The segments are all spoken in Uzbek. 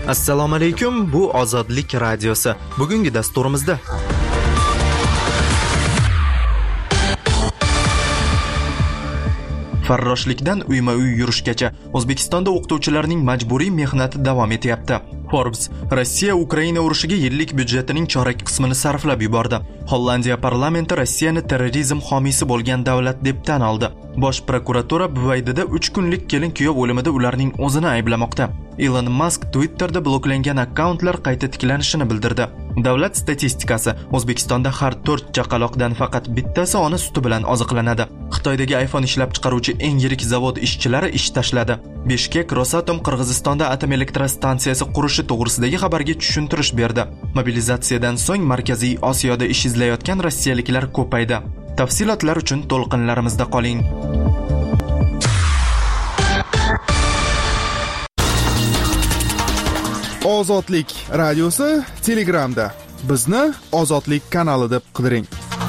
Assalomu alaykum, bu Ozodlik radiosi. Bugungi dasturimizda farroshlikdan uyma-uy yurishgacha O'zbekistonda o'qituvchilarning majburiy mehnati davom etyapti. Forbes Rossiya Ukraina urushiga yillik byudjetining chorak qismini sarflab yubordi. Hollandiya parlamenti Rossiyani terrorizm homiysi bo'lgan davlat deb tan oldi. Bosh prokuratura Buvaydida 3 kunlik kelin-kuyov o'limida ularning o'zini ayblamoqda. Elon Musk Twitterda bloklangan akkauntlar qayta tiklanishini bildirdi. Davlat statistikasi O'zbekistonda har 4 chaqaloqdan faqat bittasi ona suti bilan oziqlanadi. Xitoydagi iPhone ishlab chiqaruvchi eng yirik zavod ishchilari ish tashladi. Bishkek Rosatom Qirg'izistonda atom elektrostansiyasi qurishi to'g'risidagi xabarga tushuntirish berdi. Mobilizatsiyadan so'ng Markaziy Osiyoda ish izlayotgan rossiyaliklar ko'paydi. Tafsilotlar uchun to'lqinlarimizda qoling. Ozodlik radiosi Telegramda. Bizni Ozodlik kanali deb qidiring.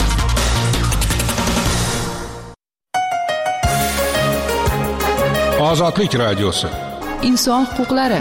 Ozodlik radiosi. Inson huquqlari.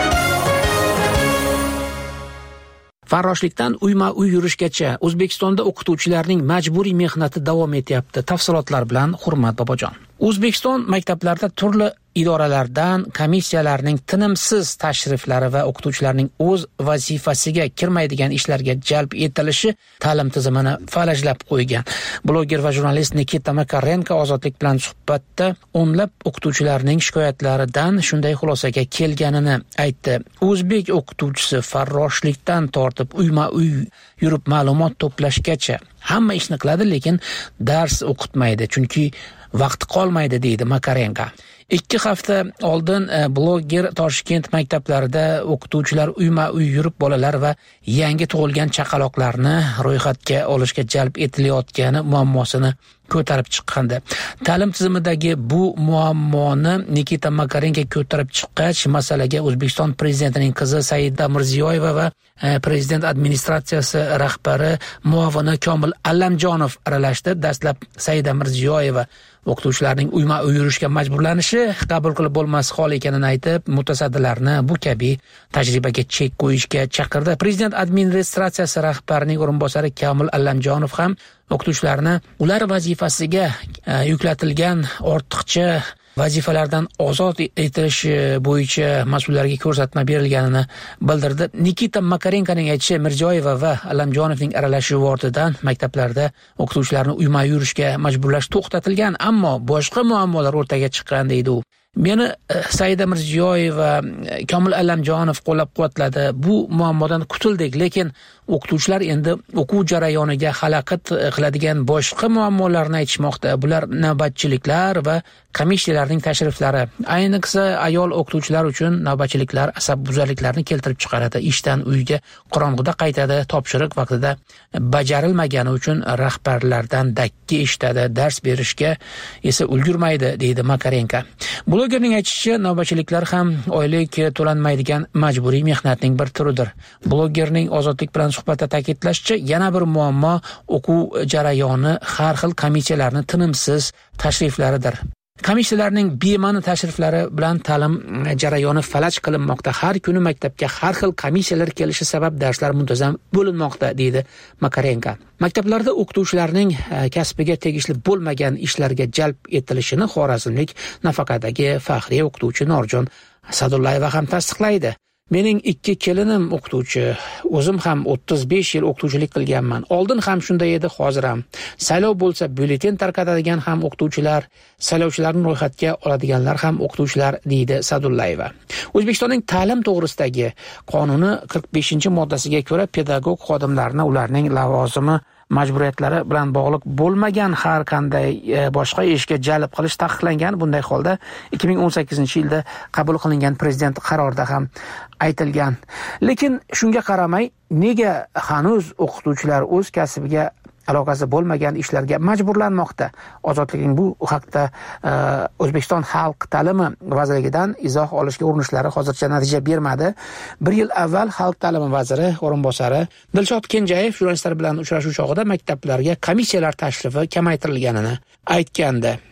Farroshlikdan uyma-uy yurishgacha O'zbekistonda o'qituvchilarning majburiy mehnati davom etyapti. Tafsilotlar bilan Hurmat Bobojon. O'zbekiston maktablarida turli idoralardan komissiyalarning tinimsiz tashriflari va o'qituvchilarning o'z vazifasiga kirmaydigan ishlarga jalb etilishi ta'lim tizimini falajlab qo'ygan. Bloger va jurnalist Nikita Makarenko Ozodlik bilan suhbatda o'nlab o'qituvchilarning shikoyatlaridan shunday xulosaga kelganini aytdi. O'zbek o'qituvchisi farroshlikdan tortib uyma-uy yurib ma'lumot to'plashgacha hamma ishni qiladi, lekin dars o'qitmaydi, chunki vaqti qolmaydi, deydi Makarenko. 2 hafta oldin bloger Toshkent maktablarida o'qituvchilar uyma-uy yurib bolalar va yangi tug'ilgan chaqaloqlarni ro'yxatga olishga jalb etilayotgani muammosini ko'tarib chiqqandi. Ta'lim tizimidagi bu muammoni Nikita Makarenko ko'tarib chiqqach, masalaga O'zbekiston prezidentining qizi Saida Mirziyoyeva va prezident administratsiyasi rahbari muavini Komil Allamjonov aralashdi. Dastlab Saida Mirziyoyeva o'qituvchilarning uyma-uy yurishga majburlanishi qabul qilib bo'lmas hol ekanini aytib, mutasaddilarni bu kabi tajribaga chek qo'yishga chaqirdi. Prezident administratsiyasi rahbarining o'rinbosari Komil Allamjonov ham o'qituvchilarni ular vazifasiga yuklatilgan ortiqcha vazifalardan ozod etish bo'yicha mas'ullarga ko'rsatma berilganini bildirdi. Nikita Makarenkoning aytishicha, Mirziyoyeva va Allamjonovning aralashuvi ortidan maktablarda o'qituvchilarni uyma yurishga majburlash to'xtatilgan, ammo boshqa muammolar o'rtaga chiqqan, deydi u. Meni Saida Mirziyoyeva, Komil Allamjonov qo'llab-quvvatladi. Bu muammodan qutuldik, lekin o'qituvchilar endi o'quv jarayoniga xalaqit qiladigan boshqa muammolarni aytishmoqda. Bular navbatchiliklar va komissiyalarning tashriflari. Ayniqsa ayol o'qituvchilar uchun navbatchiliklar asabbuzarliklarni keltirib chiqaradi. Ishdan uyga qorong'ida qaytadi, topshiriq vaqtida bajarilmagani uchun rahbarlardan dakki eshitadi, dars berishga esa ulgurmaydi, deydi Makarenko. Blogerning aytishicha, navbatchiliklar ham oylik to'lanmaydigan majburiy mehnatning bir turidir. Blogerning Ozodlik bilan suhbatda ta'kidlashicha, yana bir muammo o'quv jarayoni har xil komissiyalarning tinimsiz tashriflaridir. Komissiyalarning bema'ni tashriflari bilan ta'lim jarayoni falaj qilinmoqda. Har kuni maktabga har xil komissiyalar kelishi sabab darslar muntazam bo'linmoqda, deydi Makarenko. Maktablarda o'qituvchilarning kasbiga tegishli bo'lmagan ishlarga jalb etilishini xorazmlik nafaqadagi faxriy o'qituvchi Norjon Sadullayeva ham tasdiqlaydi. Mening 2 kelinim o'qituvchi, o'zim ham 35 yil o'qituvchilik qilganman. Oldin ham shunday edi, hozir ham. Saylov bo'lsa, byulleten tarqatadigan ham o'qituvchilar, saylovchilarni ro'yxatga oladiganlar ham o'qituvchilar, deydi Sadullayeva. O'zbekistonning ta'lim to'g'risidagi qonuni 45-moddasiga ko'ra pedagog xodimlarni ularning lavozimi majburiyatlari bilan bog'liq bo'lmagan har qanday boshqa ishga jalb qilish taqiqlangan. Bunday holda 2018-yilda qabul qilingan prezident qarorida ham aytilgan. Lekin shunga qaramay, nega hanuz o'qituvchilar o'z kasbiga aloqasi bo'lmagan ishlarga majburlanmoqda? Ozodlikning bu haqda O'zbekiston Xalq ta'limi vazirligidan izoh olishga urinishlari hozircha natija bermadi. 1 yil avval Xalq ta'limi vaziri o'rinbosari Dilshod Kenjayev jurnalistlar bilan uchrashuv chog'ida maktablarga komissiyalar tashrifi kamaytirilganini aytgandi.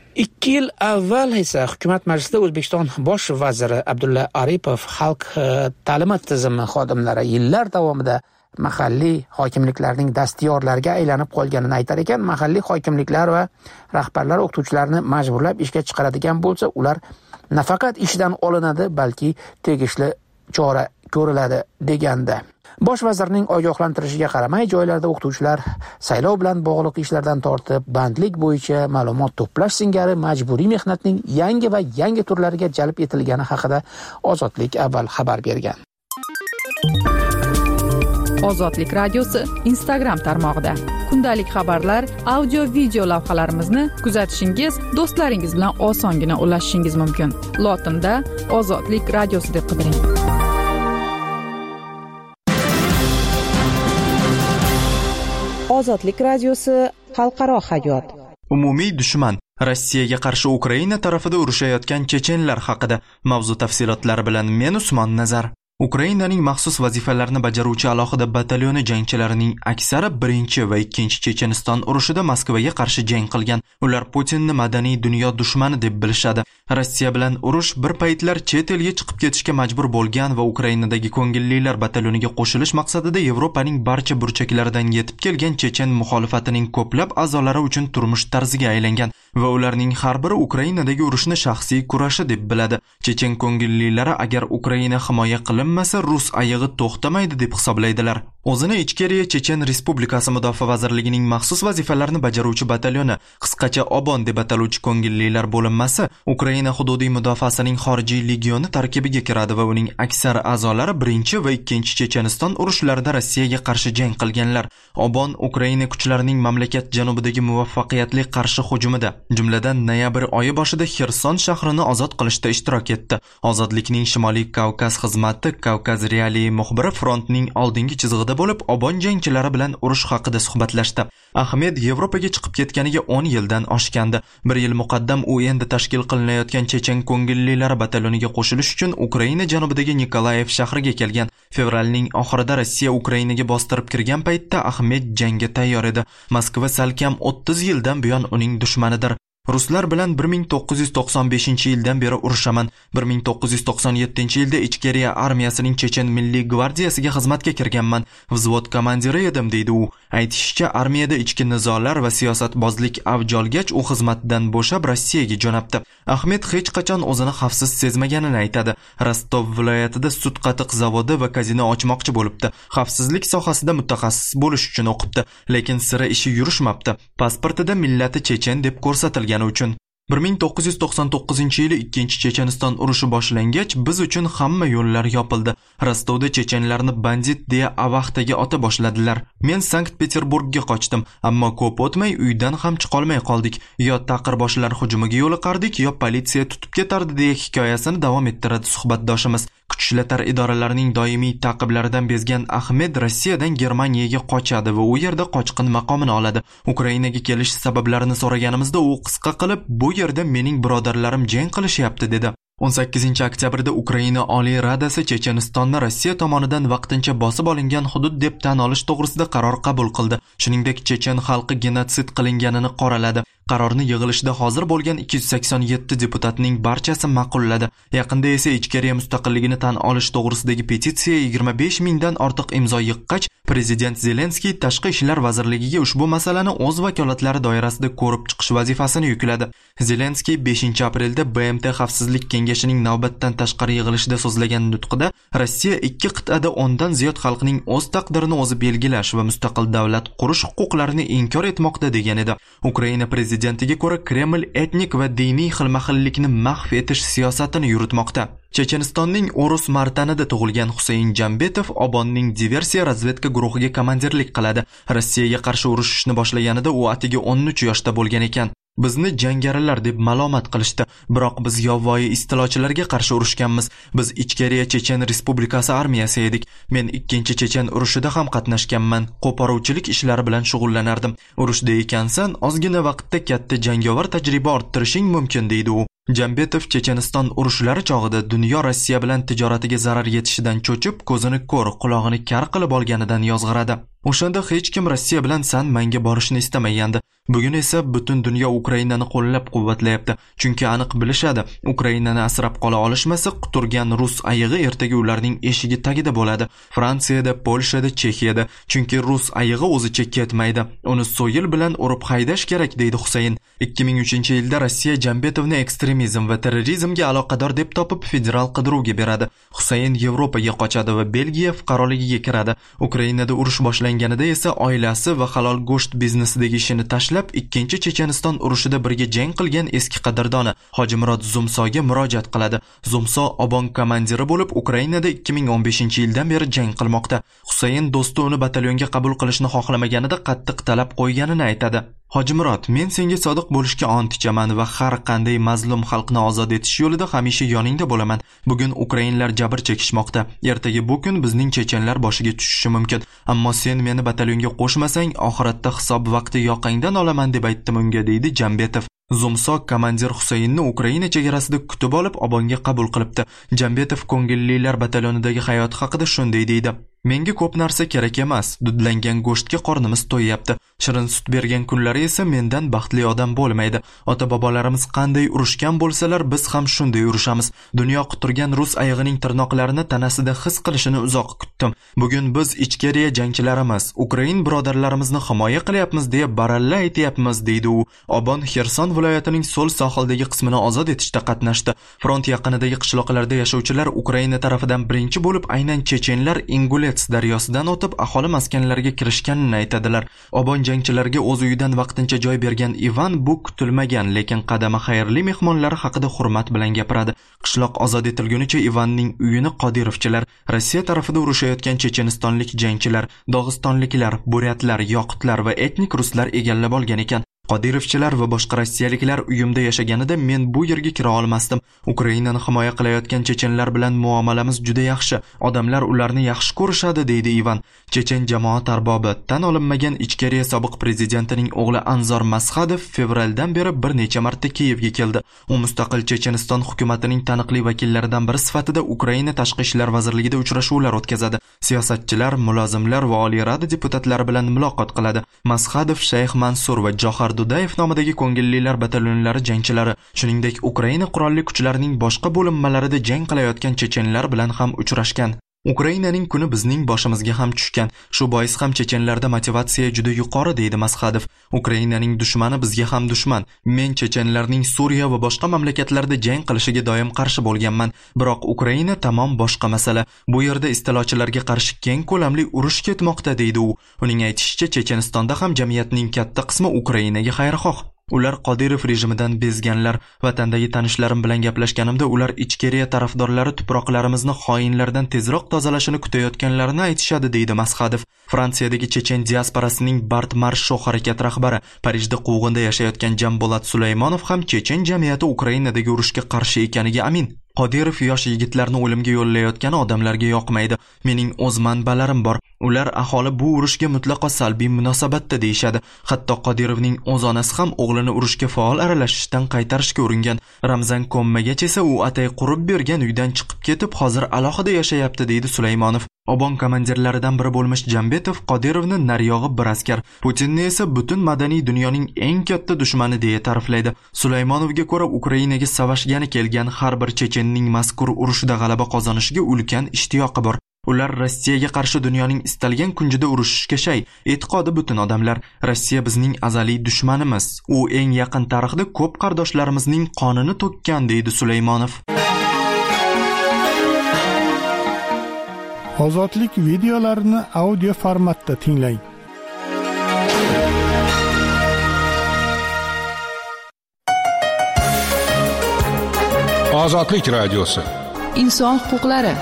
2 yil avval esa hukumat majlisida O'zbekiston bosh vaziri Abdulla Aripov xalq ta'limi tizimi xodimlari yillar davomida mahalliy hokimliklarning dastyorlariga aylanib qolganini aytar ekan. Mahalliy hokimliklar va rahbarlar o'qituvchilarni majburlab ishga chiqaradigan bo'lsa, ular nafaqat ishdan olinadi, balki tegishli chora ko'riladi deganda. Bosh vazirning ogohlantirishiga qaramay, joylarda o'qituvchilar saylov bilan bog'liq ishlardan tortib, bandlik bo'yicha ma'lumot to'plash singari majburiy mehnatning yangi turlariga jalb etilgani haqida Ozodlik avval xabar bergan. Ozodlik radiosi Instagram tarmog'ida kundalik xabarlar, audio, video lavhalarimizni kuzatishingiz, do'stlaringiz bilan osongina ulashishingiz mumkin. Lotinda Ozodlik radiosi deb qidiring. Ozodlik radiosi xalqaro hayot. Umumiy dushman Rossiyaga qarshi Ukraina tarafida urushayotgan chechenlar haqida mavzu tafsilotlari bilan men Usmon Nazar. Ukrainaning maxsus vazifalarni bajaruvchi alohida batalyoni jangchilarining aksari 1 va 2 Checheniston urushida Moskvaga qarshi jang qilgan. Ular Putinni madaniy dunyo dushmani deb bilishadi. Rossiya bilan urush bir paytlar chet elga chiqib ketishga majbur bo'lgan va Ukrainadagi ko'ngillilar batalyoniga qo'shilish maqsadida Yevropaning barcha burchaklaridan yetib kelgan chechen muxolifatining ko'plab a'zolari uchun turmush tarziga aylangan va ularning har biri Ukrainadagi urushni shaxsiy kurashi deb biladi. Chechen ko'ngillilari agar Ukraina himoya qilinmasa, Rus ayig'i to'xtamaydi deb hisoblaydilar. O'zini Ichkeriya Chechen Respublikasi Mudofaa vazirligining maxsus vazifalarni bajaruvchi batalyoni, qisqacha OBON deb ataluvchi ko'ngillilar bo'linmasi, Ukraina hududiy mudofaasining xorijiy legioni tarkibiga kiradi va uning aksar a'zolari 1 va 2 Checheniston urushlarida Rossiyaga qarshi jang qilganlar. OBON Ukraina kuchlarining mamlakat janubidagi muvaffaqiyatli qarshi hujumida, jumladan noyabr oyi boshida Xerson shahrini ozod qilishda ishtirok etdi. Ozodlikning Shimoliy Kavkaz xizmati Kavkaz Realiy muxbiri frontning oldingi chizig'ida bo'lib, OBON jangchilari bilan urush haqida suhbatlashdi. Ahmed Yevropaga chiqib ketganiga 10 yildan oshgandi. 1 yil muqaddam u endi tashkil qilinayotgan chechen ko'ngillilari batalyoniga qo'shilish uchun Ukraina janubidagi Nikolayev shahriga kelgan. Fevralning oxirida Rossiya Ukrainaga bostirib kirgan paytda Ahmed jangga tayyor edi. Moskva salkam 30 yildan buyon uning dushmanidir. Ruslar bilan 1995-yildan beri urushaman. 1997-yilda Ichkeriya armiyasining Chechen milliy gvardiyasiga xizmatga kirganman. Vzvod komandiri edim, deydi u. Aytishicha, armiyada ichki nizolar va siyosatbozlik avj olgach, u xizmatdan bo'shab Rossiyaga jo'nabdi. Ahmed hech qachon o'zini xavfsiz sezmaganini aytadi. Rostov viloyatida sut qatiq zavodi va kazino ochmoqchi bo'libdi. Xavfsizlik sohasida mutaxassis bo'lish uchun o'qibdi, lekin sira ishi yurishmabdi. Pasportida millati chechen deb ko'rsatilgan uchun. 1999-yili 2 Checheniston urushi boshlangach, biz uchun hamma yo'llar yopildi. Rostovda chechenlarni bandit deya avaqtaga ota boshladilar. Men Sankt-Peterburgga qochdim, ammo ko'p o'tmay uydan ham chiqolmay qoldik. Yo taqirboshlar hujumiga yo'liqardik, yo politsiya tutib ketardi deya hikoyasini davom ettiradi suhbatdoshimiz. Kuch ishlatar idoralarining doimiy taqiblaridan bezgan Ahmed Rossiyadan Germaniyaga qochadi va u yerda qochqin maqomini oladi. Ukrainaga kelish sabablarini so'raganimizda u qisqa qilib, bu yerda mening birodarlarim jang qilishyapti dedi. 18-oktyabrda Ukraina Oliy Radasi Chechenistonni Rossiya tomonidan vaqtincha bosib olingan hudud deb tan olish to'g'risida qaror qabul qildi. Shuningdek, chechen xalqi genotsid qilinganini qoraladi. Qarorni yig'ilishda hozir bo'lgan 287 deputatning barchasi ma'qulladi. Yaqinda esa Ichkeriya mustaqilligini tan olish to'g'risidagi petitsiya 25 mingdan ortiq imzo yig'qach, Prezident Zelenskiy Tashqi ishlar vazirligiga ushbu masalani o'z vakolatlari doirasida ko'rib chiqish vazifasini yukladi. Zelenskiy 5-aprelda BMT Xavfsizlik kengashining navbatdan tashqari yig'ilishida so'zlagan nutqida Rossiya 2 qit'ada 10 dan ziyod xalqning o'z taqdirini o'zi belgilash va mustaqil davlat qurish huquqlarini inkor etmoqda degan edi. Ukraina prezidentiga ko'ra, Kreml etnik va diniy xilma-xillikni mahv etish siyosatini yuritmoqda. Chechenistonning O'rus Martanida tug'ilgan Husayn Jambetov OBONning diversiya razvedka guruhiga komandirlik qiladi. Rossiyaga qarshi urushishni boshlaganida u atigi 13 yoshda bo'lgan ekan. Bizni jangarilar deb malomat qilishdi, biroq biz yovvoyi istilochilarga qarshi urushganmiz. Biz Ichkeriya Chechen Respublikasi armiyasi edik. Men 2 Chechen urushida ham qatnashganman. Qo'poruvchilik ishlari bilan shug'ullanardim. Urushda ekansan, ozgina vaqtda katta jangovar tajriba orttirishing mumkin, deydi u. Jambetov Checheniston urushlari chog'ida dunyo Rossiya bilan tijoratiga zarar yetishidan cho'chib, ko'zini ko'r, qulog'ini kar qilib olganidan yozg'iradi. O'shanda hech kim Rossiya bilan san-manga borishni istamagandi. Bugun esa butun dunyo Ukrainani qo'llab-quvvatlayapti. Chunki aniq bilishadi, Ukrainani asrab qola olishmasa, quturgan rus ayig'i ertaga ularning eshigi tagida bo'ladi. Fransiyada, Polshada, Chexiyada. Chunki rus ayig'i o'zicha ketmaydi. Uni so'yil bilan urib haydash kerak, deydi Husayn. 2003-yilda Rossiya Jambetovni ekstremizm va terrorizmga aloqador deb topib federal qidiruvga beradi. Husayn Yevropaga qochadi va Belgiya fuqaroligiga kiradi. Ukrainada urush boshlanganida esa oilasi va halol go'sht biznesidagi ishini tashlab, ikkinchi Checheniston urushida birga jang qilgan eski qadrdoni Hojimurod Zumsoga murojaat qiladi. Zumso obon komandiri bo'lib Ukrainada 2015-yildan beri jang qilmoqda. Husayn do'sti uni batalyonga qabul qilishni xohlamaganida qattiq talab qo'yganini aytadi. Hojimurod, men senga sodiq bo'lishga ont ichaman va har qanday mazlum xalqni ozod etish yo'lida hamisha yoningda bo'laman. Bugun ukrainlar jabr chekishmoqda. Ertaga bu kun bizning chechenlar boshiga tushishi mumkin. Ammo sen meni batalyonga qo'shmasang, oxiratda hisob vaqti yoqangdan olaman deb aytdim unga, deydi Jambetov. Zumso komandir Husaynni Ukraina chegarasida kutib olib, obonga qabul qilibdi. Jambetov ko'ngillilar batalyonidagi hayoti haqida shunday deydi: Menga ko'p narsa kerak emas. Dudlangan go'shtga qornimiz to'yapti. Shirin sut bergan kunlari esa mendan baxtli odam bo'lmaydi. Ota-bobolarimiz qanday urushgan bo'lsalar, biz ham shunday urushamiz. Dunyo quturgan rus ayig'ining tirnoqlarini tanasida his qilishini uzoq kutdim. Bugun biz ichkariya jangchilarimiz, Ukrain birodarlarimizni himoya qilyapmiz deya baralla aytayapmiz, deydi u. Obon Xerson viloyatining so'l sohildagi qismini ozod etishda qatnashdi. Front yaqinidagi qishloqlarda yashovchilar Ukraina tarafidan birinchi bo'lib aynan chechenlar Ingulets daryosidan o'tib aholi maskanlariga kirishganini aytadilar. Obon jangchilarga o'z uyidan vaqtincha joy bergan Ivan bu kutilmagan, lekin qadami xayrli mehmonlari haqida hurmat bilan gapiradi. Qishloq ozod etilgunicha Ivanning uyini Qodirovchilar, Rossiya tarafida urushayotgan chechenistonlik jangchilar, dog'istonliklar, buryatlar, yoqutlar va etnik ruslar egallab olgan ekan. Qodirovchilar va boshqa rossiyaliklar uyimda yashaganida men bu yerga kira olmasdim. Ukrainani himoya qilayotgan chechenlar bilan muomalamiz juda yaxshi. Odamlar ularni yaxshi ko'rishadi, deydi Ivan. Chechen jamoat arbobi, tan olinmagan Ichkariya sobiq prezidentining o'g'li Anzor Masxadov fevraldan beri bir necha marta Kiyevga keldi. U mustaqil Checheniston hukumatining taniqli vakillaridan biri sifatida Ukraina tashqi ishlar vazirligida uchrashuvlar o'tkazadi. Siyosatchilar, mulozimlar va Oliy Rada deputatlari bilan muloqot qiladi. Masxadov Shayx Mansur va Johar Dudayev nomidagi ko'ngillilar batalyonlari jangchilari, shuningdek Ukraina qurolli kuchlarining boshqa bo'linmalarida jang qilayotgan chechenlar bilan ham uchrashgan. Ukrainaning kuni bizning boshimizga ham tushgan. Shu bois ham chechenlarda motivatsiya juda yuqori, deydi Masxadov. Ukrainaning dushmani bizga ham dushman. Men chechenlarning Suriya va boshqa mamlakatlarda jang qilishiga doim qarshi bo'lganman. Biroq Ukraina tamom boshqa masala. Bu yerda istilochilarga qarshi keng ko'lamli urush ketmoqda, deydi u. Uning aytishicha, Chechenistonda ham jamiyatning katta qismi Ukrainaga xayrixoh. Ular Qodirov rejimidan bezganlar. Vatandagi tanishlarim bilan gaplashganimda ular Ichkariya tarafdorlari tuproqlarimizni xoinlardan tezroq tozalashini kutayotganlarini aytishadi, deydi Masxadov. Fransiyadagi chechen diasporasining Bart Marsho harakat rahbari, Parijda quvg'inda yashayotgan Jambolat Sulaymonov ham chechen jamiyati Ukrainadagi urushga qarshi ekaniga amin. Qodirov yosh yigitlarni o'limga yo'llayotgani odamlarga yoqmaydi. Mening o'z manbalarim bor. Ular aholi bu urushga mutlaqo salbiy munosabatda deyshadi. Hatto Qodirovning o'z onasi ham o'g'lini urushga faol aralashishdan qaytarishga uringan. Ramzan Kommagacha esa u atay qurib bergan uydan chiqib ketib, hozir alohida yashayapti, deydi Sulaymonov. Obon komandirlaridan biri bo'lmish Jambetov Qodirovni naryog'i bir askar, Putinni esa butun madaniy dunyoning eng katta dushmani deya ta'riflaydi. Sulaymonovga ko'ra, Ukrainaga savashgani kelgan har bir chechenning mazkur urushda g'alaba qozonishiga ulkan ishtiyoqi bor. Ular Rossiyaga qarshi dunyoning istalgan kunjida urushishga shay. E'tiqodi butun odamlar. Rossiya bizning azaliy dushmanimiz. U eng yaqin tarixda ko'p qardoshlarimizning qonini to'kkan, deydi Sulaymonov. Ozodlik videolarini audio formatda tinglang. Ozodlik radiosi. Inson huquqlari.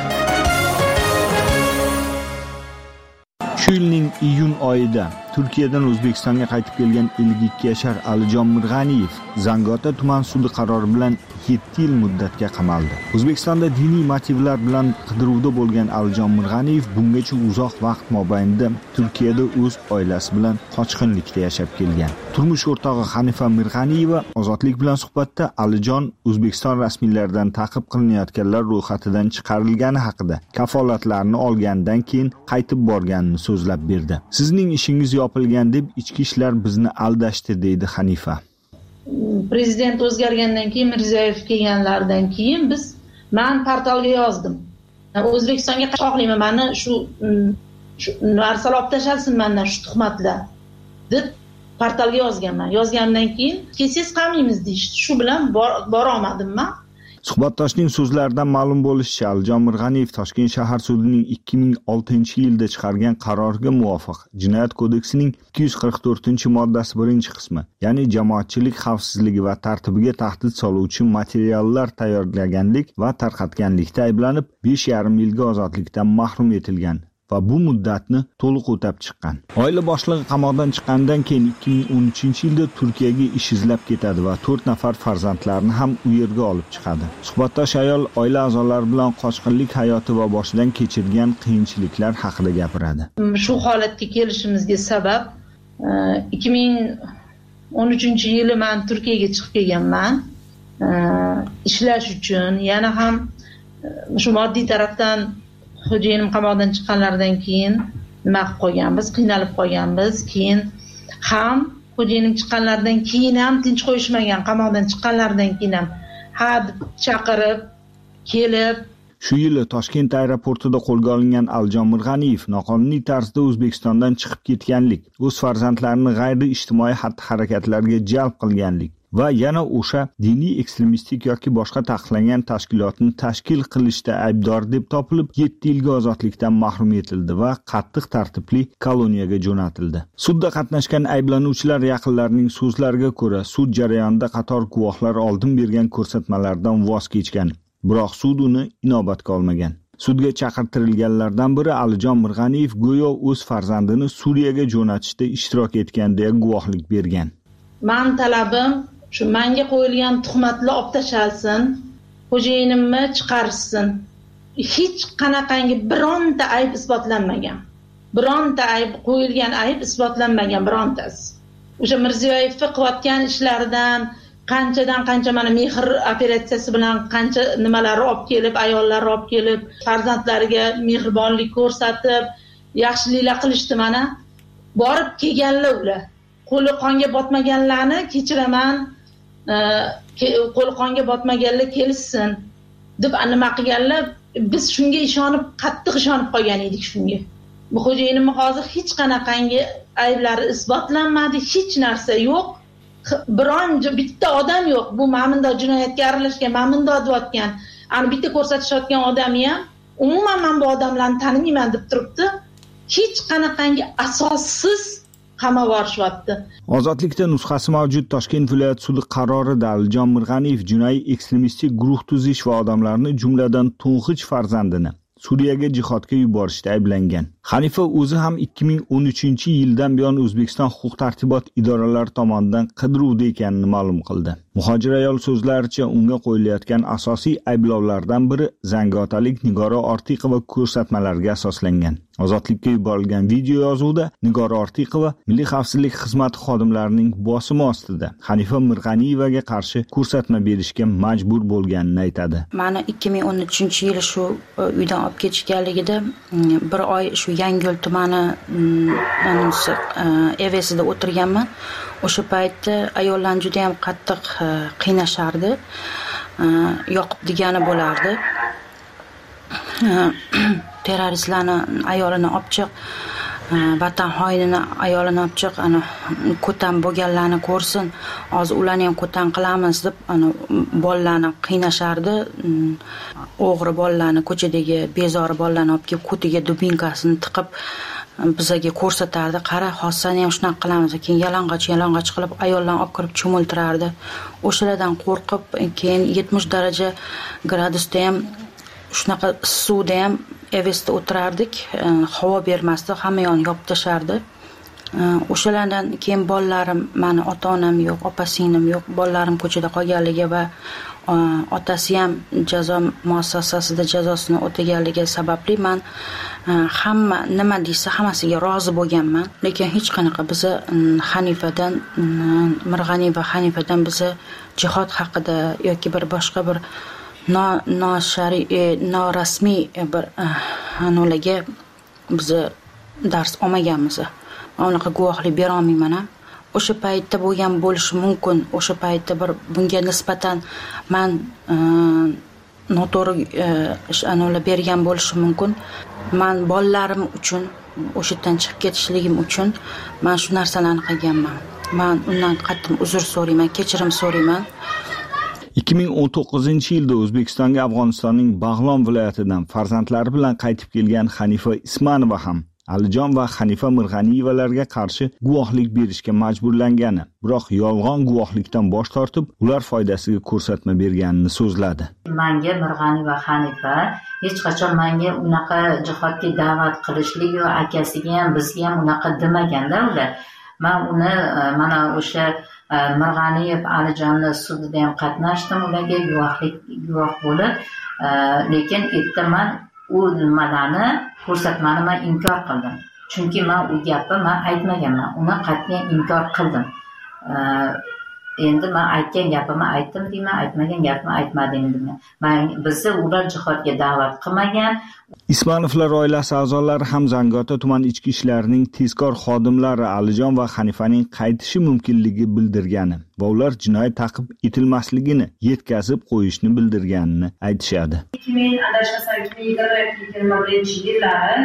Shu yilning iyun oyida Turkiyadan O'zbekistonga qaytib kelgan 52 yashar Alijon Mirg'aniyev Zangiota tuman sudi qarori bilan 7 yil muddatga qamaldi. O'zbekistonda diniy motivlar bilan qidiruvda bo'lgan Alijon Mirg'aniyev bungacha uzoq vaqt mobaynida Turkiyada o'z oilasi bilan qochqinlikda yashab kelgan. Turmush o'rtog'i Hanifa Mirg'aniyeva Ozodlik bilan suhbatda Alijon O'zbekiston rasmiylaridan ta'qib qilinayotganlar ro'yxatidan chiqarilgani haqida kafolatlarni olgandan keyin qaytib borganini so'zlab berdi. Sizning ishingiz yopilgan deb ichki ishlar bizni aldashdi, deydi Hanifa. Prezident o'zgargandan keyin, Mirziyoyev kelganlaridan keyin men portalga yozdim. O'zbekistonga xohlayman, meni shu narsalar olib tashlasin mendan shu tuhmatlar deb portalga yozganman. Yozgandan keyin kelsangiz qilmaymiz deyishdi. Shu bilan bora olmadim men. Suhbatdoshning so'zlaridan ma'lum bo'lishicha, Alijon Mirg'aniyev Toshkent shahar sudining 2006-yilda chiqargan qaroriga muvofiq Jinoyat kodeksining 244-moddasi 1-qismi, ya'ni jamoatchilik xavfsizligi va tartibiga tahdid soluvchi materiallar tayyorlaganlik va tarqatganlikda ayblanib 5,5 yilga ozodlikdan mahrum etilgan va bu muddatni to'liq o'tab chiqqan. Oila boshlig'i qamoqdan chiqqandan keyin 2013-yilda Turkiyaga ish izlab ketadi va 4 nafar farzandlarini ham u yerga olib chiqadi. Suhbatdosh ayol oila a'zolari bilan qochqinlik hayoti va boshidan kechirgan qiyinchiliklar haqida gapiradi. Shu holatga kelishimizga sabab 2013-yili men Turkiyaga chiqib kelganman. Ishlash uchun, yana ham shu moddiy tarafdan xo'jayinim qamoqdan chiqqanlaridan keyin nima qilib qo'yganmiz, qiynalib qolganmiz. Keyin ham xo'jayinim chiqqanlaridan keyin ham tinch qo'yishmagan, qamoqdan chiqqanlaridan keyin ham chaqirib, kelib. Shu yili Toshkent aeroportida qo'lga olingan Alijon Mirg'aniyev noqonuniy tarzda O'zbekistondan chiqib ketganlik, o'z farzandlarini g'ayri-ijtimoiy xatti-harakatlarga jalb qilganlik va yana o'sha diniy ekstremistik yoki boshqa taqiqlangan tashkilotni tashkil qilishda aybdor deb topilib 7 yilga ozodlikdan mahrum etildi va qattiq tartibli koloniyaga jo'natildi. Sudda qatnashgan ayblanuvchilar yaqinlarining so'zlariga ko'ra, sud jarayonida qator guvohlar oldin bergan ko'rsatmalardan voz kechgan, biroq sud uni inobatga olmagan. Sudga chaqirtirilganlardan biri Alijon Mirg'aniyev go'yo o'z farzandini Suriyaga jo'natishda ishtirok etgan deya guvohlik bergan. Men talabim shu menga qo'yilgan tuhmatlar olib tashalsin, xo'jayinimni chiqarishsin. Hech qanaqangi bironta ayb isbotlanmagan. Bironta ayb qo'yilgan ayb isbotlanmagan birontasi. O'sha Mirziyoyev qilayotgan ishlaridan qanchadan qancha mana mehr operatsiyasi bilan qancha nimalar olib kelib, ayollar olib kelib, farzandlariga mehribonlik ko'rsatib, yaxshiliklar qilishdi mana. Borib kelganlar ular. Qo'li qonga botmaganlarni kechiraman, qo'li qonga botmaganlar kelsin deb nima qilganlar, biz shunga ishonib, qattiq ishonib qolgan edik shunga. Bu xo'jayinimni hozir hech qanaqangi ayblari isbotlanmadi, hech narsa yo'q. Bitta odam yo'q. Bu ma'munda jinoyatga aralashgan, ma'munda deyotgan, ani bitta ko'rsatishayotgan odami ham umuman men bu odamlarni tanimayman deb turibdi. Hech qanaqangi asossiz qamab yuborishyapti. Ozodlikda nusxasi mavjud Toshkent viloyat sudi qarorida Alijon Mirg'aniyev jinoiy ekstremistik guruh tuzish va odamlarni, jumladan to'ng'ich farzandini Suriyaga jihodga yuborishda ayblangan. Hanifa o'zi ham 2013-yildan buyon O'zbekiston huquq-tartibot idoralari tomonidan qidiruvda ekanini ma'lum qildi. Muhojir ayol so'zlaricha, unga qo'yilayotgan asosiy ayblovlardan biri zangiotalik Nigora Ortiqova ko'rsatmalariga asoslangan. Ozodlikka yuborilgan video yozuvda Nigora Ortiqova Milliy xavfsizlik xizmati xodimlarining bosimi ostida Hanifa Mirg'aniyevaga qarshi ko'rsatma berishga majbur bo'lganini aytadi. Meni 2013-yil shu uydan olib ketishganligida bir oy shu Yangiyo'l tumani evesida o'tirganman. O'sha paytda ayollarni juda ham qattiq qiynashardi. Yoqib degani bo'lardi. Terroristlarni ayolini olib chiq, vatan xoinini ayolini olib chiq, ko'tan bo'lganlarni ko'rsin, hozir ularni ham ko'tan qilamiz deb bolalarni qiynashardi. O'g'ri bolalarni, ko'chadagi bezori bolalarni olib kelib ko'tiga dubinkasini tiqib bizga ko'rsatardi. Qara, hozirni ham shunaqa qilamiz. Keyin yalang'och qilib ayollarni olib kirib cho'miltirardi. O'shalardan qo'rqib, keyin 70 daraja gradusda ham shunaqa suvda ham evesda o'tirardik. Havo bermasdi, hamma yonni yopib tashardi. O'shalardan keyin bolalarim, mani ota-onam yo'q, opa-singlim yo'q, bolalarim ko'chada qolganligi va otasi ham jazo muassasasida jazosini o'taganligi sababli men hamma nima deysa hammasiga rozi bo'lganman. Lekin hech qanaqa bizni Hanifadan, Mirg'aniyeva Hanifadan bizni jihod haqida yoki bir boshqa bir norasmiy bir anolarga bizni dars olmaganmiz. Unaqa guvohlik bera olmayman. O'sha paytda bo'lgan bo'lishi mumkin. O'sha paytda bir bunga nisbatan men noto'g'ri anolar bergan bo'lishi mumkin. Men bolalarim uchun o'sha yerdan chiqib ketishligim uchun men shu narsalarni qilganman. Men undan qattiq uzr so'rayman, kechirim so'rayman. 2019-yilda O'zbekistonga Afg'onistonning Bag'lon viloyatidan farzandlari bilan qaytib kelgan Hanifa Ismanova ham Alijon va Hanifa Mirg'aniyevalarga qarshi guvohlik berishga majburlangani, biroq yolg'on guvohlikdan bosh tortib, ular foydasiga ko'rsatma berganini so'zladi. Menga Mirg'aniyeva Hanifa hech qachon menga unaqa jihodga da'vat qilishlik va akasiga ham bizga ham unaqa demaganda ular. Men uni mana o'sha Mirg'aniyev Alijonning sudida ham qatnashdim, ularga guvoh bo'lib, lekin ertaman u nimalarni ko'rsatmani men inkor qildim. Chunki men u gapni men aytmaganman, uni qat'iyan inkor qildim. Endi men aytgan gapimni aytdim deyman, aytmagan gapimni aytmadim deyman. Bizni ular jihodga da'vat qilmagan. Ismanovlar oilasi a'zolari ham Zangiota tuman ichki ishlarining tezkor xodimlari Alijon va Hanifaning qaytishi mumkinligi bildirgani va ular jinoyat ta'qib etilmasligini yetkazib qo'yishni bildirganini aytishadi. 2021-yillari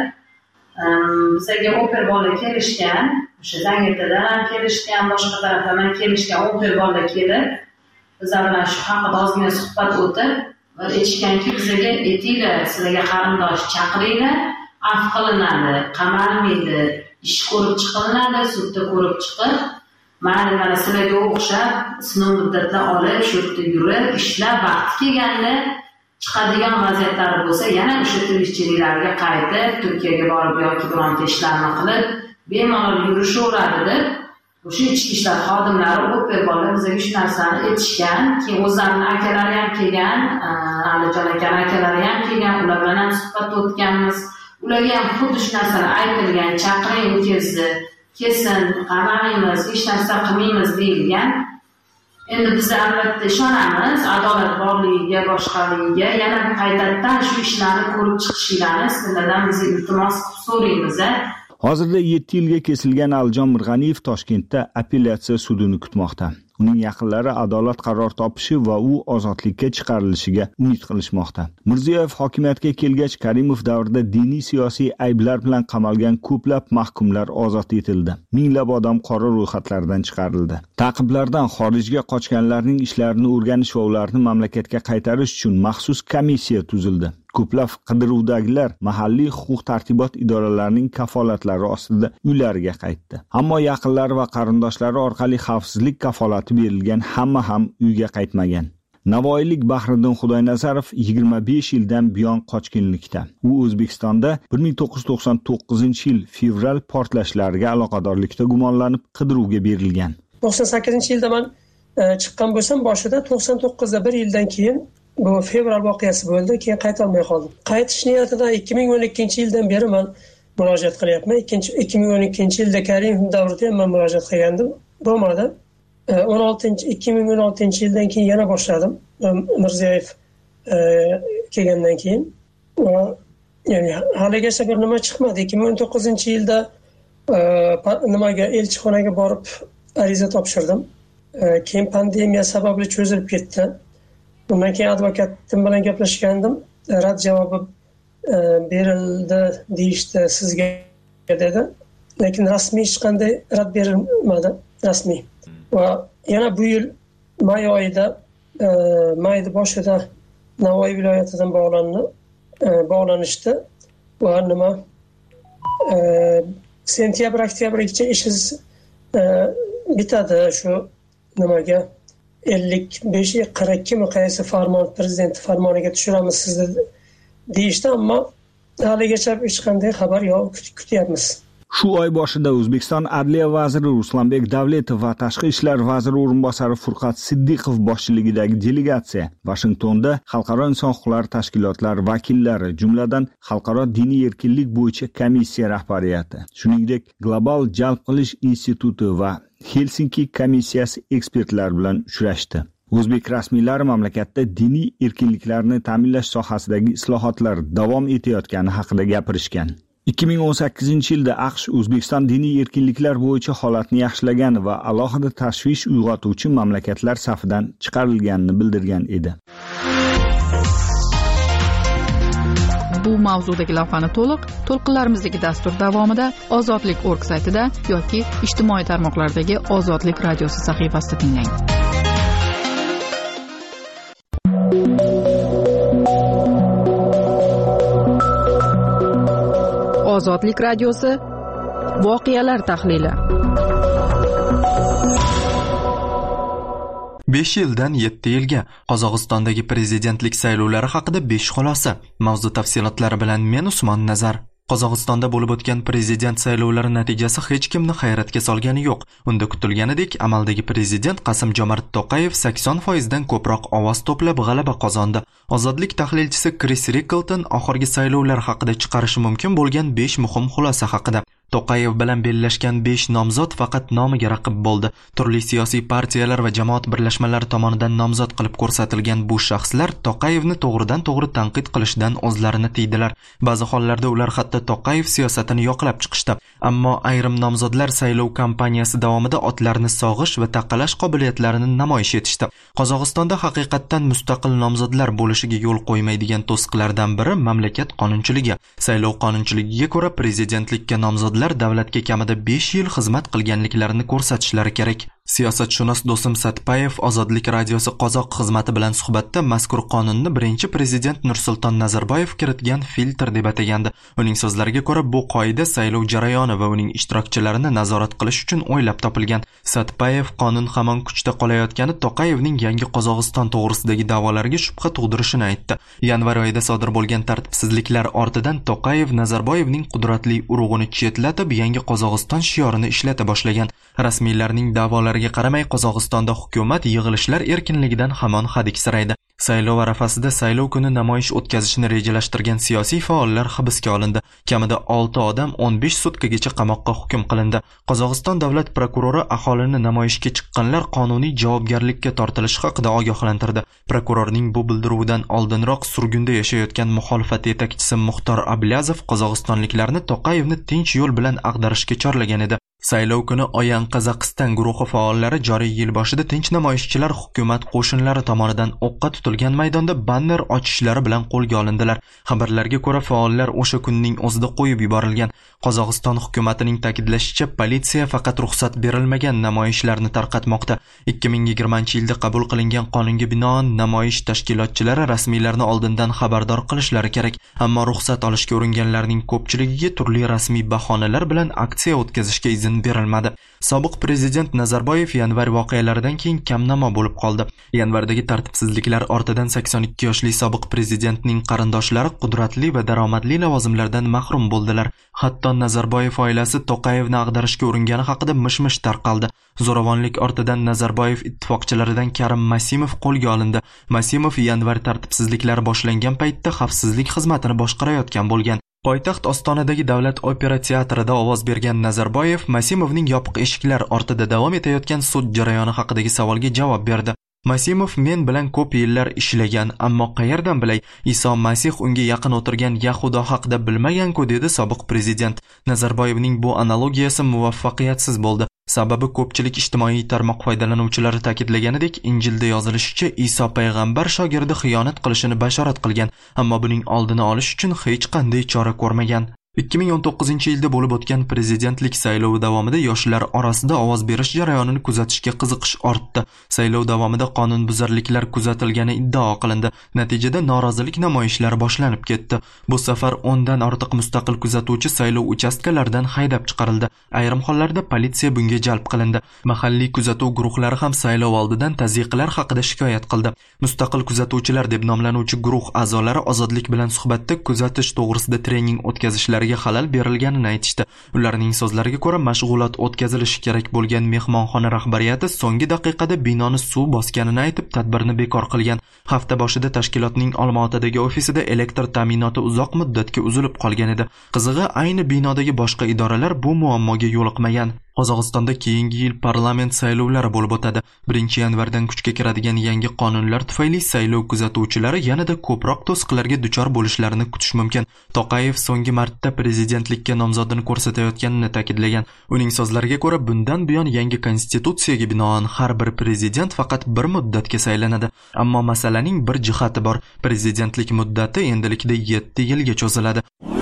bizga oper bola kelishgan, o'sha Zangiotadan ham kelishgan, boshqa tarafdan ham kelishgan oper bola kelib, bizlar bilan shu haqida ozgina suhbat o'tib, aytishganki, bizga aytinglar, sizlarga qarindosh chaqiringlar, afv qilinadi, qamalmaydi, ish ko'rib chiqiladi, sudda ko'rib chiqib, mana sizlarga o'xshab sinov muddatlar olib, shu yerda yurib, ishlab, vaqti kelganda chiqadigan vaziyatlari bo'lsa, yana o'sha tirikchiliklarga qaytib, Turkiyaga borib yoki bironta ishlarni qilib, bemalol yurishaveradi deb, o'sha ichki ishlar xodimlari oper bola bizga shu narsani aytishgan, keyin o'zlarining akalari ham kelgan, Alijon akaning akalari ham kelgan, ular bilan ham suhbat o'tganmiz. Ularga ham xuddi shu narsani aytilgan, chaqiring o'tkazni, kelsin, qamalmaymiz, hech narsa qilmaymiz deyilgan. Endi biz albatta ishonamiz adolat borligiga, boshqaligiga, yana qaytadan shu ishlarni ko'rib chiqishlarini sizlardan biz iltimos so'raymiz. Hozirda 7 yilga kesilgan Alijon Mirg'aniyev Toshkentda apellyatsiya sudini kutmoqda. Uning yaqinlari adolat qaror topishi va u ozodlikka chiqarilishiga umid qilishmoqda. Mirziyoyev hokimiyatga kelgach Karimov davrida diniy siyosiy ayblar bilan qamalgan ko'plab mahkumlar ozod etildi. Minglab odam qora ro'yxatlardan chiqarildi. Ta'qiblardan xorijga qochganlarning ishlarini o'rganish va ularni mamlakatga qaytarish uchun maxsus komissiya tuzildi. Ko'plab qidiruvdagilar mahalliy huquq-tartibot idoralarining kafolatlari ostida uylariga qaytdi. Ammo yaqinlari va qarindoshlari orqali xavfsizlik kafolati berilgan hamma ham uyga qaytmagan. Navoiylik Bahriddin Xudoynazarov 25 yildan buyon qochqinlikda. U O'zbekistonda 1999-yil fevral portlashlariga aloqadorlikda gumonlanib qidiruvga berilgan. 98-yilda men chiqqan bo'lsam, boshida 99da bir yildan keyin bu fevral voqeasi bo'ldi, keyin qayta olmay qoldim. Qaytish niyatida 2012-yildan beri men murojaat qilyapman. 2012-yilda Karimov davrida men murojaat qilgandim, bo'lmadi. 2016-yildan keyin yana boshladim. Mirziyoyev kelgandan keyin va ya'ni haligacha bir nima chiqmadi. 2019-yilda nimaga elchixonaga borib ariza topshirdim. Keyin pandemiya sababli cho'zilib ketdi. Bundan keyin advokatim bilan gaplashgandim. Rad javobi berildi deyishdi sizga dedi. Lekin rasmiy hech qanday rad berilmadi, rasmiy. Va yana bu yil may oyida, mayning boshida Navoiy viloyatidan bog'lanishdi va nima sentyabr-oktyabrgacha ishingiz bitadi shu nimaga 55-42 qaysi farmon prezident farmoniga tushiramiz sizni deyishdi, ammo haligacha hech qanday xabar yo'q, kutyapmiz. Shu oy boshida O'zbekiston Adliya vaziri Ruslanbek Davletov va Tashqi ishlar vaziri o'rinbosari Furqat Siddiqov boshchiligidagi delegatsiya Washingtonda xalqaro inson huquqlari tashkilotlari vakillari, jumladan Xalqaro diniy erkinlik bo'yicha komissiya rahbariyati, shuningdek Global jalb qilish instituti va Helsinki komissiyasi ekspertlari bilan uchrashdi. O'zbek rasmiylari mamlakatda diniy erkinliklarni ta'minlash sohasidagi islohotlar davom etayotgani haqida gapirishgan. 2018-yilda AQSh O'zbekiston diniy erkinliklar bo'yicha holatni yaxshilagan va alohida tashvish uyg'otuvchi mamlakatlar safidan chiqarilganini bildirgan edi. Bu mavzudagi lavhani to'lqinlarimizdagi dastur davomida Ozodlik.org saytida yoki ijtimoiy tarmoqlardagi Ozodlik radiosi sahifasida tinglang. Ozodlik radiosi voqealar tahlili. 5 yildan 7 yilga Qozog'istondagi prezidentlik saylovlari haqida 5 xulosa. Mavzu tafsilotlari bilan men Usmon Nazar. Qozog'istonda bo'lib o'tgan prezident saylovlari natijasi hech kimni hayratga solgani yo'q. Unda kutilganidek, amaldagi prezident Qasim-Jomart To'qayev 80% dan ko'proq ovoz to'plab g'alaba qozondi. Ozodlik tahlilchisi Chris Rickleton oxirgi saylovlar haqida chiqarishi mumkin bo'lgan 5 muhim xulosa haqida. To'qayev bilan bellashgan 5 nomzod faqat nomiga raqib bo'ldi. Turli siyosiy partiyalar va jamoat birlashmalari tomonidan nomzod qilib ko'rsatilgan bu shaxslar To'qayevni to'g'ridan-to'g'ri tanqid qilishdan o'zlarini tiydilar. Ba'zi hollarda ular hatto To'qayev siyosatini yoqlab chiqishdi. Ammo ayrim nomzodlar saylov kampaniyasi davomida otlarni sog'ish va taqalash qobiliyatlarini namoyish etishdi. Qozog'istonda haqiqatdan mustaqil nomzodlar bo'lishiga yo'l qo'ymaydigan to'siqlardan biri mamlakat qonunchiligi. Saylov qonunchiligiga ko'ra prezidentlikka nomzodlar davlatga kamida 5 yil xizmat qilganliklarini ko'rsatishlari kerak. Siyosatshunos Do'sim Satpayev Ozodlik radiosi qozoq xizmati bilan suhbatda mazkur qonunni birinchi prezident Nursulton Nazarboyev kiritgan filtr deb atagandi. Uning so'zlariga ko'ra, bu qoida saylov jarayoni va uning ishtirokchilarini nazorat qilish uchun o'ylab topilgan. Satpayev qonun hamon kuchda qolayotgani To'qayevning yangi Qozog'iston to'g'risidagi da'volariga shubha tug'dirishini aytdi. Yanvar oyida sodir bo'lgan tartibsizliklar ortidan To'qayev Nazarboyevning qudratli urug'ini chetlatib, yangi Qozog'iston shiorini ishlata boshlagan. Rasmiylarning da'volariga qaramay, Qozog'istonda hukumat yig'ilishlar erkinligidan hamon hadiksiraydi. Saylov arafasida saylov kuni namoyish o'tkazishni rejalashtirgan siyosiy faollar hibsga olindi. Kamida 6 odam 15 sutkagacha qamoqqa hukm qilindi. Qozog'iston davlat prokurori aholini namoyishga chiqqanlar qonuniy javobgarlikka tortilishi haqida ogohlantirdi. Prokurorning bu bildiruvidan oldinroq surgunda yashayotgan muxolifat yetakchisi Muxtor Ablazov qozog'istonliklarni To'qayevni tinch yo'l bilan ag'darishga chorlagan edi. Saylov kuni Oyan Qozog'iston guruhi faollari joriy yil boshida tinch namoyishchilar hukumat qo'shinlari tomonidan o'qqa tutilgan maydonda banner ochishlari bilan qo'lga olindilar. Xabarlarga ko'ra, faollar o'sha kunning o'zida qo'yib yuborilgan. Qozog'iston hukumatining ta'kidlashicha, politsiya faqat ruxsat berilmagan namoyishlarni tarqatmoqda. 2020-yilda qabul qilingan qonunga binoan namoyish tashkilotchilari rasmiylarni oldindan xabardor qilishlari kerak, ammo ruxsat olishga uringanlarning ko'pchiligiga turli rasmiy bahonalar bilan aksiya o'tkazishga izn berilmadi. Sobiq prezident Nazarboyev yanvar voqealaridan keyin kamnamo bo'lib qoldi. Yanvardagi tartibsizliklar ortidan 82 yoshli sobiq prezidentning qarindoshlari qudratli va daromadli lavozimlardan mahrum bo'ldilar. Hatto Nazarboyev oilasi To'qayevni ag'darishga uringani haqida mish-mish tarqaldi. Zo'ravonlik ortidan Nazarboyev ittifoqchilaridan Karim Masimov qo'lga olindi. Masimov yanvar tartibsizliklari boshlangan paytda xavfsizlik xizmatini boshqarayotgan bo'lgan. Poytaxt Ostonadagi davlat opera teatrida ovoz bergan Nazarboyev Masimovning yopiq eshiklar ortida davom etayotgan sud jarayoni haqidagi savolga javob berdi. Masimov men bilan ko'p yillar ishlagan, ammo qayerdan bilay, Iso Masih unga yaqin o'tirgan Yahudo haqida bilmagan-ku, dedi sobiq prezident. Nazarboyevning bu analogiyasi muvaffaqiyatsiz bo'ldi. Sababi ko'pchilik ijtimoiy tarmoq foydalanuvchilari ta'kidlaganidek, Injilda yozilishicha Iso payg'ambar shogirdi xiyonat qilishini bashorat qilgan, ammo buning oldini olish uchun hech qanday chora ko'rmagan. 2019-yilda bo'lib o'tgan prezidentlik saylovi davomida yoshlar orasida ovoz berish jarayonini kuzatishga qiziqish ortdi. Saylov davomida qonunbuzarliklar kuzatilgani iddao qilindi. Natijada norozilik namoyishlari boshlanib ketdi. Bu safar 10 dan ortiq mustaqil kuzatuvchi saylov uchastkalaridan haydab chiqarildi. Ayrim hollarda politsiya bunga jalb qilindi. Mahalliy kuzatuv guruhlari ham saylov oldidan tazyiqlar haqida shikoyat qildi. Mustaqil kuzatuvchilar deb nomlanuvchi guruh a'zolari Ozodlik bilan suhbatda kuzatish to'g'risida trening o'tkazishlari huquqlariga xalal berilganini aytishdi. Ularning so'zlariga ko'ra, mashg'ulot o'tkazilishi kerak bo'lgan mehmonxona rahbariyati so'nggi daqiqada binoni suv bosganini aytib, tadbirni bekor qilgan. Hafta boshida tashkilotning Olmaotadagi ofisida elektr ta'minoti uzoq muddatga uzilib qolgan edi. Qizig'i, ayni binodagi boshqa idoralar bu muammoga yo'liqmagan. Qozog'istonda keyingi yil parlament saylovlari bo'lib o'tadi. 1-yanvardan kuchga kiradigan yangi qonunlar tufayli saylov kuzatuvchilari yanada ko'proq to'siqlarga duchor bo'lishlarini kutish mumkin. Toqayev so'nggi marta prezidentlikka nomzodini ko'rsatayotganini ta'kidlagan. Uning so'zlariga ko'ra, bundan buyon yangi konstitutsiyaga binoan har bir prezident faqat bir muddatga saylanadi. Ammo masalaning bir jihati bor. Prezidentlik muddati endilikda 7 yilga cho'ziladi.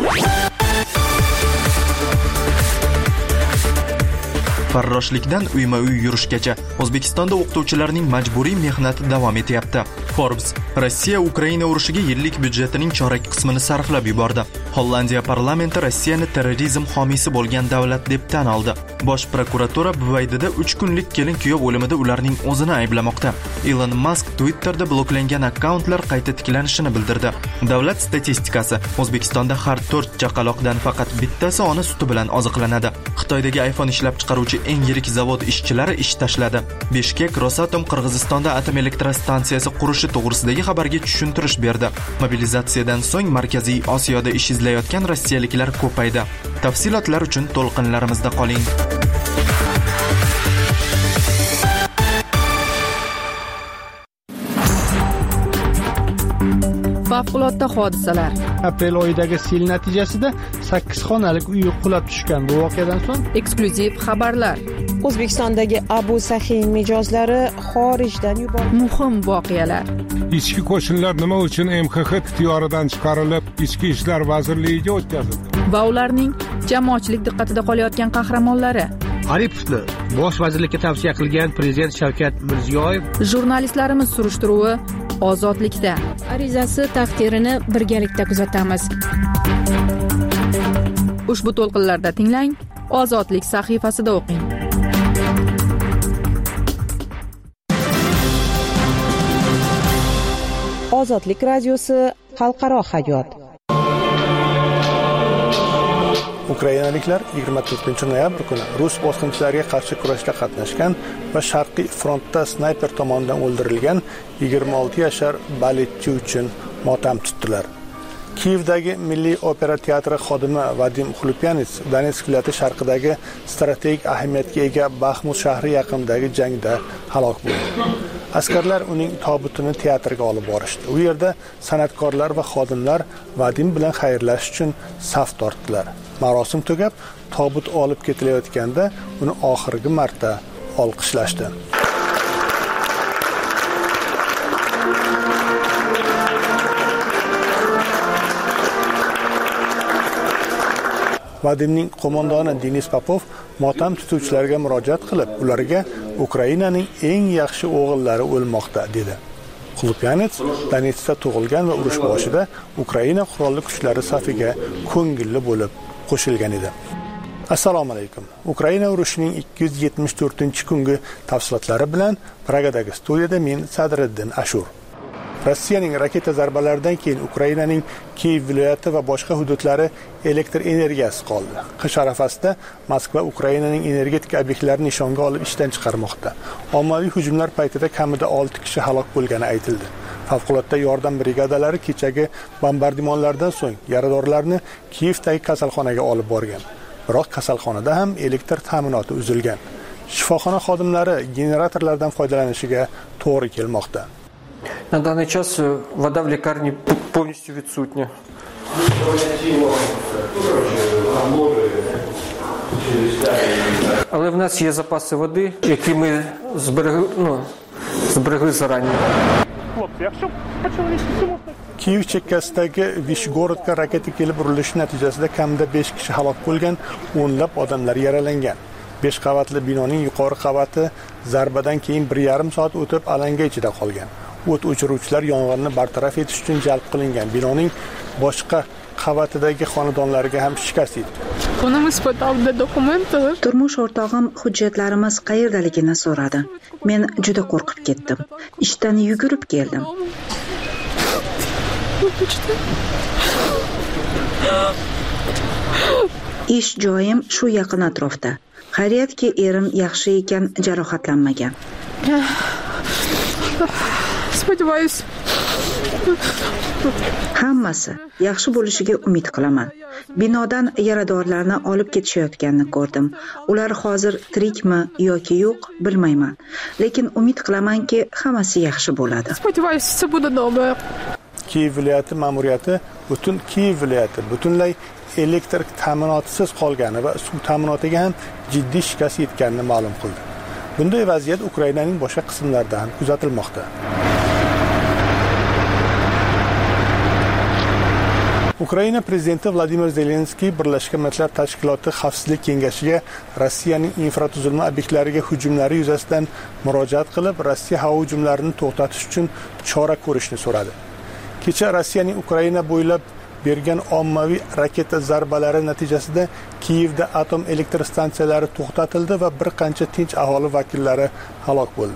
Farroshlikdan uyma-uy yurishgacha O'zbekistonda o'qituvchilarning majburiy mehnati davom etyapti. Forbes Rossiya Ukraina urushiga yillik byudjetining chorak qismini sarflab yubordi. Hollandiya parlamenti Rossiyani terrorizm homiysi bo'lgan davlat deb tan oldi. Bosh prokuratura Buvaydida 3 kunlik kelin-kuyov o'limida ularning o'zini ayblamoqda. Elon Musk Twitterda bloklangan akkauntlar qayta tiklanishini bildirdi. Davlat statistikasi O'zbekistonda har 4 chaqaloqdan faqat bittasi ona suti bilan oziqlanadi. Xitoydagi iPhone ishlab chiqaruvchi eng yirik zavod ishchilari ish tashladi. Bishkek Rosatom Qirg'izistonda atom elektrostansiyasi qurishi to'g'risidagi xabarga tushuntirish berdi. Mobilizatsiyadan so'ng Markaziy Osiyoda ish izlayotgan rossiyaliklar ko'paydi. Tafsilotlar uchun to'lqinlarimizda qoling. Favqulodda hodisalar. Aprel oyidagi sel natijasida 8 xonalik uy qulab tushgan. Bu voqeadan so'ng eksklyuziv xabarlar. O'zbekistondagi Abu Sahin mijozlari xorijdan yuborildi. Muhim voqealar. Ichki qo'shinlar nima uchun MXX ixtiyoridan chiqarilib, Ichki ishlar vazirligiga o'tkazildi? Va ularning jamoatchilik diqqatida qolayotgan qahramonlari. Aripovni bosh vazirlikka tavsiya qilgan prezident Shavkat Mirziyoyev. Jurnalistlarimiz surishtiruvi ozodlikda. Arizasi taqdirini birgalikda kuzatamiz. Ushbu to'lqinlarda tinglang, Ozodlik sahifasida o'qing. Ozodlik radiosi xalqaro hayot. Ukrainaliklar 24-noyabr kuni rus bosqinchilariga qarshi kurashda qatnashgan va Sharqiy frontda snayper tomonidan o'ldirilgan 26 yashar baletchi uchun motam tutdilar. Kiyevdagi Milliy opera teatri xodimi Vadim Xlupyanits Donetsk viloyati sharqidagi strategik ahamiyatga ega Baxmut shahri yaqinidagi jangda halok bo'ldi. Askarlar uning tobutini teatrga olib borishdi. U yerda san'atkorlar va xodimlar Vadim bilan xayrlashish uchun saf tortdilar. Marosim tugab, tobut olib ketilayotganda uni oxirgi marta olqishlashdi. Vadimning qo'mondoni Denis Popov motam tutuvchilarga murojaat qilib, ularga Ukrainaning eng yaxshi o'g'illari o'lmoqda dedi. Xlupyanets Donetskda tug'ilgan va urush boshida Ukraina qurolli kuchlari safiga ko'ngilli bo'lib qo'shilgan edi. Assalomu alaykum. Ukraina urushining 274-kungi tafsilotlari bilan Pragadagi studiyada men Sadriddin Ashur. Rossiyaning raketa zarbalaridan keyin Ukrainaning Kiyev viloyati va boshqa hududlari elektr energiyasi qoldi. Qish arafasida Moskva Ukrainaning energetik obyektlarini nishonga olib ishdan chiqarmoqda. Ommaviy hujumlar paytida kamida 6 kishi halok bo'lgani aytildi. Favqulodda yordam brigadalari kechagi bombardimonlardan so'ng yaradorlarni Kiyevdagi kasalxonaga olib borgan. Biroq kasalxonada ham elektr ta'minoti uzilgan. Shifoxona xodimlari generatorlardan foydalanishiga to'g'ri kelmoqda. На данный час вода в лекарне полностью відсутня. Але в нас є запаси води, які ми зберегли зарані. Kiyev chekkasidagi Vishgorodga raketa kelib urilishi natijasida kamida 5 kishi halok bo'lgan, o'nlab odamlar yaralangan. 5 qavatli binoning yuqori qavati zarbadan keyin 1,5 soat o'tib alanga ichida qolgan. O't o'chiruvchilar yong'inni bartaraf etish uchun jalb qilingan. Binoning boshqa qavatidagi xonadonlarga ham shikast yetdi. Turmush o'rtog'im hujjatlarimiz qayerdaligini so'radi. Men juda qo'rqib ketdim. Ishdan yugurib keldim. Ish joyim shu yaqin atrofda. Xayriyatki, erim yaxshi ekan, jarohatlanmagan. Сподіваюсь. Hammasi yaxshi bo'lishiga umid qilaman. Binodan yaradorlarni olib ketishayotganini ko'rdim. Ular hozir tirikmi yoki yo'q bilmayman, lekin umid qilamanki, hammasi yaxshi bo'ladi. Сподіваюсь, це буде добре. Kiyev viloyati ma'muriyati butun Kiyev viloyati butunlay elektr ta'minotisiz qolgani va suv ta'minotiga ham jiddiy shikast yetganini ma'lum qildi. Bunday vaziyat Ukrainaning boshqa qismlarida ham kuzatilmoqda. Ukraina prezidenti Vladimir Zelenskiy Birlashgan Millatlar Tashkiloti Xavfsizlik kengashiga Rossiyaning infratuzilma obyektlariga hujumlari yuzasidan murojaat qilib, Rossiya havo hujumlarini to'xtatish uchun chora ko'rishni so'radi. Kecha Rossiyaning Ukraina bo'ylab bergan ommaviy raketa zarbalari natijasida Kiyevda atom elektr stansiyalari to'xtatildi va bir qancha tinch aholi vakillari halok bo'ldi.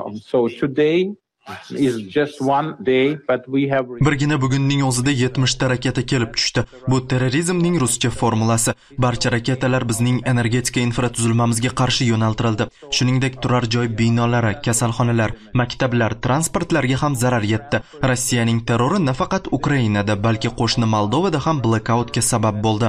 Birgina bugunning o'zida 70 ta raketa kelib tushdi. Bu terrorizmning ruscha formulasi. Barcha raketalar bizning energetika infratuzilmamizga qarshi yo'naltirildi. Shuningdek, turar joy binolari, kasalxonalar, maktablar, transportlarga ham zarar yetdi. Rossiyaning terrori nafaqat Ukrainada, balki qo'shni Moldovada ham blackoutga sabab bo'ldi.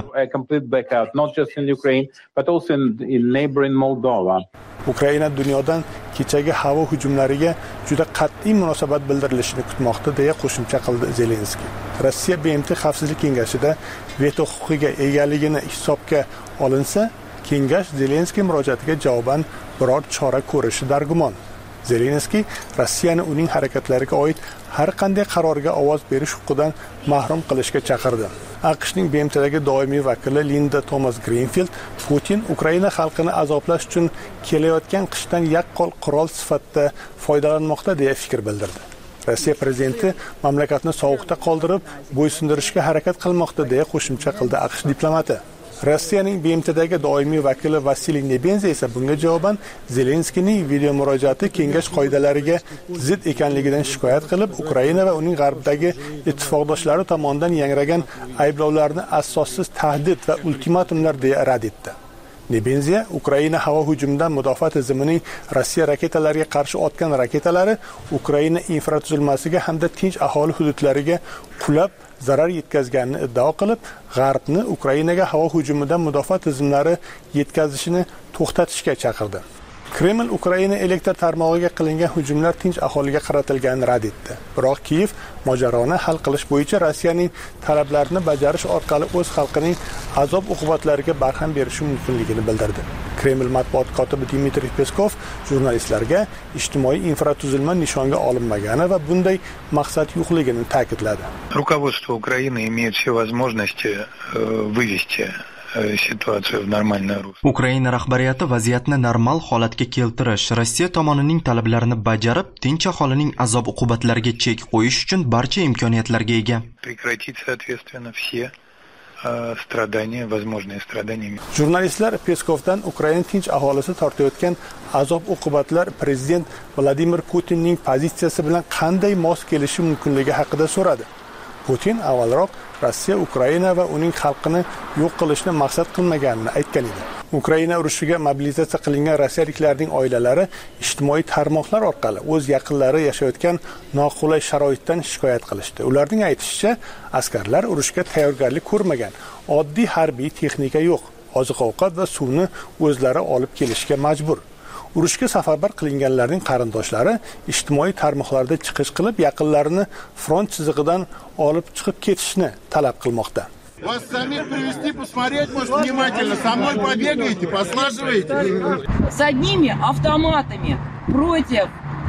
Ukraina dunyodan kechagi havo hujumlariga juda qat'iy munosabat bildirilishini kutmoqda, deya qo'shimcha qildi Zelenskiy. Rossiya BMT Xavfsizlik kengashida veto huquqiga egaligini hisobga olinsa, kengash Zelenskiy murojaatiga javoban biror chora ko'rishi dargumon. Zelenskiy Rossiyani uning harakatlariga oid har qanday qarorga ovoz berish huquqidan mahrum qilishga chaqirdi. AQShning BMTdagi doimiy vakili Linda Thomas Greenfield Putin Ukraina xalqini azoblash uchun kelayotgan qishdan yaqqol qurol sifatida foydalanmoqda deya fikr bildirdi. Rossiya prezidenti mamlakatni sovuqda qoldirib, bo'ysundirishga harakat qilmoqda deya qo'shimcha qildi AQSh diplomati. Rossiyaning BMTdagi doimiy vakili Vasiliy Nebenza esa bunga javoban Zelenskiyning video murojaati kengash qoidalariga zid ekanligidan shikoyat qilib, Ukraina va uning g'arbdagi ittifoqdoshlari tomonidan yangragan ayblovlarni asossiz tahdid va ultimatumlar deya rad etdi. Nebenza Ukraina havo hujumidan mudofaa tizimining Rossiya raketalariga qarshi otgan raketalari Ukraina infratuzilmasiga hamda tinch aholi hududlariga qulab zarar yetkazganini iddao qilib, G'arbni Ukrainaga havo hujumidan mudofaa tizimlari yetkazishini to'xtatishga chaqirdi. Kreml Ukraina elektr tarmog'iga qilingan hujumlar tinch aholiga qaratilganini rad etdi. Biroq Kiyev mojaroni hal qilish bo'yicha Rossiyaning talablarini bajarish orqali o'z xalqining azob-uqubatlariga barham berishi mumkinligini bildirdi. Kreml matbuot kotibi Dmitriy Peskov jurnalistlarga ijtimoiy infratuzilma nishonga olinmagani va bunday maqsad yo'qligini ta'kidladi. Rukovodство Украины имеет все возможности вывести situasiya normalniy ruxsat. Ukraina rahbariyati vaziyatni normal holatga keltirish, Rossiya tomonining talablarini bajarib, tinch aholining azob-uqubatlariga chek qo'yish uchun barcha imkoniyatlarga ega. Прекратить соответственно все stradaniya, возможные stradaniya. Jurnalistlar Peskovdan Ukraina tinch aholisi tortayotgan azob-uqubatlar prezident Vladimir Putinning pozitsiyasi bilan qanday mos kelishi mumkinligi haqida so'radi. Putin avvalroq Rossiya Ukraina va uning xalqini yo'q qilishni maqsad qilmaganini aytgan edi. Ukraina urushiga mobilizatsiya qilingan rossiyaliklarning oilalari ijtimoiy tarmoqlar orqali o'z yaqinlari yashayotgan noqulay sharoitdan shikoyat qilishdi. Ularning aytishicha, askarlar urushga tayyorgarlik ko'rmagan, oddiy harbiy texnika yo'q, oziq-ovqat va suvni o'zlari olib kelishga majbur. Urushga safarbar qilinganlarning qarindoshlari ijtimoiy tarmoqlarda chiqish qilib, yaqinlarini front chizig'idan olib chiqib ketishni talab qilmoqda. Вас самих привести, посмотреть, может, внимательно. Со мной побегаете, послаживаете. С одними автоматами против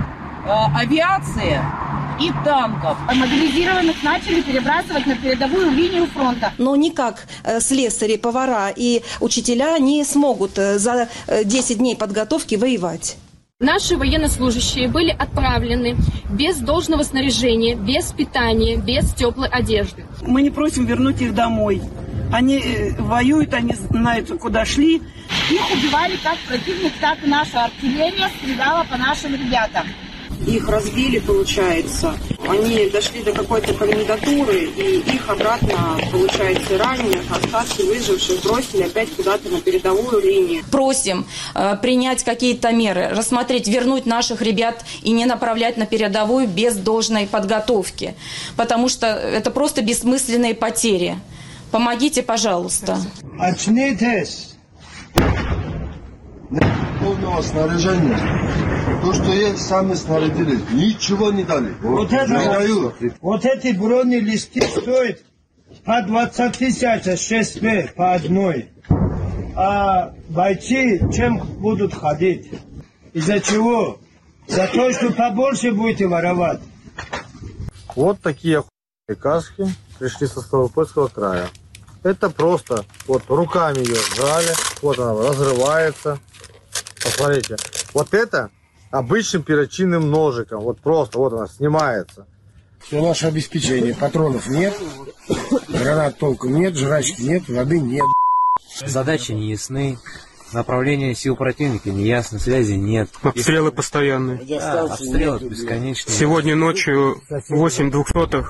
авиации и танков. Мобилизированных начали перебрасывать на передовую линию фронта. Но никак слесари, повара и учителя не смогут за 10 дней подготовки воевать. Наши военнослужащие были отправлены без должного снаряжения, без питания, без теплой одежды. Мы не просим вернуть их домой. Они воюют, они знают, куда шли. Их убивали как противник, так и наша артиллерия стреляла по нашим ребятам. их разбили, получается. Они дошли до какой-то комендатуры, и их обратно, получается, раненых, остатки выживших бросили опять куда-то на передовую линию. Просим принять какие-то меры, рассмотреть, вернуть наших ребят и не направлять на передовую без должной подготовки, потому что это просто бессмысленные потери. Помогите, пожалуйста. Очнитесь! Полного снаряжения. То, что есть, сами снарядились. Ничего не дали. Вот эти бронелисты стоят по 20 тысяч 6 по одной. А бойцы чем будут ходить? Из-за чего? За то, что побольше будете воровать. Вот такие каски пришли со Ставропольского края. Это просто, вот руками ее сжали, вот она разрывается. Посмотрите, вот это обычным перочинным ножиком, вот просто, вот она снимается. Все наше обеспечение, патронов нет, гранат толком нет, жрачки нет, воды нет. Задачи не ясны, направление сил противника не ясно, связи нет. Обстрелы постоянные. Да, обстрелы бесконечные. Сегодня ночью 8 двухсотых,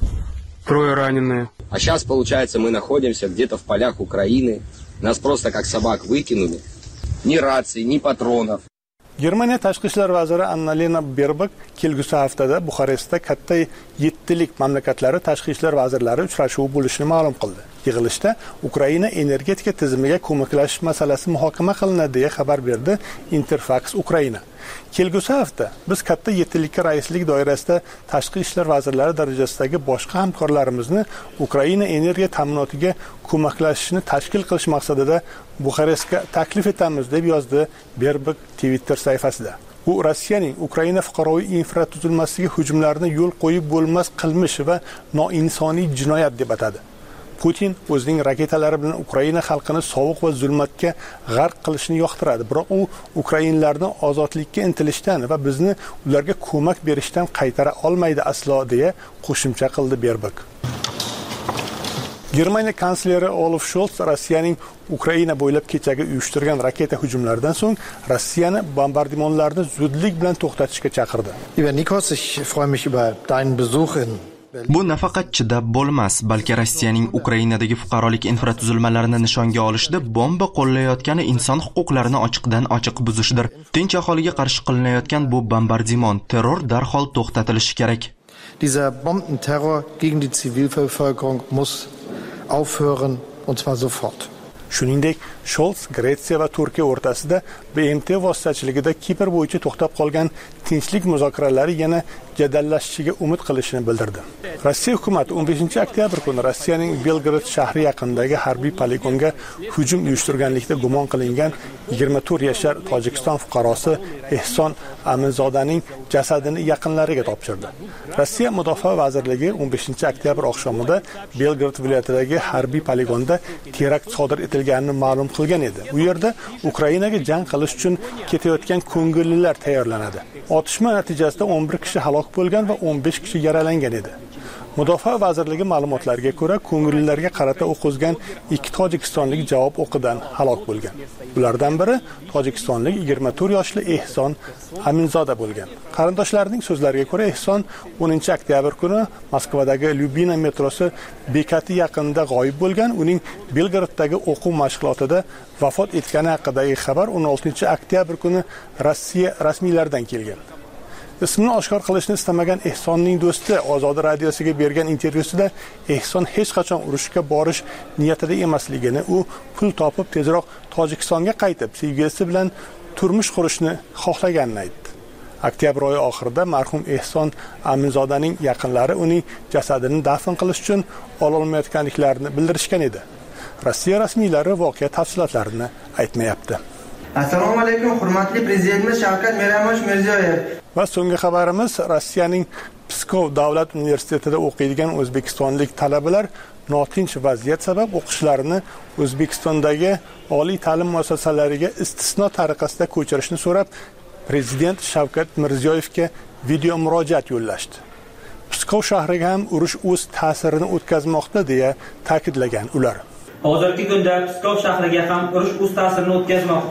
3 раненые. А сейчас, получается, мы находимся где-то в полях Украины. Нас просто как собак выкинули. Ни рации, ни патронов. Germaniya tashqi ishlar vaziri Annalena Baerbock kelgusi haftada Buxarestda katta 7lik mamlakatlari tashqi ishlar vazirlari uchrashuvi bo'lishini ma'lum qildi. Yig'ilishda Ukraina energetika tizimiga ko'maklashish masalasi muhokama qilinadi deya xabar berdi Interfax Ukraina. Kelgusi hafta biz katta 7likka raislik doirasida tashqi ishlar vazirlari darajasidagi boshqa hamkorlarimizni Ukraina energiya ta'minotiga ko'maklashishni tashkil qilish maqsadida Buxarestga taklif etamiz deb yozdi Baerbock Twitter sahifasida. U Rossiyaning Ukraina fuqaroviy infratuzilmasiga hujumlarni yo'l qo'yib bo'lmas qilmish va noinsoniy jinoyat deb atadi. Putin o'zining raketalari bilan Ukraina xalqini sovuq va zulmatga g'arq qilishni yoqtiradi, biroq u ukrainlarni ozodlikka intilishdan va bizni ularga ko'mak berishdan qaytara olmaydi aslo deya qo'shimcha qildi Baerbock. Germaniya kansleri Olaf Scholz Rossiyaning Ukraina bo'ylab kechagi uyushtirgan raketa hujumlaridan so'ng Rossiyani bombardimonlarni zudlik bilan to'xtatishga chaqirdi. Lieber Nikos, ich freue mich über deinen Besuch in Bu nafaqat chidab bo'lmas, balki Rossiyaning Ukrainadagi fuqarolik infratuzilmalarini nishonga olishda bomba qo'llayotgani inson huquqlarini ochiqdan-ochiq buzishdir. Tinch aholiga qarshi qilinayotgan bu bombardimon, terror darhol to'xtatilishi kerak. Dieser Bombenterror gegen die Zivilbevölkerung muss aufhören, und zwar sofort. Shuningdek, Scholz Gretsiya va Turkiya o'rtasida BMT vositachiligida Kipr bo'yicha to'xtab qolgan tinchlik muzokaralari yana jadallashishiga umid qilishini bildirdi. Rossiya hukumati 15 oktyabr kuni Rossiyaning Belgrad shahri yaqinidagi harbiy poligonga hujum uyushtirganlikda gumon qilingan 24 yashar Tojikiston fuqarosi Ehson Aminzodaning jasadini yaqinlariga topshirdi. Rossiya Mudofaa vazirligi 15 oktyabr oqshomida Belgrad viloyatidagi harbiy poligonda terakt sodir etilganini ma'lum qilgan edi. U yerda Ukrainaga jang qilish uchun ketayotgan ko'ngillilar tayyorlanadi. Otishma natijasida 11 kishi halok bo'lgan va 15 kishi yaralangan edi. Mudofaa vazirligi ma'lumotlariga ko'ra, ko'ngillilarga qarata o'q uzgan 2 tojikistonlik javob o'qidan halok bo'lgan. Ulardan biri tojikistonlik 24 yoshli Ehson Aminzoda bo'lgan. Qarindoshlarining so'zlariga ko'ra, Ehson 10 oktyabr kuni Moskvadagi Lyubina metrosi bekati yaqinida g'oyib bo'lgan. Uning Belgraddagi o'quv mashg'ulotida vafot etgani haqidagi xabar 16 oktyabr kuni Rossiya rasmiylaridan kelgan. Ismini oshkor qilishni istamagan Ehsonning do'sti Ozoda radiosiga bergan intervyusida Ehson hech qachon urushga borish niyatida emasligini, u pul topib tezroq Tojikistonga qaytib, sevgilisi bilan turmush qurishni xohlaganini aytdi. Oktyabr oyi oxirida marhum Ehson Aminzodaning yaqinlari uning jasadini dafn qilish uchun ololmayotganliklarini bildirishgan edi. Rossiya rasmiylari voqea tafsilotlarini aytmayapti. Assalomu alaykum, hurmatli prezidentimiz Shavkat Mirziyoyev. Va so'nggi xabarimiz, Rossiyaning Pskov davlat universitetida o'qiydigan o'zbekistonlik talabalar notinch vaziyat sabab o'qishlarini O'zbekistondagi oliy ta'lim muassasalariga istisno tariqasida ko'chirishni so'rab, prezident Shavkat Mirziyoyevga video murojaat yo'llashdi. Pskov shahriga ham urush o'z ta'sirini o'tkazmoqda deya ta'kidlagan ular. Hozirgi kunda Pskov shahriga ham urush o'z ta'sirini o'tkazmoqda.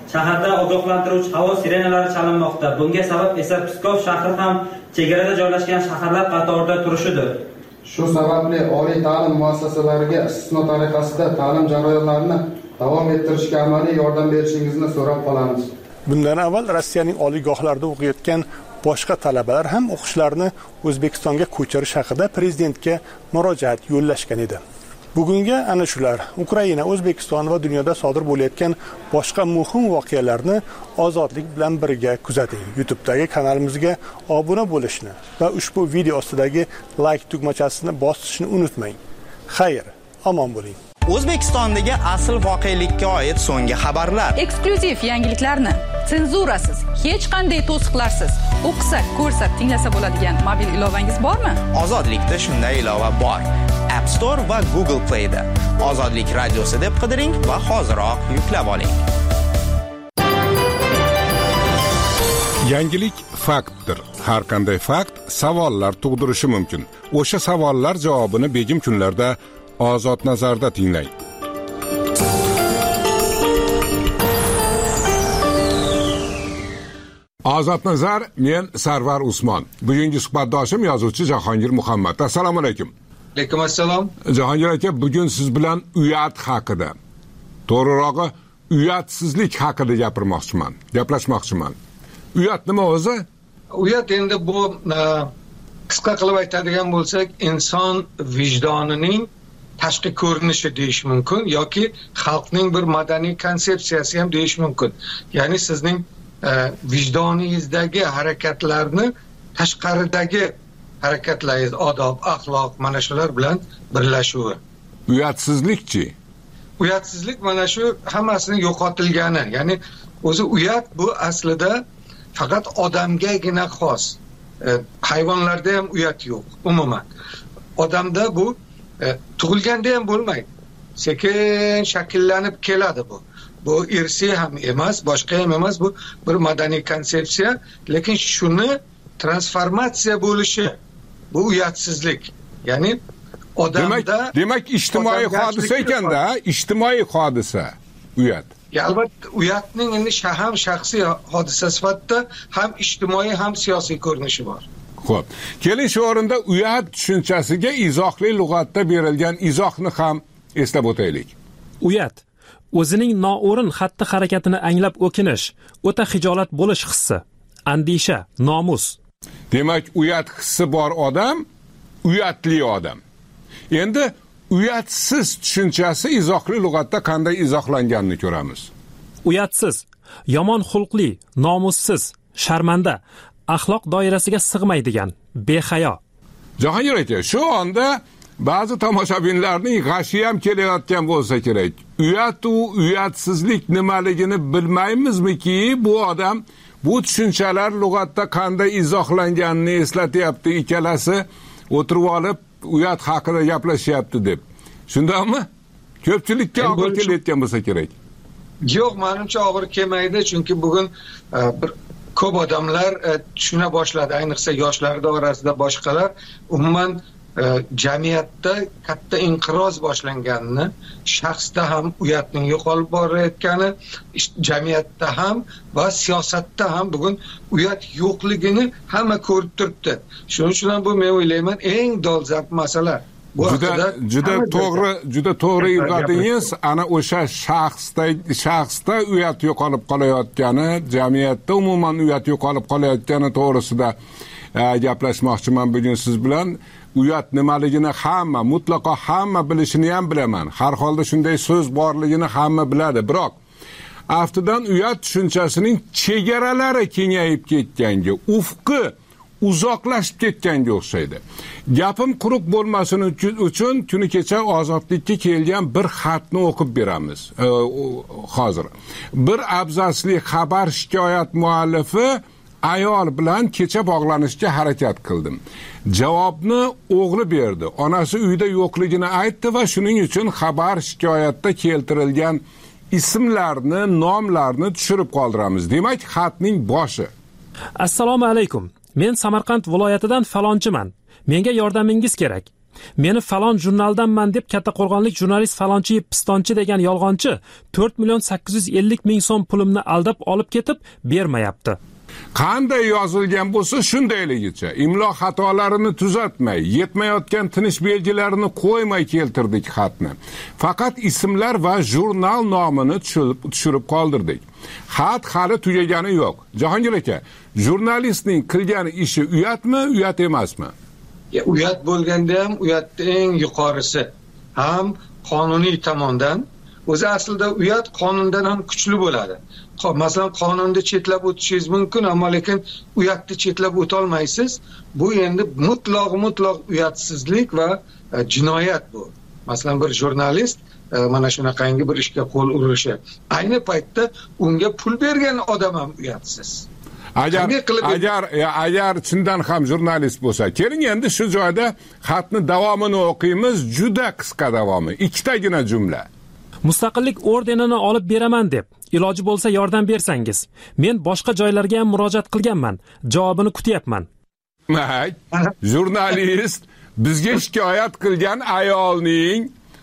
Shaharda ogohlantiruvchi havo sirenalari chalinmoqda. Bunga sabab esa Pskov shahri ham chegarada joylashgan shaharlar qatorida turishidir. Shu sababli oliy ta'lim muassasalariga istisno tariqasida ta'lim jarayonlarini davom ettirishga amaliy yordam berishingizni so'rab qolamiz. Bundan avval Rossiyaning oliygohlarida o'qiyotgan boshqa talabalar ham o'qishlarini O'zbekistonga ko'chirish haqida prezidentga murojaat yo'llashgan edi. Bugunga ana shular Ukraina, O'zbekiston va dunyoda sodir bo'layotgan boshqa muhim voqealarni ozodlik bilan birga kuzating. YouTube'dagi kanalimizga obuna bo'lishni va ushbu video ostidagi like tugmachasini bosishni unutmang. Xayr, omon bo'ling. O'zbekistondagi asl voqelikka oid so'nggi xabarlar. Eksklyuziv yangiliklarni senzurasiz, hech qanday to'siqlarsiz o'qisa, ko'rsa, tinglasa bo'ladigan mobil ilovangiz bormi? Ozodlikda shunday ilova bor. App Store va Google Play'da Ozodlik radiosi deb qidiring va hoziroq yuklab oling. Yangilik faktdir. Har qanday fakt savollar tug'dirishi mumkin. O'sha savollar javobini begim kunlarda Ozod nazarda tinglang. Ozod nazar, men Sarvar Usmon. Bugungi suhbatdoshim yozuvchi Jahongir Muhammad. Assalomu alaykum. Alaykum assalom. Jahongir aka, bugun siz bilan uyat haqida, to'g'rirog'i uyatsizlik haqida gaplashmoqchiman. Uyat nima o'zi? Uyat endi bu qisqa qilib aytadigan bo'lsak, inson vijdonining tashqi ko'rinishi deyish mumkin yoki xalqning bir madaniy konsepsiyasi ham deyish mumkin. Ya'ni sizning vijdoningizdagi harakatlarni tashqaridagi harakatlaringiz, odob, axloq mana shular bilan birlashuvi. Uyatsizlikchi? Uyatsizlik mana shu hammasining yo'qotilgani. Ya'ni o'zi uyat bu aslida faqat odamgagina xos. Hayvonlarda ham uyat yo'q umuman. Odamda bu tug'ilganda ham bo'lmaydi. Sekin shakllanib keladi bu. Bu irsiy ham emas, boshqa ham emas, bu bir madaniy konsepsiya, lekin shuni transformatsiya bo'lishi bu uyatsizlik. Ya'ni odamda demak ijtimoiy hodisa ekanda, ijtimoiy hodisa uyat. Albatta uyatning endi ham shaxsiy hodisa sifatida ham ijtimoiy ham siyosiy ko'rinishi bor. Xo'p, keling shu o'rinda uyat tushunchasiga izohli lug'atda berilgan izohni ham eslab o'taylik. Uyat o'zining noo'rin xatti-harakatini anglab o'kinish, o'ta xijolat bo'lish hissi, andisha, nomus. Demak, uyat hissi bor odam uyatli odam. Endi uyatsiz tushunchasi izohli lug'atda qanday izohlanganini ko'ramiz. Uyatsiz, yomon xulqli, nomussiz, sharmanda, axloq doirasiga sig'maydigan, behayo. Jahongir aka, shu onda ba'zi tomoshabinlarning g'ashi ham kelayotgan bo'lsa kerak. Uyat u uyatsizlik nimaligini bilmaymizmiki, bu odam bu tushunchalar lug'atda qanday izohlanganini eslatyapti, ikkalasi o'tirib olib uyat haqida gaplashyapti deb. Shundaqmi? Ko'pchilikka og'ir kelayotgan bo'lsa kerak. Yo'q, menimcha og'ir kelmaydi, chunki bugun bir ko'p odamlar tushuna boshladi, ayniqsa yoshlar orasida boshqalar umuman jamiyatda katta inqiroz boshlanganini, shaxsda ham uyatning yo'qolib borayotgani, jamiyatda ham va siyosatda ham bugun uyat yo'qligini hamma ko'rib turibdi. Shuning uchun ham bu men o'ylayman eng dolzarb masala. Juda to'g'ri yurgadingiz. Ana o'sha shaxsda uyat yo'qolib qolayotgani, jamiyatda umuman uyat yo'qolib qolayotgani to'g'risida gaplashmoqchiman bugun siz bilan. Uyat nimaligini mutlaqo hamma bilishini ham bilaman. Har holda shunday so'z borligini hamma biladi. Biroq aftidan uyat tushunchasining chegaralari kengayib ketganga, ufqi uzoqlashib ketganga o'xshaydi. Gapim quruq bo'lmasin uchun kuni kecha Ozodlikka kelgan bir xatni o'qib beramiz. Hozir bir abzasli xabar shikoyat muallifi ayol bilan kecha bog'lanishga harakat qildim. Javobni o'g'li berdi. Onasi uyda yo'qligini aytdi va shuning uchun xabar shikoyatda keltirilgan ismlarni, nomlarni tushirib qoldiramiz. Demak, xatning boshi. Assalomu alaykum. Men Samarqand viloyatidan falonchiman. Menga yordamingiz kerak. Meni falon jurnaldanman deb Kattaqo'rg'onlik jurnalist falonchi pistonchi degan yolg'onchi 4,850,000 so'm pulimni aldab olib ketib bermayapti. Qanday yozilgan bo'lsa shundayligicha imlo xatolarini tuzatmay, yetmayotgan tinish belgilarini qo'ymay keltirdik xatni. Faqat ismlar va jurnal nomini tushirib qoldirdik. Xat hali tugagani yo'q. Jahongir aka, jurnalistning qilgan ishi uyatmi, uyat emasmi? Uyat bo'lganda ham uyatning eng yuqorisi. Ham qonuniy tomondan, o'zi aslida uyat qonundan ham kuchli bo'ladi. Masalan, qonunda chetlab o'tishingiz mumkin, ammo lekin uyatni chetlab o'ta olmaysiz. Bu endi mutlaq uyatsizlik va jinoyat bu. Masalan, bir jurnalist mana shunaqangi bir ishga qo'l urishi. Ayni paytda unga pul bergan odam ham uyatsiz. Agar chindan ham jurnalist bo'lsa, keling endi shu joyda xatni davomini o'qiymiz, juda qisqa davomi, ikkitagina jumla. Mustaqillik ordenini olib beraman deb, iloji bo'lsa yordam bersangiz. Men boshqa joylarga ham murojaat qilganman. Javobini kutyapman. Jurnalist bizga shikoyat qilgan ayolning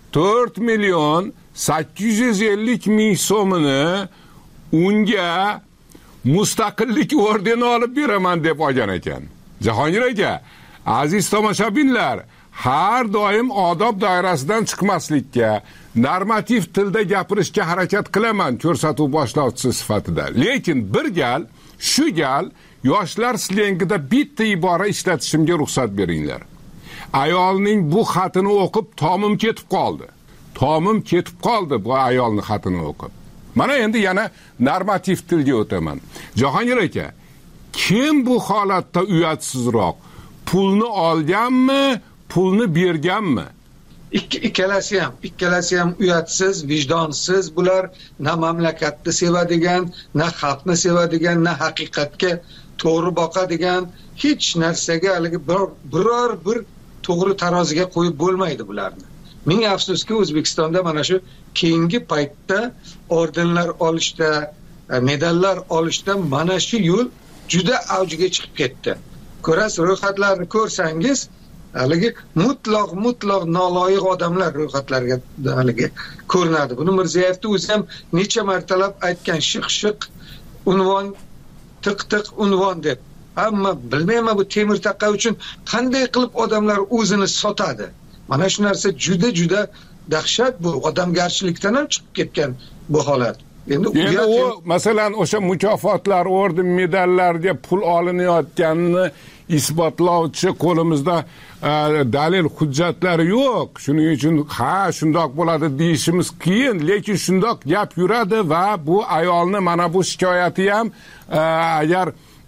4,850,000 so'mini unga Mustaqillik ordeni olib beraman deb olgan ekan. Jahongir aka, aziz tomoshabinlar, har doim odob doirasidan chiqmaslikka, normativ tilda gapirishga harakat qilaman ko'rsatuv boshlovchisi sifatida. Lekin bir gal, shu gal yoshlar slengida bitta ibora ishlatishimga ruxsat beringlar. Ayolning bu xatini o'qib tomim ketib qoldi. Tomim ketib qoldi bu ayolning xatini o'qib. Mana endi yana normativ tilga o'taman. Jahongir aka, kim bu holatda uyatsizroq? Pulni olganmi, pulni berganmi? Ikkalasi ham uyatsiz, vijdonsiz. Bular na mamlakatni sevadigan, na xalqni sevadigan, na haqiqatga to'g'ri boqadigan, hech narsaga haligi biror bir to'g'ri taroziga qo'yib bo'lmaydi bularni. Ming afsuski, O'zbekistonda mana shu keyingi paytda ordenlar olishda, medallar olishda mana shu yo'l juda avjiga chiqib ketdi. Ko'rasiz, ro'yxatlarni ko'rsangiz, haligi mutlaq noloyiq odamlar ro'yxatlarga haligi ko'rinadi. Buni Mirzayevning o'zi ham necha martalab aytgan, shiq unvon, tiq unvon deb. Hamma bilmayman bu temir taqqa uchun qanday qilib odamlar o'zini sotadi. Mana shu narsa juda dahshat, bu odamgarchilikdan ham chiqib ketgan bu holat. Endi u masalan o'sha mukofotlar, orden, medallarga pul olinayotganini isbotlovchi qo'limizda dalil hujjatlari yo'q. Shuning uchun shundoq bo'ladi deyishimiz qiyin, lekin shundoq gap yuradi va bu ayolni mana bu shikoyati ham agar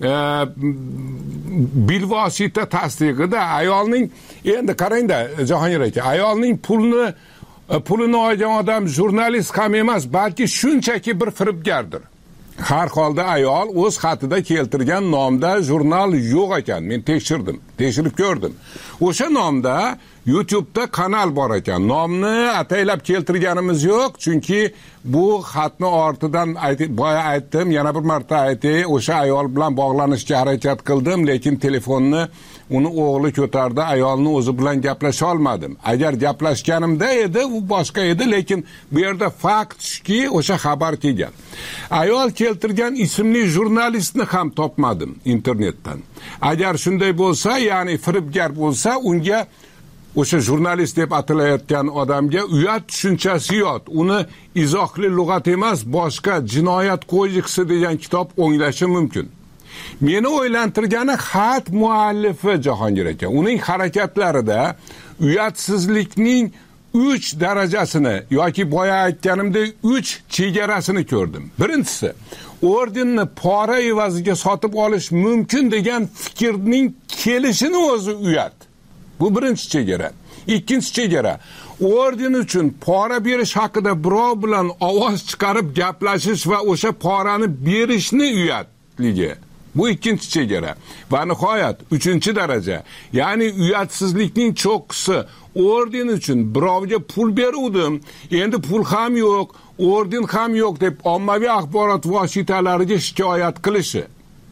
bilvosita tasdig'ida ayolning, endi qarangda Jahongir aka, ayolning pulini olgan odam jurnalist ham emas, balki shunchaki bir firibgardir. Har holda ayol o'z xatida keltirgan nomda jurnal yo'q ekan. Men tekshirib ko'rdim. O'sha nomda YouTube'da kanal bor ekan. Nomni ataylab keltirganimiz yo'q, chunki bu xatni ortidan boya aytdim, yana bir marta aytay, o'sha ayol bilan bog'lanishga harakat qildim, lekin telefonni uni o'g'li ko'tardi, ayolni o'zi bilan gaplasha olmadim. Agar gaplashganimda edi, u boshqa edi, lekin bu yerda fakt shuki, o'sha xabar kelgan. Ayol keltirgan ismli jurnalistni ham topmadim internetdan. Agar shunday bo'lsa, ya'ni firibgar bo'lsa, unga o'sha jurnalist deb atalayotgan odamga uyat tushunchasi yot. Uni izohli lug'at emas, boshqa Jinoyat kodeksi degan kitob o'nglashi mumkin. Meni o'ylantirgani xat muallifi Jahongir aka. Uning harakatlarida uyatsizlikning 3 darajasini yoki boya aytganimdek 3 chegarasini ko'rdim. Birinchisi, ordenni pora evaziga sotib olish mumkin degan fikrning kelishini o'zi uyat. Bu birinchi chegara. Ikkinchi chegara, orden uchun pora berish haqida birov bilan ovoz chiqarib gaplashish va o'sha porani berishni uyatligi. Bu ikkinchi chegara. Va nihoyat 3-daraja, ya'ni uyatsizlikning cho'qqisi, orden uchun birovga pul beruvdim, endi pul ham yo'q, orden ham yo'q deb ommaviy axborot vositalariga shikoyat qilishi.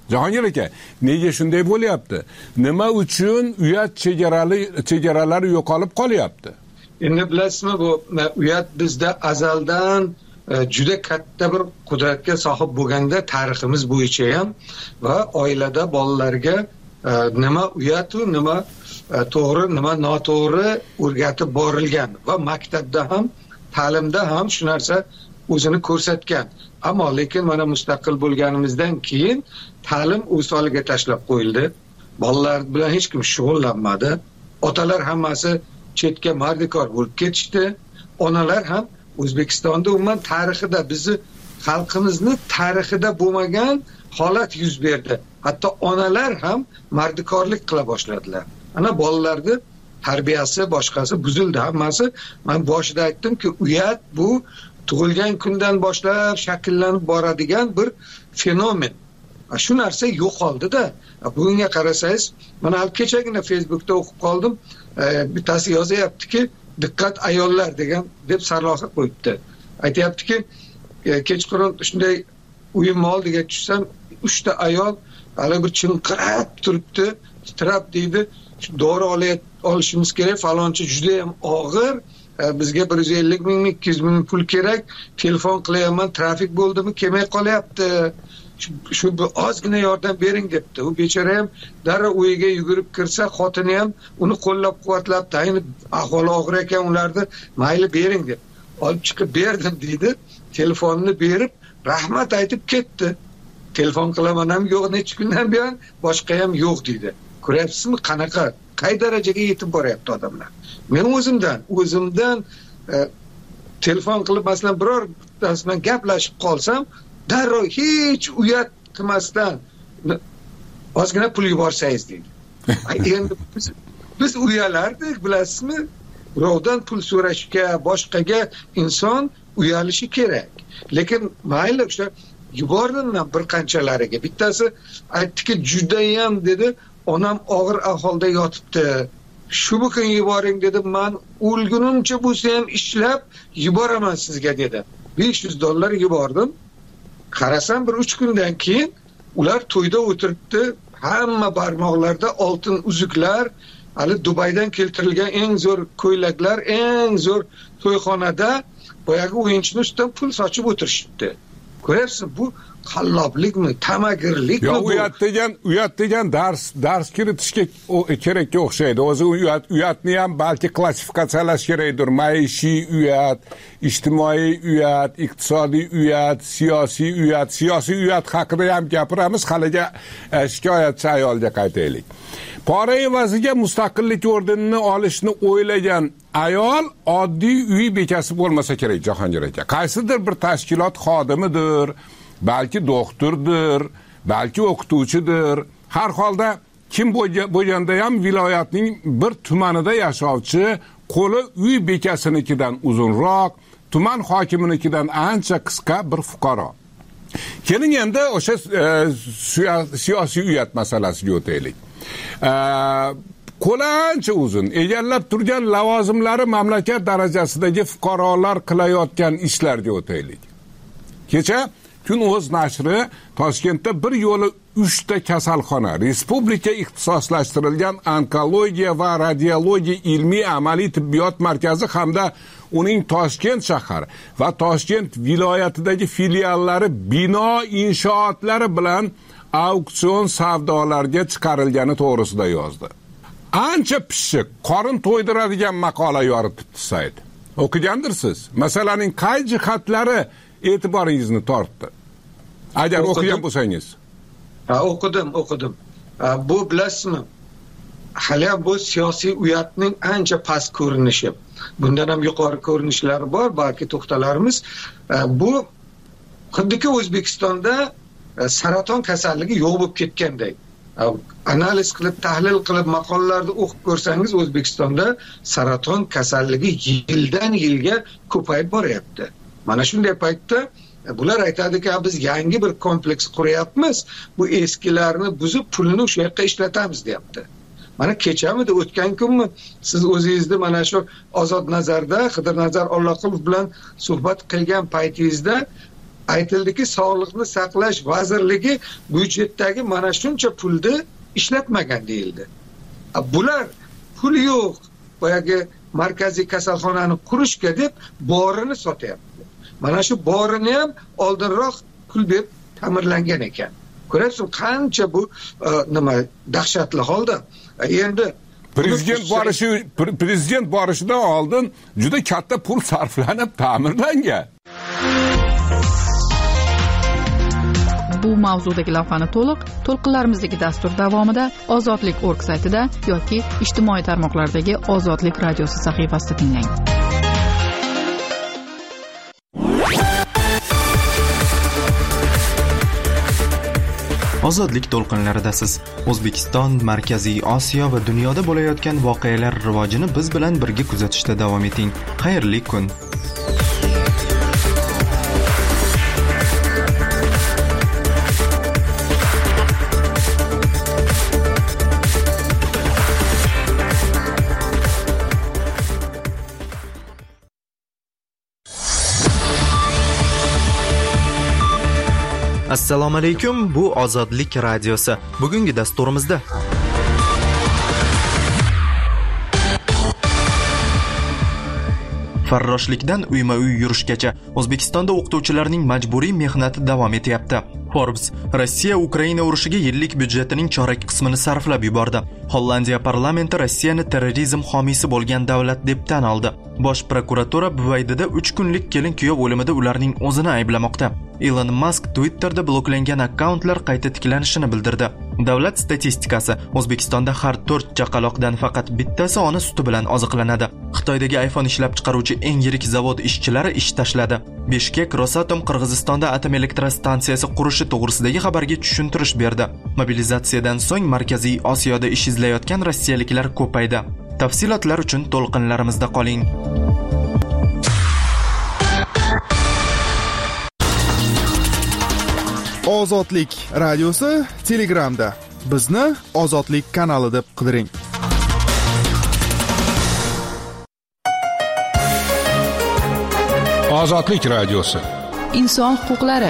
Jahongir aka, nega shunday bo'lyapti? Nima uchun uyat chegaralari yo'qolib qolyapti? Endi bilasizmi, bu uyat bizda azaldan juda katta bir qudratga sohib bo'lganda tariximiz bo'yicha ham va oilada bolalarga nima uyatu, nima to'g'ri, nima noto'g'ri o'rgatib borilgan va maktabda ham, ta'limda ham shu narsa o'zini ko'rsatgan. Ammo lekin mana mustaqil bo'lganimizdan keyin ta'lim o'z holiga tashlab qo'yildi. Bolalar bilan hech kim shug'ullanmadi. Otalar hammasi chetga mardikor bo'lib ketishdi. Onalar ham O'zbekistonda umuman tarixida, bizni xalqimizni tarixida bo'lmagan holat yuz berdi. Hatto onalar ham mardikorlik qila boshladilar. Ana bolalarning tarbiyasi boshqasi buzildi hammasi. Men boshida aytdimki, uyat bu tug'ilgan kundan boshlab shakllanib boradigan bir fenomen. Shu narsa yo'qoldi-da. Bugunga qarasangiz, mana kechagina Facebookda o'qib qoldim. Bittasi yozyaptiki, diqqat ayollar degan deb sarlavha qo'yibdi. Aytayaptiki, kechqurun shunday uyim oldiga tushsam, 3 ta ayol hali bir chinqirab turibdi, titrab deydi, dori olishimiz kerak, falonchi juda ham og'ir, bizga 150 ming, 200 ming pul kerak, telefon qilyapman, trafik bo'ldimi, kelmay qolyapti. Shu ozgina yordam bering debdi. U bechora ham darrov uyiga yugurib kirsa, xotini ham uni qo'llab-quvvatlabdi. Ayni ahvoli og'ir ekan ularni, mayli bering deb. Olib chiqib berdim deydi. Telefonni berib, rahmat aytib ketdi. Telefon qilaman ham yo'q, necha kundan buyon boshqa ham yo'q deydi. Ko'ryapsizmi, qanaqa, qay darajaga yetib boryapti odamlar. Men o'zimdan telefon qilib, masalan, biror bittasi bilan gaplashib qolsam, darrov hech uyat qilmasdan ozgina pul yuborsangiz deydi. Endi biz uyalardik, bilasizmi? Birovdan pul so'rashga, boshqaga inson uyalishi kerak. Lekin mayli o'sha yubordim men bir qanchalariga. Bittasi aytdiki, judayam dedi, onam og'ir ahvolda yotibdi. Shu kun yuboring dedi, men o'lgunimcha bo'lsa ham ishlab yuboraman sizga dedi. $500 yubordim. Qarasam bir 3 kundan keyin ular to'yda o'tiribdi, hamma barmoqlarda oltin uzuklar, hali Dubaydan keltirilgan eng zo'r ko'ylaklar, eng zo'r to'yxonada boyagi o'yinchining ustidan pul sochib o'tirishibdi. Ko'ryapsiz, bu qalloblikmi, tamagirlikmi? Yo, uyat degan dars kiritishga kerakka o'xshaydi. O'zi uyatni ham balki klassifikatsiyalash kerakdir. Maishiy uyat, ijtimoiy uyat, iqtisodiy uyat, siyosiy uyat. Siyosiy uyat haqida ham gapiramiz. Haliga shikoyatchi ayolga qaytaylik. Pora evaziga mustaqillik ordenini olishni o'ylagan ayol oddiy uy bekasi bo'lmasa kerak, Jahongir aka. Qaysidir bir tashkilot xodimidir, balki doktordir, balki o'qituvchidir. Har holda kim bo'lganda ham viloyatning bir tumanida yashovchi, qo'li uy bekasinikidan uzunroq, tuman hokiminikidan ancha qisqa bir fuqaro. Keling endi o'sha siyosiy uyat masalasiga o'taylik. Qo'li ancha uzun, egallab turgan lavozimlari mamlakat darajasidagi fuqarolar qilayotgan ishlarga o'taylik. Kecha Kun.uz nashri Toshkentda bir yo'li 3 ta kasalxona, respublika ixtisoslashtirilgan onkologiya va radiologiya ilmiy amaliy tibbiyot markazi hamda uning Toshkent shahar va Toshkent viloyatidagi filiallari bino inshootlari bilan auksion savdolarga chiqarilgani to'g'risida yozdi. Ancha pishiq, qorin to'ydiradigan maqola yoritibdi sayt. O'qigandirsiz? Masalaning qay jihatlari e'tiboringizni tortdi? Agar o'qigan bo'lsangiz. O'qidim. Bu bilasizmi? Hali bu siyosiy uyatning ancha past ko'rinishi. Bundan ham yuqori ko'rinishlari bor, balki to'xtalarmiz. Bu xuddiki O'zbekistonda saraton kasalligi yo'q bo'lib ketganday. Analiz qilib, tahlil qilib, maqolalarni o'qib ko'rsangiz, O'zbekistonda saraton kasalligi yildan yilga ko'payib boryapti. Mana shunday paytda bular aytadiki, biz yangi bir kompleks quryapmiz, bu eskilarni buzib pulni o'sha yoqqa ishlatamiz deyapti. Mana kechamidi, o'tgan kunmi siz o'zingizni mana shu Ozod Nazarda Xidir Nazar Alloqulov bilan suhbat qilgan paytingizda aytildiki, Sog'liqni saqlash vazirligi byudjetdagi mana shuncha pulni ishlatmagan deyildi. Bular pul yo'q, boyagi markaziy kasalxonani qurishga deb borini sotyapti. Mana shu borini ham oldinroq pul berib ta'mirlangan ekan. Ko'ryapsiz, qancha bu nima dahshatli holda. Endi prezident borishidan oldin juda katta pul sarflanib ta'mirlangan. Bu mavzudagi lavhani to'lqinlarimizdagi dastur davomida Ozodlik.org saytida yoki ijtimoiy tarmoqlardagi Ozodlik radiosi sahifasida tinglang. Ozodlik to'lqinlaridasiz. O'zbekiston, Markaziy Osiyo va dunyoda bo'layotgan voqealar rivojini biz bilan birga kuzatishda davom eting. Xayrli kun. Assalomu alaykum, bu Ozodlik radiosi. Bugungi dasturimizda farroshlikdan uyma-uy yurishgacha O'zbekistonda o'qituvchilarning majburiy mehnati davom etyapti. Forbes Rossiya Ukraina urushiga yillik byudjetining chorak qismini sarflab yubordi. Hollandiya parlamenti Rossiyani terrorizm homiysi bo'lgan davlat deb tan oldi. Bosh prokuratura Buvaydida 3 kunlik kelin-kuyov o'limida ularning o'zini ayblamoqda. Elon Musk Twitterda bloklangan akkauntlar qayta tiklanishini bildirdi. Davlat statistikasi O'zbekistonda har 4 chaqaloqdan faqat bittasi ona suti bilan oziqlanadi. Xitoydagi iPhone ishlab chiqaruvchi eng yirik zavod ishchilari ish tashladi. Bishkek Rosatom Qirg'izistonda atom elektrostansiyasi qurishi to'g'risidagi xabarga tushuntirish berdi. Mobilizatsiyadan so'ng Markaziy Osiyoda ish izlayotgan rossiyaliklar ko'paydi. Tafsilotlar uchun to'lqinlarimizda qoling. Ozodlik radiosi Telegramda. Bizni Ozodlik kanali deb qidiring. Ozodlik radiosi. Inson huquqlari.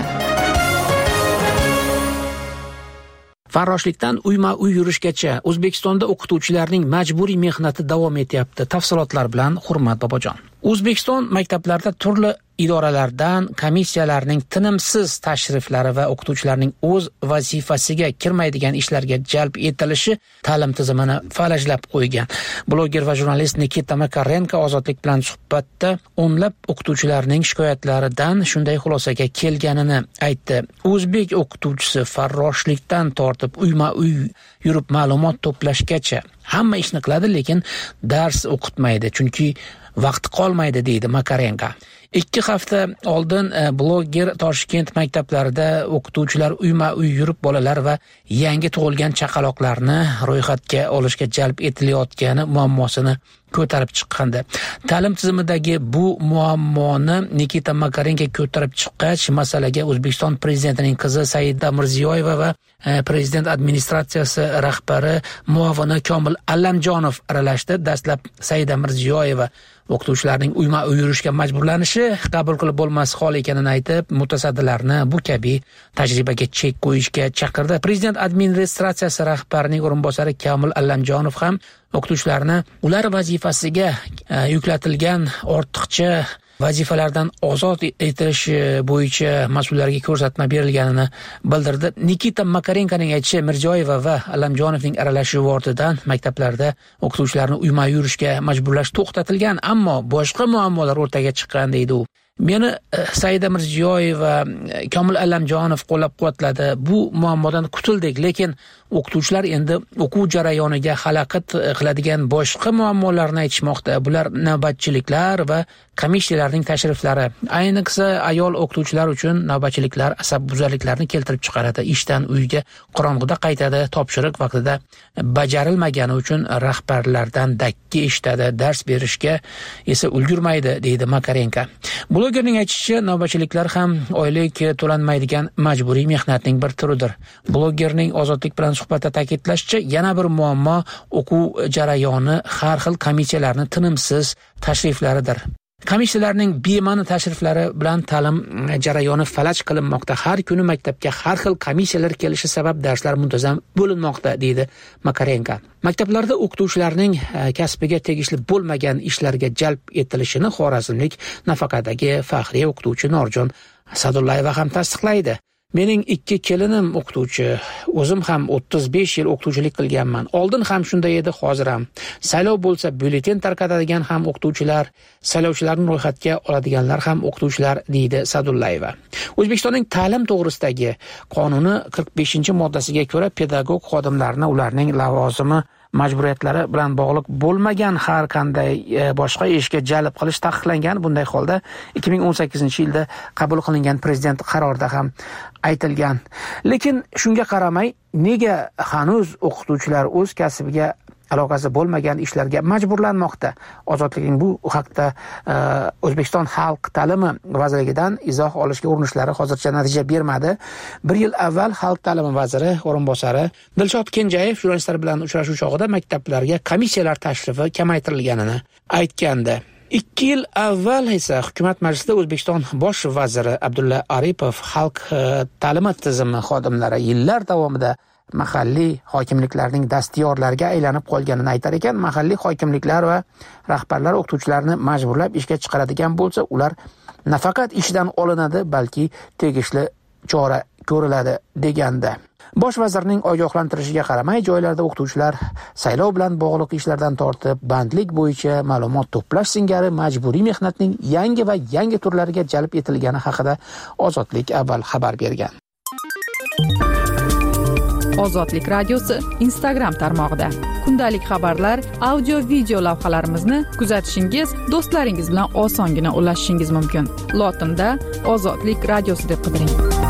Farroshlikdan uyma-uy yurishgacha O'zbekistonda o'qituvchilarning majburiy mehnati davom etyapti. Tafsilotlar bilan Hurmat Bobojon. O'zbekiston maktablarida turli idoralardan komissiyalarning tinimsiz tashriflari va o'qituvchilarning o'z vazifasiga kirmaydigan ishlarga jalb etilishi ta'lim tizimini falajlab qo'ygan. Bloger va jurnalist Nikita Makarenko Ozodlik bilan suhbatda o'nlab o'qituvchilarning shikoyatlaridan shunday xulosaga kelganini aytdi. O'zbek o'qituvchisi farroshlikdan tortib uyma-uy yurib ma'lumot to'plashgacha hamma ishni qiladi, lekin dars o'qitmaydi, chunki vaqti qolmaydi, deydi Makarenko. 2 hafta oldin bloger Toshkent maktablarida o'qituvchilar uyma-uy yurib bolalar va yangi tug'ilgan chaqaloqlarni ro'yxatga olishga jalb etilayotgani muammosini ko'tarib chiqqandi. Ta'lim tizimidagi bu muammoni Nikita Makarenko ko'tarib chiqqach, masalaga O'zbekiston prezidentining qizi Saida Mirziyoyeva va prezident administratsiyasi rahbari muavini Komil Allamjonov aralashdi. Dastlab Saida Mirziyoyeva o'qituvchilarning uyma-uy yurishga majburlanishi qabul qilib bo'lmas hol ekanini aytib, mutasaddilarni bu kabi tajribaga chek qo'yishga chaqirdi. Prezident administratsiyasi rahbarining o'rinbosari Komil Allamjonov ham o'qituvchilarni ular vazifasiga yuklatilgan ortiqcha vazifalardan ozod etish bo'yicha mas'ullarga ko'rsatma berilganini bildirdi. Nikita Makarenkoning aytishicha, Mirziyoyeva va Allamjonovning aralashuvi ortidan maktablarda o'qituvchilarni uyma yurishga majburlash to'xtatilgan, ammo boshqa muammolar o'rtaga chiqqan, deydi u. Meni Saida Mirziyoyeva, Komil Allamjonov qo'llab-quvvatladi. Bu muammodan qutuldik, lekin o'qituvchilar endi o'quv jarayoniga xalaqit qiladigan boshqa muammolarni aytishmoqda. Bular navbatchiliklar va komissiyalarning tashriflari. Ayniqsa ayol o'qituvchilar uchun navbatchiliklar asabbuzarliklarni keltirib chiqaradi. Ishdan uyga qorong'ida qaytadi, topshiriq vaqtida bajarilmagani uchun rahbarlardan dakki eshitadi, dars berishga esa ulgurmaydi, deydi Makarenko. Blogerning aytishicha, navbatchiliklar ham oylik to'lanmaydigan majburiy mehnatning bir turidir. Blogerning Ozodlik bilan suhbatda ta'kidlashicha, yana bir muammo o'quv jarayoni har xil komissiyalarning tinimsiz tashriflaridir. Komissiyalarning bema'ni tashriflari bilan ta'lim jarayoni falaj qilinmoqda. Har kuni maktabga har xil komissiyalar kelishi sabab darslar muntazam bo'linmoqda, deydi Makarenko. Maktablarda o'qituvchilarning kasbiga tegishli bo'lmagan ishlarga jalb etilishini xorazmlik nafaqadagi faxriy o'qituvchi Norjon Sadullayeva ham tasdiqlaydi. Mening 2 kelinim o'qituvchi, o'zim ham 35 yil o'qituvchilik qilganman. Oldin ham shunday edi, hozir ham. Saylov bo'lsa, byulleten tarqatadigan ham o'qituvchilar, saylovchilarni ro'yxatga oladiganlar ham o'qituvchilar, deydi Sadullayeva. O'zbekistonning ta'lim to'g'risidagi qonuni 45-moddasiga ko'ra pedagog xodimlarni ularning lavozimi majburiyatlari bilan bog'liq bo'lmagan har qanday boshqa ishga jalb qilish taqiqlangan. Bunday holda 2018-yilda qabul qilingan prezident qarorida ham aytilgan. Lekin shunga qaramay, nega hanuz o'qituvchilar o'z kasbiga aloqasi bo'lmagan ishlarga majburlanmoqda? Ozodlikning bu haqda O'zbekiston Xalq ta'limi vazirligidan izoh olishga urinishlari hozircha natija bermadi. 1 yil avval Xalq ta'limi vaziri o'rinbosari Dilshod Kenjayev jurnalistlar bilan uchrashuv chog'ida maktablarga komissiyalar tashrifi kamaytirilganini aytgandi. 2 yil avval esa hukumat majlisida O'zbekiston bosh vaziri Abdulla Aripov xalq ta'limi tizimi xodimlari yillar davomida mahalliy hokimliklarning dastyorlariga aylanib qolganini aytar ekan. Mahalliy hokimliklar va rahbarlar o'qituvchilarni majburlab ishga chiqaradigan bo'lsa, ular nafaqat ishdan olinadi, balki tegishli chora ko'riladi deganda. Bosh vazirning ogohlantirishiga qaramay, joylarda o'qituvchilar saylov bilan bog'liq ishlardan tortib, bandlik bo'yicha ma'lumot to'plash singari majburiy mehnatning yangi turlariga jalb etilgani haqida Ozodlik avval xabar bergan. Ozodlik radiosi Instagram tarmog'ida kundalik xabarlar, audio video lavhalarimizni kuzatishingiz, do'stlaringiz bilan osongina ulashishingiz mumkin. Lotinda Ozodlik radiosi deb qidiring.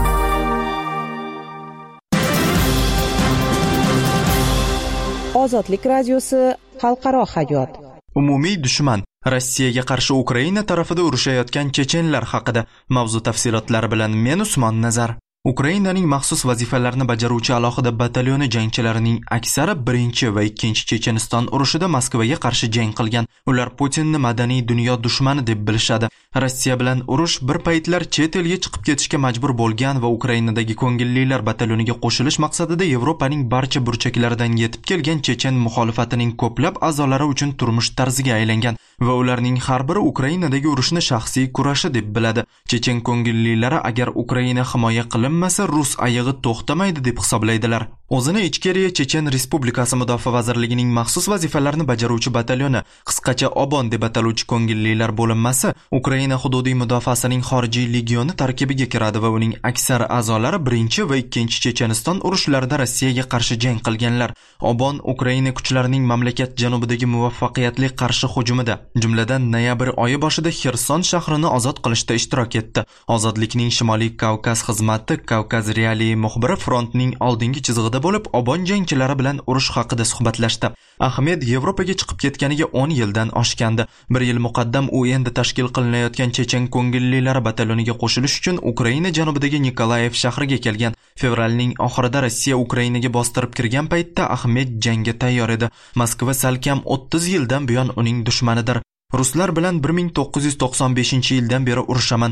Ozodlik radiosi xalqaro hayot. Umumiy dushman Rossiyaga qarshi Ukraina tarafida urushayotgan chechenlar haqida mavzu tafsilotlari bilan men Usmon Nazar. Ukrainaning maxsus vazifalarni bajaruvchi alohida batalyoni jangchilarining aksari 1 va 2 Checheniston urushida Moskvaga qarshi jang qilgan. Ular Putinni madaniy dunyo dushmani deb bilishadi. Rossiya bilan urush bir paytlar chet elga chiqib ketishga majbur bo'lgan va Ukrainadagi ko'ngillilar batalyoniga qo'shilish maqsadida Yevropaning barcha burchaklaridan yetib kelgan chechen muxolifatining ko'plab a'zolari uchun turmush tarziga aylangan va ularning har biri Ukrainadagi urushni shaxsiy kurashi deb biladi. Chechen ko'ngillilari agar Ukraina himoya qilinmasa, Rus ayig'i to'xtamaydi deb hisoblaydilar. O'zini Ichkeriya Chechen Respublikasi Mudofaa vazirligining maxsus vazifalarni bajaruvchi batalyoni, qisqacha OBON deb ataluvchi ko'ngillilar bo'linmasi, Ukraina hududiy mudofaasining xorijiy legioni tarkibiga kiradi va uning aksar a'zolari 1 va 2 Checheniston urushlarida Rossiyaga qarshi jang qilganlar. OBON Ukraina kuchlarining mamlakat janubidagi muvaffaqiyatli qarshi hujumida, jumladan noyabr oyi boshida Xerson shahrini ozod qilishda ishtirok etdi. Ozodlikning Shimoliy Kavkaz xizmati Kavkaz Realiy muxbiri frontning oldingi chizig'ida bo'lib, OBON jangchilari bilan urush haqida suhbatlashdi. Ahmed Yevropaga chiqib ketganiga 10 yildan oshgandi. 1 yil muqaddam u endi tashkil qilinayotgan chechen ko'ngillilari batalyoniga qo'shilish uchun Ukraina janubidagi Nikolayev shahriga kelgan. Fevralning oxirida Rossiya Ukrainaga bostirib kirgan paytda Ahmed jangga tayyor edi. Moskva salkam 30 yildan buyon uning dushmanidir. Ruslar bilan 1995-yildan beri urushaman.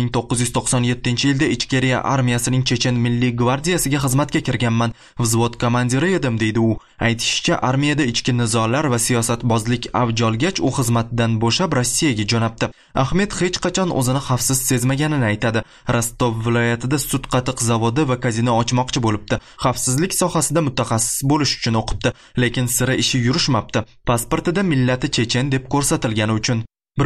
1997-yilda Ichkeriya armiyasining Chechen milliy gvardiyasiga xizmatga kirganman. Vзвод komandiri edim, deydi u. Aytishicha, armiyada ichki nizolar va siyosatbozlik avj olgach, u xizmatdan bo'shab Rossiyaga jo'nabdi. Ahmed hech qachon o'zini xavfsiz sezmaganini aytadi. Rostov viloyatida sut qatiq zavodi va kazino ochmoqchi bo'libdi. Xavfsizlik sohasida mutaxassis bo'lish uchun o'qibdi, lekin sira ishi yurishmabdi. Pasportida millati chechen deb ko'rsatilgan uchun.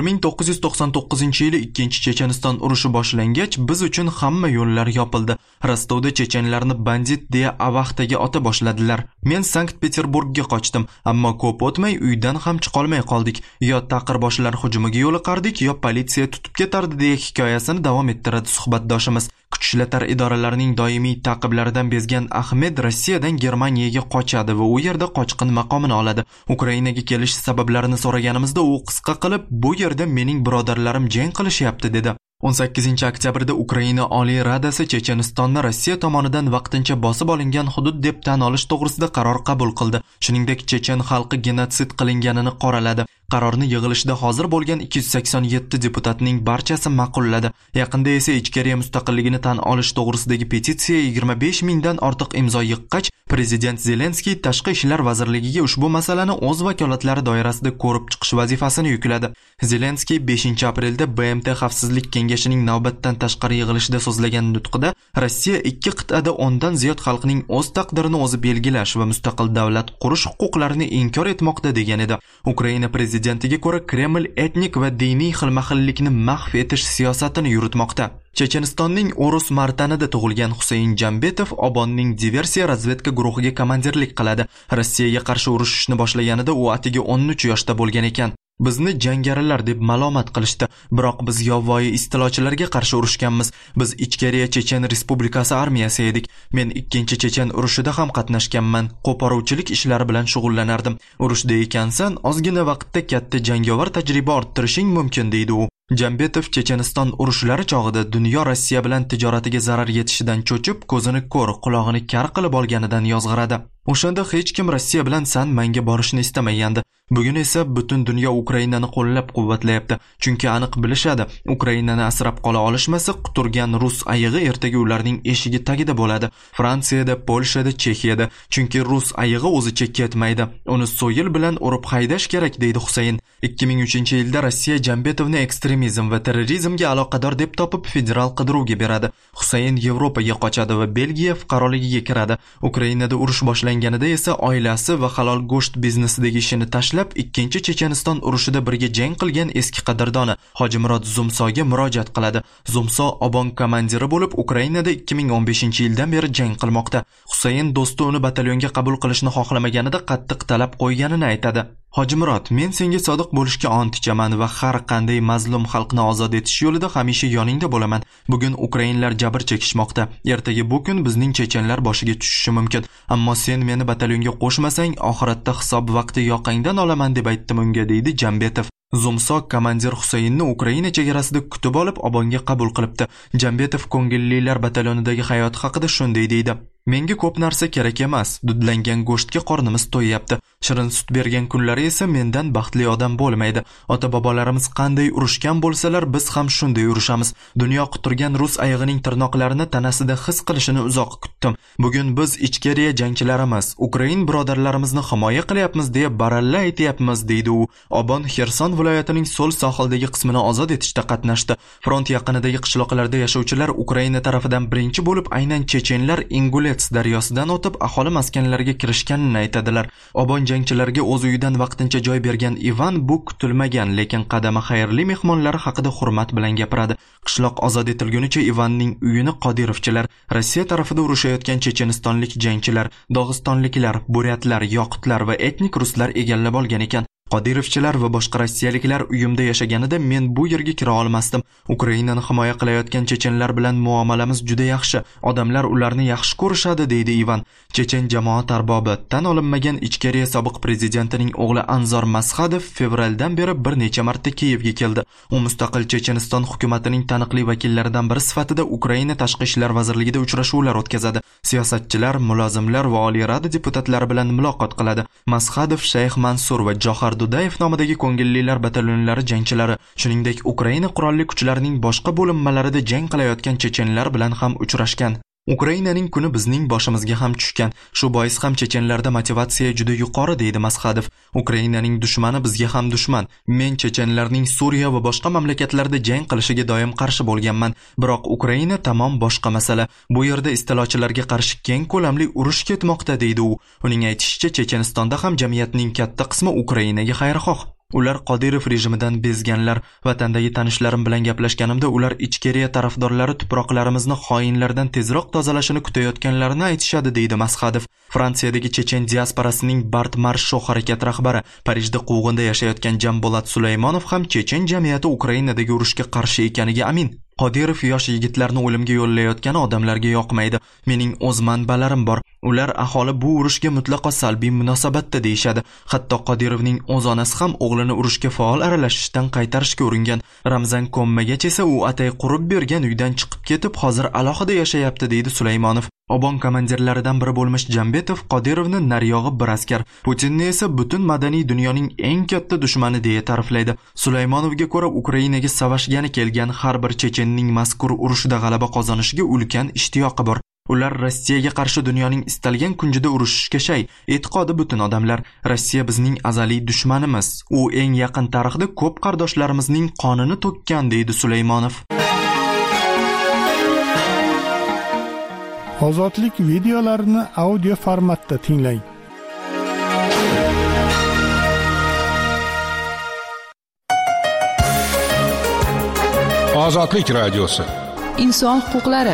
1999-yili 2 Checheniston urushi boshlangach, biz uchun hamma yo'llar yopildi. Rostovda chechenlarni bandit deya avaxtaga ota boshladilar. Men Sankt-Peterburgga qochdim, ammo ko'p o'tmay uydan ham chiqolmay qoldik. Yo taqirboshlar hujumiga yo'liqardik, yo politsiya tutib ketardi deya hikoyasini davom ettiradi suhbatdoshimiz. Kuch ishlatar idoralarining doimiy taqiblaridan bezgan Ahmed Rossiyadan Germaniyaga qochadi va u yerda qochqin maqomini oladi. Ukrainaga kelish sabablarini so'raganimizda u qisqa qilib, bu yerda mening birodarlarim jang qilishyapti dedi. 18 oktyabrda Ukraina Oliy Radasi Chechenistonni Rossiya tomonidan vaqtincha bosib olingan hudud deb tan olish to'g'risida qaror qabul qildi. Shuningdek, chechen xalqi genotsid qilinganini qoraladi. qarorni yig'ilishda hozir bo'lgan 287 deputatning barchasi ma'qulladi. Yaqinda esa Ichkariya mustaqilligini tan olish to'g'risidagi petitsiya 25 mingdan ortiq imzo yig'gach, prezident Zelenskiy Tashqi ishlar vazirligiga ushbu masalani o'z vakolatlari doirasida ko'rib chiqish vazifasini yukladi. Zelenskiy 5-aprelda BMT Xavfsizlik kengashining navbatdan tashqari yig'ilishida so'zlagan nutqida Rossiya ikki qit'ada 10 dan ziyod xalqning o'z taqdirini o'zi belgilash va mustaqil davlat qurish huquqlarini inkor etmoqda degan edi. Ukraina prezidentiga ko'ra Kreml etnik va diniy xilma-xillikni mahv etish siyosatini yuritmoqda. Chechenistonning O'rus Martanida tug'ilgan Husayn Jambetov Obonning diversiya razvedka guruhiga komandirlik qiladi. Rossiyaga qarshi urushishni boshlaganida u atigi 13 yoshda bo'lgan ekan. Bizni jangarilar deb malomat qilishdi, biroq biz yovvoyi istilochilarga qarshi urushganmiz. Biz Ichkariya Chechen Respublikasi armiyasi edik. Men 2-Chechen urushida ham qatnashganman. Qo'poruvchilik ishlari bilan shug'ullanardim. Urushda ekansan, ozgina vaqtda katta jangovar tajriba orttirishing mumkin deydi u. Jambetov Checheniston urushlari chog'ida dunyo Rossiya bilan tijoratiga zarar yetishidan cho'chib, ko'zini ko'r, quloqini kar qilib olganidan yozg'iradi. O'shanda hech kim Rossiya bilan san-manga borishni istamagandi. Bugun esa butun dunyo Ukrainani qo'llab-quvvatlayapti. Chunki aniq bilishadi, Ukrainani asrab qola olishmasa, quturgan rus ayig'i ertaga ularning eshigi tagida bo'ladi. Fransiyada, Polshada, Chexiyada. Chunki rus ayig'i o'zicha ketmaydi. Uni so'yil bilan urib haydash kerak deydi Husayn. 2003-yilda Rossiya Jambetovni ekstremizm va terrorizmga aloqador deb topib federal qidiruvga beradi. Husayn Yevropaga qochadi va Belgiya fuqaroligiga kiradi. Ukrainada urush boshlanganida esa oilasi va halol go'sht biznesidagi ishini tashlab 2-Checheniston urushida birga jang qilgan eski qadrdoni Hojimurod Zumsoga murojaat qiladi. Zumso Obon komandiri bo'lib Ukrainada 2015-yildan beri jang qilmoqda. Husayn do'sti uni batalyonga qabul qilishni xohlamaganida qattiq talab qo'yganini aytadi. Hojimurod, men senga sodiq bo'lishga ont ichaman va har qanday mazlum xalqni ozod etish yo'lida hamisha yoningda bo'laman. Bugun ukrainlar jabr chekishmoqda. Ertaga bu kun bizning chechenlar boshiga tushishi mumkin. Ammo sen meni batalyonga qo'shmasang, oxiratda hisob vaqti yoqangdan olaman deb aytdim unga, deydi Jambetov. Zumso komandir Husaynni Ukraina chegarasida kutib olib, Obonga qabul qilibdi. Jambetov ko'ngillilar batalyonidagi hayoti haqida shunday deydi: Menga ko'p narsa kerak emas. Dudlangan go'shtga qornimiz to'yapti. Shirin sut bergan kunlari esa mendan baxtli odam bo'lmaydi. Ota-bobolarimiz qanday urushgan bo'lsalar, biz ham shunday urushamiz. Dunyo quturgan rus ayig'ining tirnoqlarini tanasida his qilishini uzoq kutdim. Bugun biz Ichkariya jangchilarimiz, Ukrain birodarlarimizni himoya qilyapmiz deya baralla aytayapmiz, deydi u. Obon Xerson viloyatining so'l sohildagi qismini ozod etishda qatnashdi. Front yaqinidagi qishloqlarda yashovchilar Ukraina tarafidan birinchi bo'lib aynan chechenlar Ingulets daryosidan o'tib aholi maskanlariga kirishganini aytadilar. Obon jangchilarga o'z uyidan vaqtincha joy bergan Ivan bu kutilmagan, lekin qadami xayrli mehmonlari haqida hurmat bilan gapiradi. Qishloq ozod etilgunicha Ivanning uyini Qodirovchilar, Rossiya tarafida urushayotgan chechenistonlik jangchilar, Dog'istonliklar, buryatlar, yoqutlar va etnik ruslar egallab olgan ekan. Qodirovchilar va boshqa rossiyaliklar uyimda yashaganida men bu yerga kira olmasdim. Ukrainani himoya qilayotgan chechenlar bilan muomalamiz juda yaxshi. Odamlar ularni yaxshi ko'rishadi, deydi Ivan. Chechen jamoat arbobi, tan olinmagan Ichkariya sobiq prezidentining o'g'li Anzor Masxadov fevraldan beri bir necha marta Kiyevga keldi. U mustaqil Checheniston hukumatining taniqli vakillaridan biri sifatida Ukraina tashqi ishlar vazirligida uchrashuvlar o'tkazadi. Siyosatchilar, mulozimlar va Oliy Rada deputatlari bilan muloqot qiladi. Masxadov Shayx Mansur va Johar Dudayev nomidagi ko'ngillilar batalyonlari jangchilari, shuningdek Ukraina qurolli kuchlarining boshqa bo'linmalarida jang qilayotgan chechenlar bilan ham uchrashgan. Ukrainaning kuni bizning boshimizga ham tushgan. Shu bois ham chechenlarda motivatsiya juda yuqori, deydi Masxadov. Ukrainaning dushmani bizga ham dushman. Men chechenlarning Suriya va boshqa mamlakatlarda jang qilishiga doim qarshi bo'lganman. Biroq Ukraina tamom boshqa masala. Bu yerda istilochilarga qarshi keng ko'lamli urush ketmoqda, deydi u. Uning aytishicha, Chechenistonda ham jamiyatning katta qismi Ukrainaga xayrixoh. Ular Qodirov rejimidan bezganlar. Vatandagi tanishlarim bilan gaplashganimda ular Ichkariya tarafdorlari tuproqlarimizni xoinlardan tezroq tozalashini kutayotganlarini aytishadi, deydi Masxadov. Fransiyadagi chechen diasporasining Bart Marsho harakat rahbari, Parijda quvg'inda yashayotgan Jambolat Sulaymonov ham chechen jamiyati Ukrainadagi urushga qarshi ekaniga amin. Qodirov yosh yigitlarni o'limga yo'llayotgani odamlarga yoqmaydi. Mening o'z manbalarim bor. Ular aholi bu urushga mutlaqo salbiy munosabatda deyshadi. Hatto Qodirovning o'z onasi ham o'g'lini urushga faol aralashishdan qaytarishga uringan. Ramzan Kommagacha esa u atay qurib bergan uydan chiqib ketib, hozir alohida yashayapti, deydi Sulaymonov. Obon komandirlaridan biri bo'lmish Jambetov Qodirovni nariyog'i bir askar, Putinni esa butun madaniy dunyoning eng katta dushmani deya ta'riflaydi. Sulaymonovga ko'ra, Ukrainaga savashgani kelgan har bir chechenning mazkur urushda g'alaba qozonishiga ulkan ishtiyoqi bor. Ular Rossiyaga qarshi dunyoning istalgan kunjida urushishga shay. E'tiqodi butun odamlar. Rossiya bizning azaliy dushmanimiz. U eng yaqin tarixda ko'p qardoshlarimizning qonini to'kkan, deydi Sulaymonov. Ozodlik videolarini audio formatda tinglang. Ozodlik radiosi. Inson huquqlari.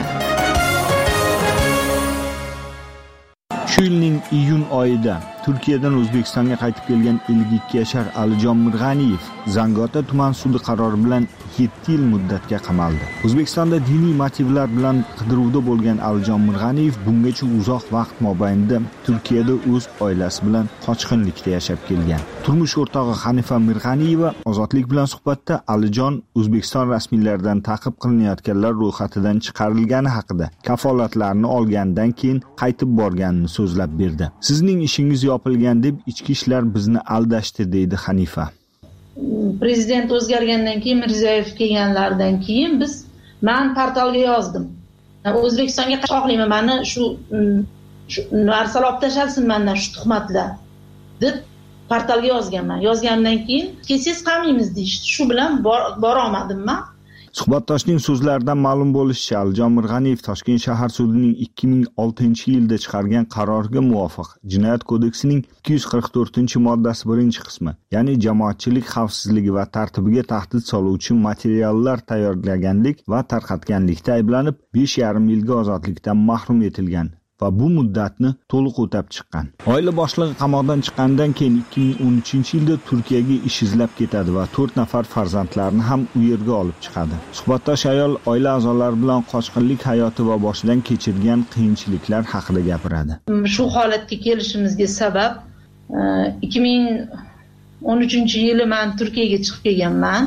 Shu yilning iyun oyida Turkiyadan O'zbekistonga qaytib kelgan 52 yashar Alijon Mirg'aniyev Zangiota tuman sudi qarori bilan 7 yil muddatga qamaldi. O'zbekistonda diniy motivlar bilan qidiruvda bo'lgan Alijon Mirg'aniyev bungacha uzoq vaqt mobaynida Turkiyada o'z oilasi bilan qochqinlikda yashab kelgan. Turmush o'rtog'i Hanifa Mirg'aniyeva Ozodlik bilan suhbatda Alijon O'zbekiston rasmiylaridan ta'qib qilinayotganlar ro'yxatidan chiqarilgani haqida kafolatlarni olgandan keyin qaytib borganini so'zlab berdi. Sizning ishingiz yopilgan deb ichki ishlar bizni aldashdi, deydi Hanifa. Prezident o'zgargandan keyin, Mirziyoyev kelganlardan keyin men portalga yozdim. O'zbekistonga qo'ymayman, meni shu narsalar olib tashalsin mendan shu tuhmatlar deb portalga yozganman. Yozgandan keyin kelsangiz qilmaymiz deyishdi. Shu bilan bora olmadim men. Suhbatdoshning so'zlaridan ma'lum bo'lishicha, Alijon Mirg'aniyev Toshkent shahar sudining 2006-yilda chiqargan qaroriga muvofiq Jinoyat kodeksining 244-moddasi 1-qismi, ya'ni jamoatchilik xavfsizligi va tartibiga tahdid soluvchi materiallar tayyorlaganlik va tarqatganlikda ayblanib 5,5 yilga ozodlikdan mahrum etilgan va bu muddatni to'liq o'tab chiqqan. Oila boshlig'i qamoqdan chiqqandan keyin 2013-yilda Turkiyaga ish izlab ketadi va 4 nafar farzandlarini ham u yerga olib chiqadi. Suhbatdosh ayol oila a'zolari bilan qochqinlik hayoti va boshidan kechirgan qiyinchiliklar haqida gapiradi. Shu holatga kelishimizga sabab 2013-yili men Turkiyaga chiqib kelganman.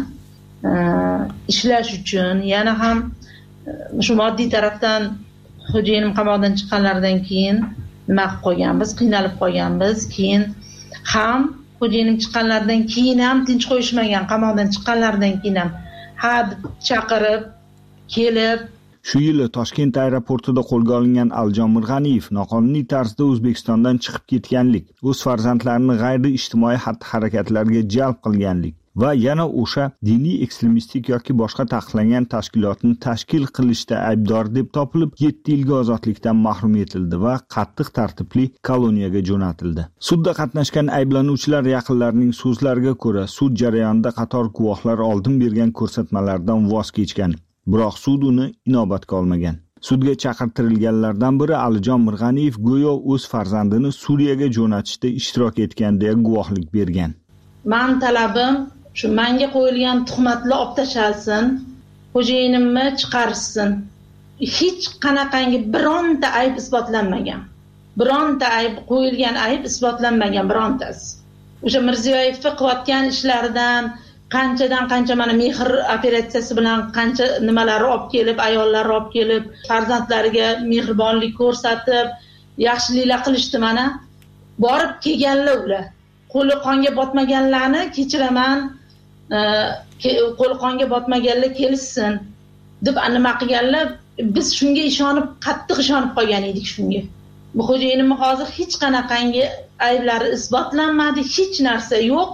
Ishlash uchun, yana ham shu moddiy tarafdan xo'jayinim qamoqdan chiqqanlaridan keyin nima qilib qo'yganmiz, qiynalib qo'yganmiz. Keyin ham xo'jayinim chiqqanlaridan keyin ham tinch qo'yishmagan, qamoqdan chiqqanlaridan keyin ham chaqirib, kelib. Shu yili Toshkent aeroportida qo'lga olingan Alijon Mirg'aniyev noqonuniy tarzda O'zbekistondan chiqib ketganlik, o'z farzandlarini g'ayri-ijtimoiy xatti-harakatlarga jalb qilganlik va yana o'sha diniy ekstremistik yoki boshqa taqiqlangan tashkilotni tashkil qilishda aybdor deb topilib 7 yilga ozodlikdan mahrum etildi va qattiq tartibli koloniyaga jo'natildi. Sudda qatnashgan ayblanuvchilar yaqinlarining so'zlariga ko'ra, sud jarayonida qator guvohlar oldin bergan ko'rsatmalardan voz kechgan, biroq sud uni inobatga olmagan. Sudga chaqirtirilganlardan biri Alijon Mirg'aniyev go'yo o'z farzandini Suriyaga jo'natishda ishtirok etgan deya guvohlik bergan. Men talabim shu menga qo'yilgan tuhmatlar olib tashalsin, xo'jayinimni chiqarishsin. Hech qanaqangi bironta ayb isbotlanmagan. Bironta ayb qo'yilgan ayb isbotlanmagan birontasi. O'sha Mirziyoyevni qilayotgan ishlaridan qanchadan qancha mana mehr operatsiyasi bilan qancha nimalar olib kelib, ayollar olib kelib, farzandlariga mehribonlik ko'rsatib, yaxshiliklar qilishdi mana. Borib kelganlar ular. Qo'li qonga botmaganlarni kechiraman, qo'li qonga botmaganlar kelishsin deb nima qilganlar, biz shunga ishonib, qattiq ishonib qolgan edik shunga. Bu xo'jayinimni hozir hech qanaqangi ayblari isbotlanmadi, hech narsa yo'q.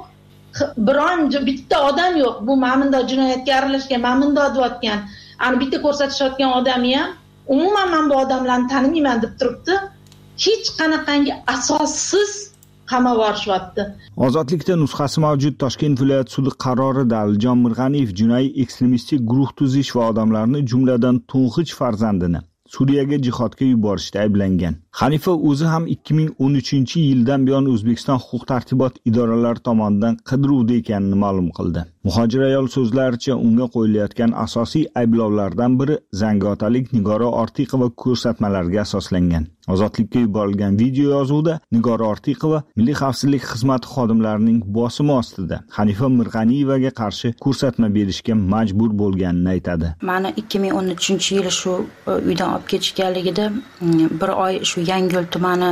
Bitta odam yo'q. Bu ma'munda jinoyatga aralashgan, ma'munda deyotgan, ani bitta ko'rsatishayotgan odami ham umuman men bu odamlarni tanimayman deb turibdi. Hech qanaqangi asossiz qamavorishayapti. Ozodlikda nusxasi mavjud Toshkent viloyat sudi qarorida Alijon Mirg'aniyev jinoiy ekstremistik guruh tuzish va odamlarni, jumladan to'ng'ich farzandini Suriyaga jihodga yuborishda ayblangan. Hanifa o'zi ham 2013-yildan buyon O'zbekiston huquq-tartibot idoralari tomonidan qidiruvda ekanini ma'lum qildi. Muhojir ayol so'zlaricha, unga qo'yilayotgan asosiy ayblovlardan biri zangiotalik Nigora Ortiqova ko'rsatmalariga asoslangan. Ozodlikka yuborilgan video yozuvda Nigora Ortiqova Milliy xavfsizlik xizmati xodimlarining bosimi ostida Hanifa Mirg'aniyevaga qarshi ko'rsatma berishga majbur bo'lganini aytadi. Meni 2013-yil shu uydan olib ketishganligida bir oy shu Yangiyo'l tumani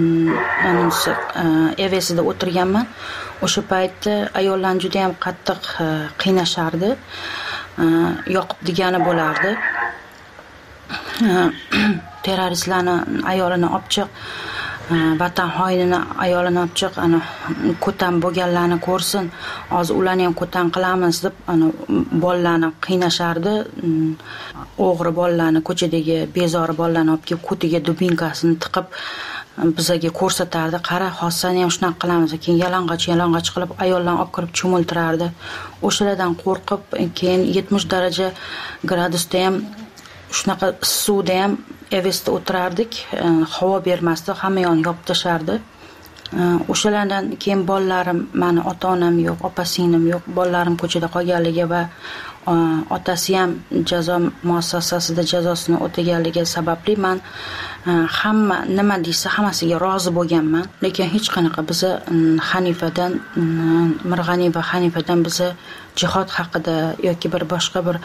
evesida o'tirganman. O'sha paytda ayollarni juda ham qattiq qiynashardi. Yoqib degani bo'lardi. Terroristlarni ayolini olib chiq, vatan xoinini ayolini olib chiq, ko'tan bo'lganlarni ko'rsin, hozir ularni ham ko'tan qilamiz deb bolalarni qiynashardi. O'g'ri bolalarni, ko'chadagi bezori bolalarni olib kelib ko'tiga dubinkasini tiqib bizga ko'rsatardi. Qara, hozirni ham shunaqa qilamiz. Keyin yalang'och qilib ayollarni olib kirib cho'miltirardi. O'shalardan qo'rqib, keyin 70 daraja gradusda ham shunaqa suvda ham evesda o'tirardik, havo bermasdi, hamma yoqni yopib tashardi. O'shalardan keyin bolalarim, meni ota-onam yo'q, opa-singlim yo'q, bolalarim ko'chada qolganligi va otasi ham jazo muassasasida jazosini o'taganligi sababli men hamma nima deysa hammasiga rozi bo'lganman. Lekin hech qanaqa biza Hanifadan, Mirg'aniyeva Hanifadan biza jihod haqida yoki bir boshqa bir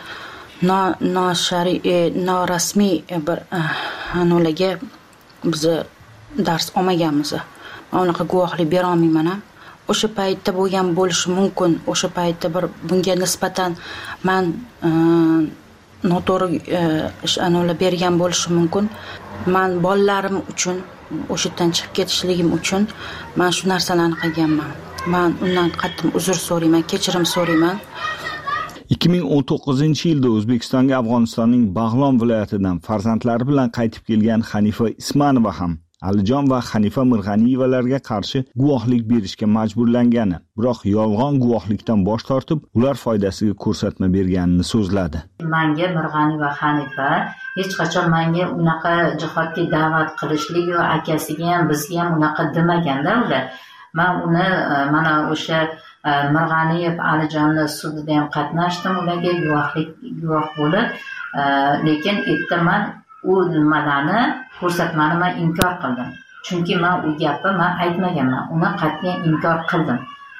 norasmiy bir ularga biz dars olmaganmiz. Unaqa guvohlik bera olmayman ham. O'sha paytda bo'lgan bo'lishi mumkin. O'sha paytda bir bunga nisbatan men noto'g'ri ishlarni bergan bo'lishi mumkin. Men bolalarim uchun, o'sha yerdan chiqib ketishligim uchun men shu narsalarni qilganman. Men undan qattiq uzr so'rayman, kechirim so'rayman. 2019-yilda O'zbekistonga Afg'onistonning Bag'lon viloyatidan farzandlari bilan qaytib kelgan Hanifa Ismanova ham Alijon va Hanifa Mirg'aniyevalarga qarshi guvohlik berishga majburlangani, biroq yolg'on guvohlikdan bosh tortib, ular foydasiga ko'rsatma berganini so'zladi. Menga Mirg'aniyeva Hanifa hech qachon menga unaqa jihodga da'vat qilishlik va akasiga ham bizga ham unaqa demaganda ular. Men uni mana o'sha Mirg'aniyev Alijonni sudida ham qatnashdim, ularga guvoh bo'lib, lekin ertaman u nimalarni ko'rsatmani men inkor qildim. Chunki men u gapni men aytmaganman, uni qat'iyan inkor qildim.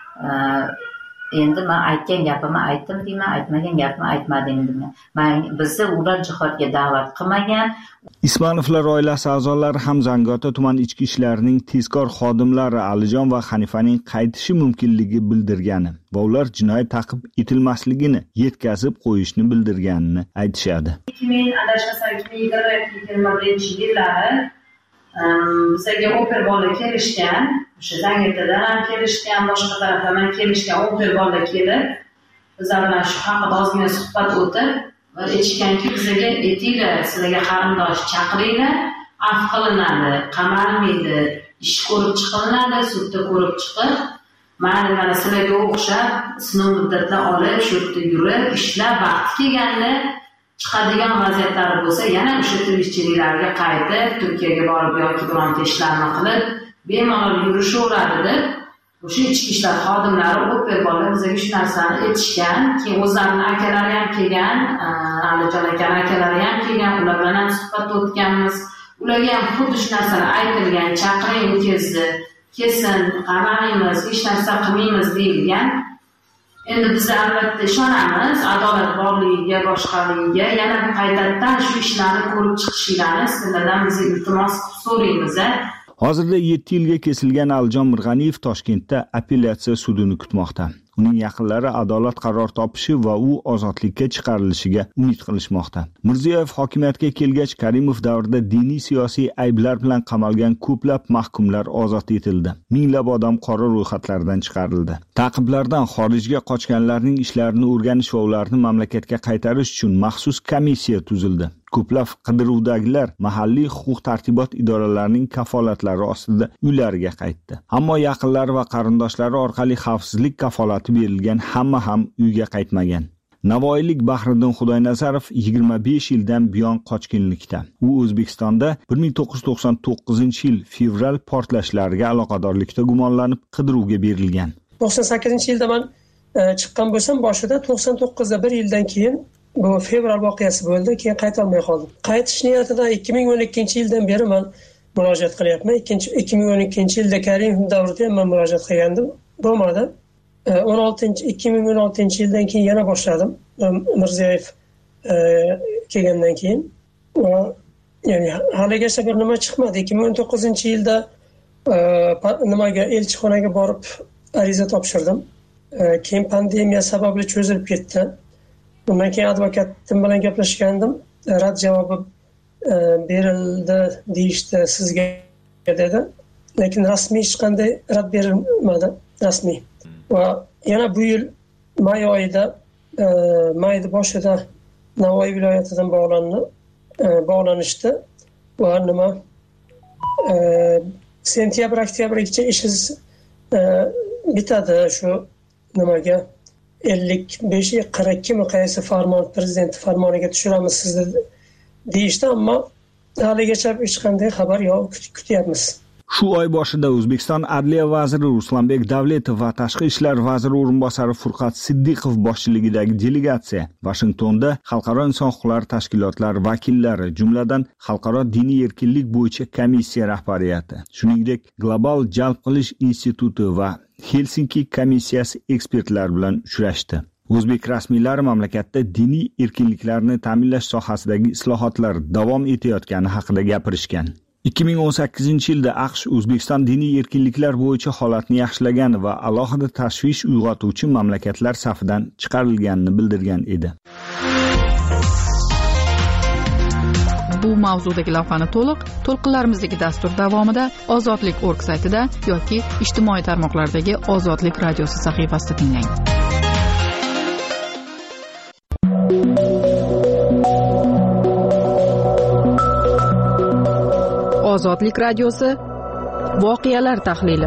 Endi men aytgan gapimni aytdim deyman, aytmagan gapimni aytmadim deyman. Bizni ular jihodga da'vat qilmagan. Ismanovlar oilasi a'zolari ham Zangiota tuman ichki ishlarining tezkor xodimlari Alijon va Hanifaning qaytishi mumkinligi bildirgani va ular jinoyat ta'qib etilmasligini yetkazib qo'yishni bildirganini aytishadi. 2021-yillari bizga oper bola kelishgan, o'sha Zangiotadan ham kelishgan, boshqa tarafdan ham kelishgan oper bola kelib, bizlar bilan shu haqida ozgina suhbat o'tib, va aytishganki, bizga aytinglar, sizlarga qarindosh chaqiringlar, afv qilinadi, qamalmaydi, ish ko'rib chiqiladi, sudda ko'rib chiqib, mana sizlarga o'xshab sinov muddatlar olib, shu yerda yurib, ishlab, vaqti kelganda chiqadigan vaziyatlar bo'lsa, yana o'sha turistchiliklarga qaytib, Turkiyaga borib yoki biron ishlarni qilib, bemalol yurishaveradi deb, o'sha ichki ishlar xodimlari oper bola bizga shu narsani aytishgan. Keyin o'zlarining akalari ham kelgan, Alijon akaning akalari ham kelgan, ular bilan ham suhbat o'tganmiz. Ularga ham xuddi shu narsalar aytilgan, chaqiring o'zingizni, kelsin, qaramaymiz, hech narsa qilmaymiz deyilgan. Endi biz albatta ishonamiz adolat borligiga, boshqaligiga, yana qaytadan shu ishlarni ko'rib chiqishlarini sizlardan biz iltimos so'raymiz. Hozirda 7 yilga kesilgan Alijon Mirg'aniyev Toshkentda apellyatsiya sudini kutmoqda. Uning yaqinlari adolat qaror topishi va u ozodlikka chiqarilishiga umid qilishmoqda. Mirziyoyev hokimiyatga kelgach, Karimov davrida diniy siyosiy ayblar bilan qamalgan ko'plab mahkumlar ozod etildi. Minglab odam qora ro'yxatlardan chiqarildi. Ta'qiblardan xorijga qochganlarning ishlarini o'rganish va ularni mamlakatga qaytarish uchun maxsus komissiya tuzildi. Ko'plab qidiruvdagilar mahalliy huquq-tartibot idoralarining kafolatlari ostida uylariga qaytdi. Ammo yaqinlari va qarindoshlari orqali xavfsizlik kafolati berilgan hamma ham uyga qaytmagan. Navoiylik Bahriddin Xudoynazarov 25 yildan buyon qochqinlikda. U O'zbekistonda 1999-yil fevral portlashlariga aloqadorlikda gumonlanib qidiruvga berilgan. 98-yilda men chiqqan bo'lsam, boshida 99da bir yildan keyin bu fevral voqeasi bo'ldi, keyin qayta olmay qoldim. Qaytish niyatida 2012-yildan beri men murojaat qilyapman. 2012-yilda Karimov davrida ham men murojaat qilgandim, bo'lmadi. 2016-yildan keyin yana boshladim. Mirziyoyev kelgandan keyin va ya'ni haligacha bir nima chiqmadi. 2019-yilda nimaga elchixonaga borib ariza topshirdim. Keyin pandemiya sababli cho'zilib ketdi. Undan keyin advokatim bilan gaplashgandim. Rad javobi berildi deyishdi sizga dedi. Lekin rasmiy hech qanday rad berilmadi, rasmiy. Va yana bu yil may oyida, mayning boshida Navoiy viloyatidan bog'lanishdi va nima sentyabr-oktyabrgacha ishingiz bitadi, shu nimaga 55-42 qaysi farmon, prezident farmoniga tushiramiz sizni deyishdi, ammo haligacha hech qanday xabar yo'q, kutyapmiz. Shu oy boshida O'zbekiston Adliya vaziri Ruslanbek Davletov va Tashqi ishlar vaziri o'rinbosari Furqat Siddiqov boshchiligidagi delegatsiya Washingtonda xalqaro inson huquqlari tashkilotlari vakillari, jumladan Xalqaro diniy erkinlik bo'yicha komissiya rahbariyati, shuningdek Global jalb qilish instituti va Helsinki komissiyasi ekspertlari bilan uchrashdi. O'zbek rasmiylari mamlakatda diniy erkinliklarni ta'minlash sohasidagi islohotlar davom etayotgani haqida gapirishgan. 2018-yilda AQSh O'zbekiston diniy erkinliklar bo'yicha holatni yaxshilagan va alohida tashvish uyg'otuvchi mamlakatlar safidan chiqarilganini bildirgan edi. Bu mavzudagi lavhani to'lqinlarimizdagi dastur davomida Ozodlik.org saytida yoki ijtimoiy tarmoqlardagi Ozodlik radiosi sahifasida tinglang. Ozodlik radiosi voqealar tahlili.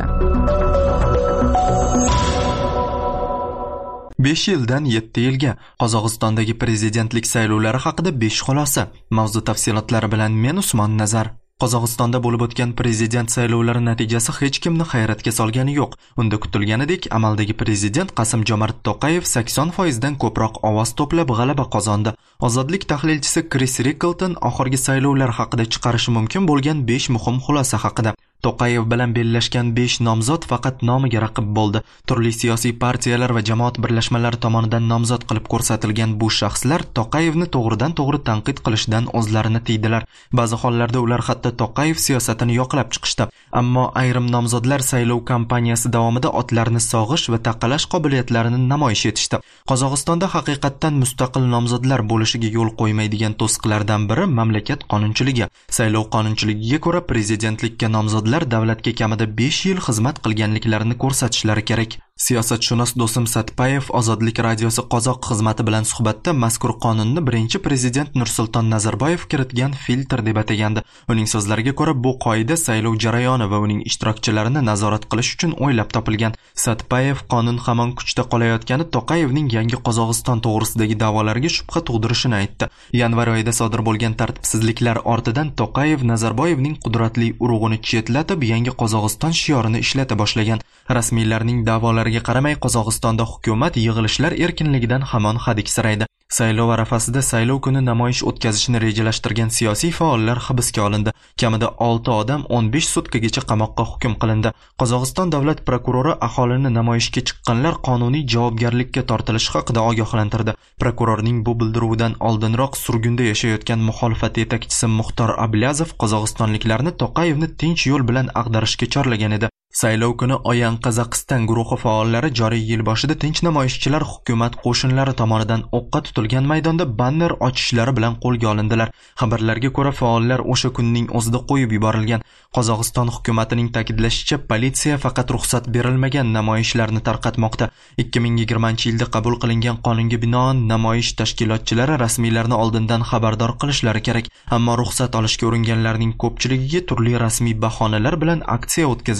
5 yildan 7 yilga Qozog'istondagi prezidentlik saylovlari haqida 5 xulosa. Mavzu tafsilotlari bilan men Usmon Nazar. Qozog'istonda bo'lib o'tgan prezident saylovlari natijasi hech kimni hayratga solgani yo'q. Unda kutilganidek, amaldagi prezident Qasim-Jomart To'qayev 80% dan ko'proq ovoz to'plab g'alaba qozondi. Ozodlik tahlilchisi Chris Rickleton oxirgi saylovlar haqida chiqarishi mumkin bo'lgan 5 muhim xulosa haqida. To'qayev bilan bellashgan 5 nomzod faqat nomiga raqib bo'ldi. Turli siyosiy partiyalar va jamoat birlashmalari tomonidan nomzod qilib ko'rsatilgan bu shaxslar To'qayevni to'g'ridan-to'g'ri tanqid qilishdan o'zlarini tiydilar. Ba'zi hollarda ular hatto To'qayev siyosatini yoqlab chiqishdi. Ammo ayrim nomzodlar saylov kampaniyasi davomida otlarni sog'ish va taqalash qobiliyatlarini namoyish etishdi. Qozog'istonda haqiqatdan mustaqil nomzodlar bo'lishiga yo'l qo'ymaydigan to'siqlardan biri mamlakat qonunchiligi. Saylov qonunchiligiga ko'ra prezidentlikka nomzodlar davlatga kamida 5 yil xizmat qilganliklarini ko'rsatishlari kerak. Siyosatshunos Do'sim Satpayev Ozodlik radiosi qozoq xizmati bilan suhbatda mazkur qonunni birinchi prezident Nursulton Nazarboyev kiritgan filtr deb atagandi. Uning so'zlariga ko'ra, bu qoida saylov jarayoni va uning ishtirokchilarini nazorat qilish uchun o'ylab topilgan. Satpayev qonun hamon kuchda qolayotgani To'qayevning yangi Qozog'iston to'g'risidagi da'volariga shubha tug'dirishini aytdi. Yanvar oyida sodir bo'lgan tartibsizliklar ortidan To'qayev Nazarboyevning qudratli urug'ini chetlatib, yangi Qozog'iston shiorini ishlata boshlagan. Rasmiylarning da'volariga qaramay, Qozog'istonda hukumat yig'ilishlar erkinligidan hamon hadiksiraydi. Saylov arafasida saylov kuni namoyish o'tkazishni rejalashtirgan siyosiy faollar hibsga olindi. Kamida 6 odam 15 sutkagacha qamoqqa hukm qilindi. Qozog'iston davlat prokurori aholini namoyishga chiqqanlar qonuniy javobgarlikka tortilishi haqida ogohlantirdi. Prokurorning bu bildiruvidan oldinroq surgunda yashayotgan muxolifat yetakchisi Muxtor Ablazov qozog'istonliklarni To'qayevni tinch yo'l bilan ag'darishga chorlagan edi. Saylov kuni Oyan Qozog'iston guruhi faollari joriy yil boshida tinch namoyishchilar hukumat qo'shinlari tomonidan o'qqa tutilgan maydonda banner ochishlari bilan qo'lga olindilar. Xabarlarga ko'ra, faollar o'sha kunning o'zida qo'yib yuborilgan. Qozog'iston hukumatining ta'kidlashicha, politsiya faqat ruxsat berilmagan namoyishlarni tarqatmoqda. 2020-yilda qabul qilingan qonunga binoan namoyish tashkilotchilari rasmiylarni oldindan xabardor qilishlari kerak. Ammo ruxsat olishga uringanlarning ko'pchiligiga turli rasmiy bahonalar bilan aksiya o'tkazishga izn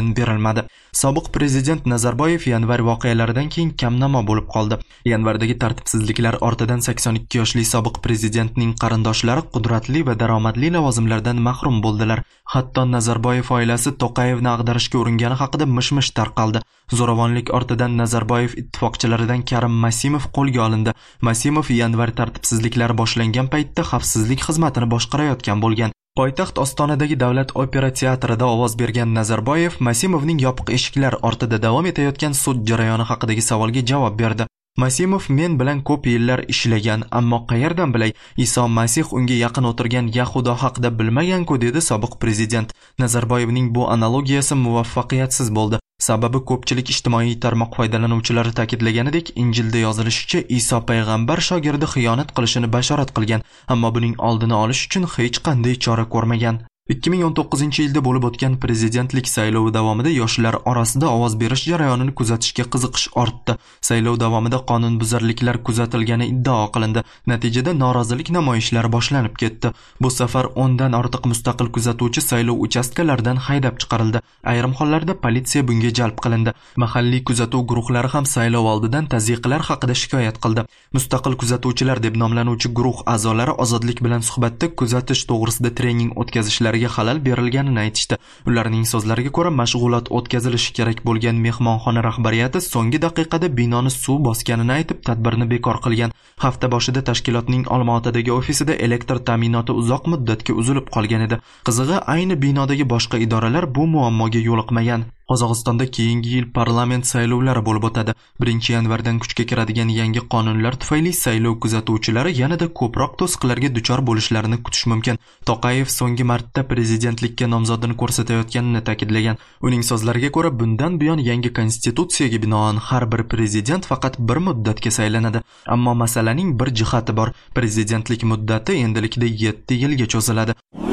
o'rin berilmadi. Sobiq prezident Nazarboyev yanvar voqealaridan keyin kamnamo bo'lib qoldi. Yanvardagi tartibsizliklar ortidan 82 yoshli sobiq prezidentning qarindoshlari qudratli va daromadli lavozimlardan mahrum bo'ldilar. Hatto Nazarboyev oilasi To'qayevni ag'darishga uringani haqida mish-mish tarqaldi. Zo'ravonlik ortidan Nazarboyev ittifoqchilaridan Karim Masimov qo'lga olindi. Masimov yanvar tartibsizliklari boshlangan paytda xavfsizlik xizmatini boshqarayotgan bo'lgan. Poytaxt Ostonadagi Davlat opera teatrida ovoz bergan Nazarboyev Masimovning yopiq eshiklar ortida davom etayotgan sud jarayoni haqidagi savolga javob berdi. Masimov men bilan ko'p yillar ishlagan, ammo qayerdan bilay, Iso Masih unga yaqin o'tirgan Yahudo haqida bilmagan-ku, dedi sobiq prezident. Nazarboyevning bu analogiyasi muvaffaqiyatsiz bo'ldi. Sababi ko'pchilik ijtimoiy tarmoq foydalanuvchilari ta'kidlaganidek, Injilda yozilishicha Iso payg'ambar shogirdi xiyonat qilishini bashorat qilgan, ammo buning oldini olish uchun hech qanday chora ko'rmagan. 2019-yilda bo'lib o'tgan prezidentlik saylovi davomida yoshlar orasida ovoz berish jarayonini kuzatishga qiziqish ortdi. Saylov davomida qonunbuzarliklar kuzatilgani iddao qilindi. Natijada norozilik namoyishlari boshlanib ketdi. Bu safar 10 dan ortiq mustaqil kuzatuvchi saylov uchastkalaridan haydab chiqarildi. Ayrim hollarda politsiya bunga jalb qilindi. Mahalliy kuzatuv guruhlari ham saylov oldidan tazyiqlar haqida shikoyat qildi. Mustaqil kuzatuvchilar deb nomlanuvchi guruh a'zolari ozodlik bilan suhbatda kuzatish to'g'risida trening o'tkazishlar xalal berilganini aytishdi. Ularning so'zlariga ko'ra, mashg'ulot o'tkazilishi kerak bo'lgan mehmonxona rahbariyati so'nggi daqiqada binoni suv bosganini aytib, tadbirni bekor qilgan. Hafta boshida tashkilotning Olmaotadagi ofisida elektr ta'minoti uzoq muddatga uzilib qolgan edi. Qizig'i, ayni binodagi boshqa idoralar bu muammoga yo'liqmagan. Qozog'istonda keyingi yil parlament saylovlari bo'lib o'tadi. 1-yanvardan kuchga kiradigan yangi qonunlar tufayli saylov kuzatuvchilari yanada ko'proq to'siqlarga duchor bo'lishlarini kutish mumkin. To'qayev so'nggi marta prezidentlikka nomzodini ko'rsatayotganini ta'kidlagan. Uning so'zlariga ko'ra, bundan buyon yangi konstitutsiyaga binoan har bir prezident faqat bir muddatga saylanadi. Ammo masalaning bir jihati bor. Prezidentlik muddati endilikda 7 yilga cho'ziladi.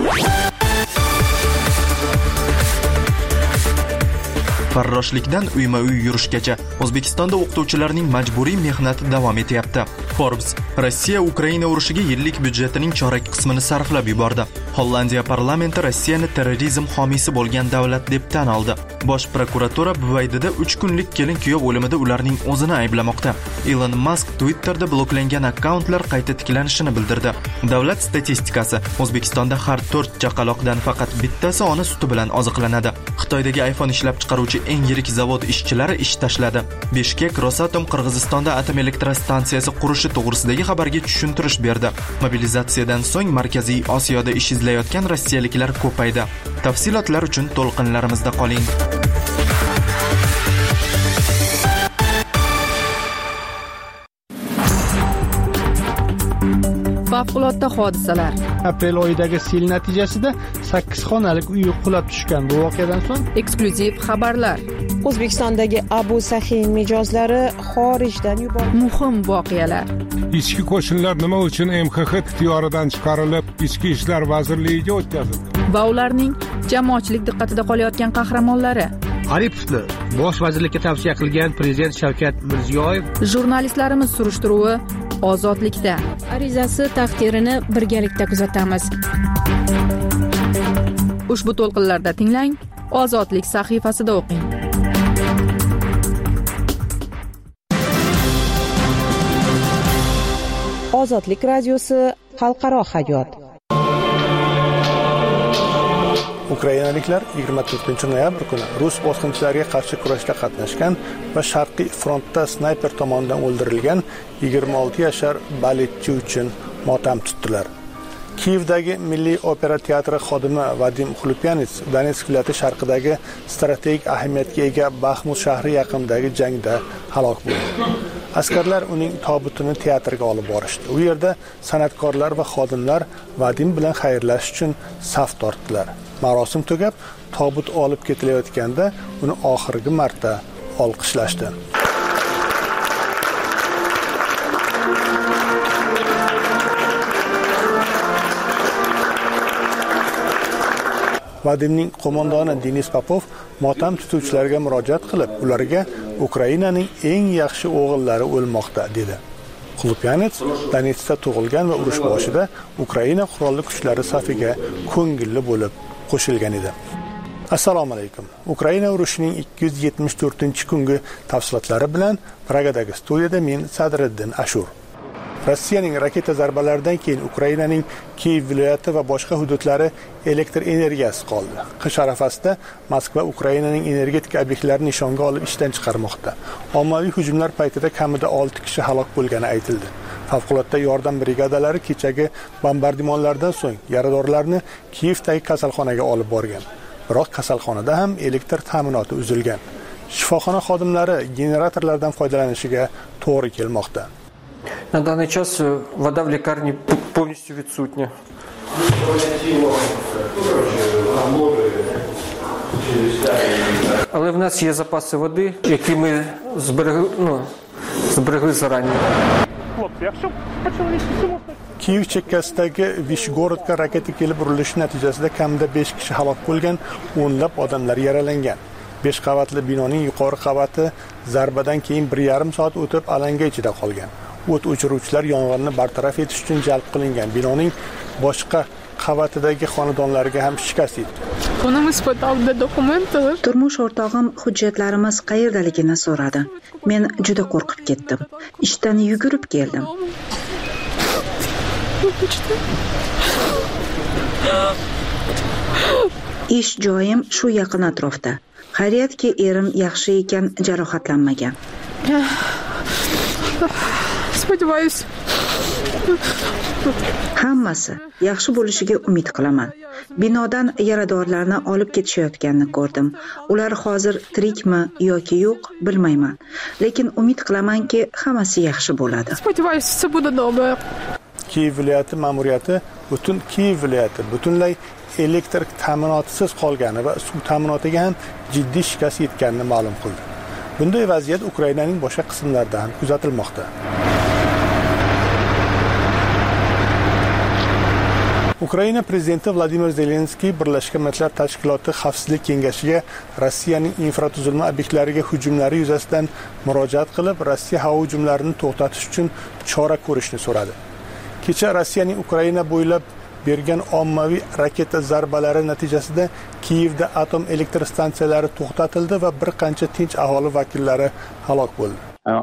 Farroshlikdan uyma-uy yurishgacha O'zbekistonda o'qituvchilarning majburiy mehnati davom etyapti. Forbes Rossiya Ukraina urushiga yillik byudjetining chorak qismini sarflab yubordi. Hollandiya parlamenti Rossiyani terrorizm homiysi bo'lgan davlat deb tan oldi. Bosh prokuratura Buvaydida 3 kunlik kelin-kuyov o'limida ularning o'zini ayblamoqda. Elon Musk Twitterda bloklangan akkauntlar qayta tiklanishini bildirdi. Davlat statistikasi O'zbekistonda har 4 chaqaloqdan faqat bittasi ona suti bilan oziqlanadi. Xitoydagi iPhone ishlab chiqaruvchi eng yirik zavod ishchilari ish tashladi. Bishkek Rosatom Qirg'izistonda atom elektrostansiyasi qurishi to'g'risidagi xabarga tushuntirish berdi. Mobilizatsiyadan so'ng Markaziy Osiyoda ish izlayotgan rossiyaliklar ko'paydi. Tafsilotlar uchun to'lqinlarimizda qoling. Favqulodda hodisalar. Aprel oyidagi sel natijasida 8 xonalik uy qulab tushgan. Bu voqeadan so'ng eksklyuziv xabarlar. O'zbekistondagi Abu Sahin mijozlari xorijdan yuborildi. Muhim voqealar. Ichki qo'shinlar nima uchun MXX ixtiyoridan chiqarilib, Ichki ishlar vazirligiga o'tkazildi? Va ularning jamoatchilik diqqatida qolayotgan qahramonlari. Aripovni bosh vazirlikka tavsiya qilgan prezident Shavkat Mirziyoyev. Jurnalistlarimiz surishtiruvi ozodlikda. Arizasi taqdirini birgalikda kuzatamiz. Ushbu to'lqinlarda tinglang, Ozodlik sahifasida o'qing. Ozodlik radiosi xalqaro hayot. Ukrainaliklar 24-noyabr kuni rus bosqinchilariga qarshi kurashda qatnashgan va Sharqiy frontda snayper tomonidan o'ldirilgan 26 yashar baletchi uchun motam tutdilar. Kiyevdagi Milliy opera teatri xodimi Vadim Xlupyanits Donetsk viloyati sharqidagi strategik ahamiyatga ega Baxmut shahri yaqinidagi jangda halok bo'ldi. Askarlar uning tobutini teatrga olib borishdi. U yerda san'atkorlar va xodimlar Vadim bilan xayrlashish uchun saf tortdilar. Marosim tugab, tobut olib ketilayotganda uni oxirgi marta olqishlashdi. Vadimning qo'mondoni Denis Popov motam tutuvchilarga murojaat qilib, ularga Ukrainaning eng yaxshi o'g'illari o'lmoqda dedi. Xlupyanits Donetskda tug'ilgan va urush boshida Ukraina qurolli kuchlari safiga ko'ngilli bo'lib qo'shilgan edi. Assalomu alaykum. Ukraina urushining 274-kungi tafsilotlari bilan Pragadagi studiyada men Sadriddin Ashur. Rossiyaning raketa zarbalaridan keyin Ukrainaning Kiyev viloyati va boshqa hududlari elektr energiyasi qoldi. Qish arafasida Moskva Ukrainaning energetik obyektlarini nishonga olib ishdan chiqarmoqda. Ommaviy hujumlar paytida kamida 6 kishi halok bo'lgani aytildi. Favqulodda yordam brigadalari kechagi bombardimonlardan so'ng yaradorlarni Kiyevdagi kasalxonaga olib borgan. Biroq kasalxonada ham elektr ta'minoti uzilgan. Shifoxona xodimlari generatorlardan foydalanishiga to'g'ri kelmoqda. На данный час вода в лекарне полностью відсутня. Але в нас є запаси води, які ми зберегли зарані. Kiyev chekkasidagi Vishgorodga raketa kelib urilishi natijasida kamida 5 kishi halok bo'lgan, o'nlab odamlar yaralangan. 5 qavatli binoning yuqori qavati zarbadan keyin 1,5 soat o'tib alanga ichida qolgan. O't o'chiruvchilar yong'inni bartaraf etish uchun jalb qilingan. Binoning boshqa qavatidagi xonadonlarga ham shikast yetdi. Turmush o'rtog'im hujjatlarimiz qayerdaligini so'radi. Men juda qo'rqib ketdim. Ishdan yugurib keldim. Ish joyim shu yaqin atrofda. Xayriyatki, erim yaxshi ekan, jarohatlanmagan. Hammasi yaxshi bo'lishiga umid qilaman. Binodan yaradorlarni olib ketishayotganini ko'rdim. Ular hozir tirikmi yoki yo'q bilmayman, lekin umid qilamanki, hammasi yaxshi bo'ladi. Kiyev viloyati ma'muriyati butun Kiyev viloyati butunlay elektr ta'minotisiz qolgani va suv ta'minotiga ham jiddiy shikast yetganini ma'lum qildi. Bunday vaziyat Ukrainaning boshqa qismlarida ham kuzatilmoqda. Ukraina prezidenti Vladimir Zelenskiy Birlashgan Millatlar Tashkiloti Xavfsizlik kengashiga Rossiyaning infratuzilma obyektlariga hujumlari yuzasidan murojaat qilib, Rossiya havo hujumlarini to'xtatish uchun chora ko'rishni so'radi. Kecha Rossiyaning Ukraina bo'ylab bergan ommaviy raketa zarbalari natijasida Kiyevda atom elektr stansiyalari to'xtatildi va bir qancha tinch aholi vakillari halok bo'ldi.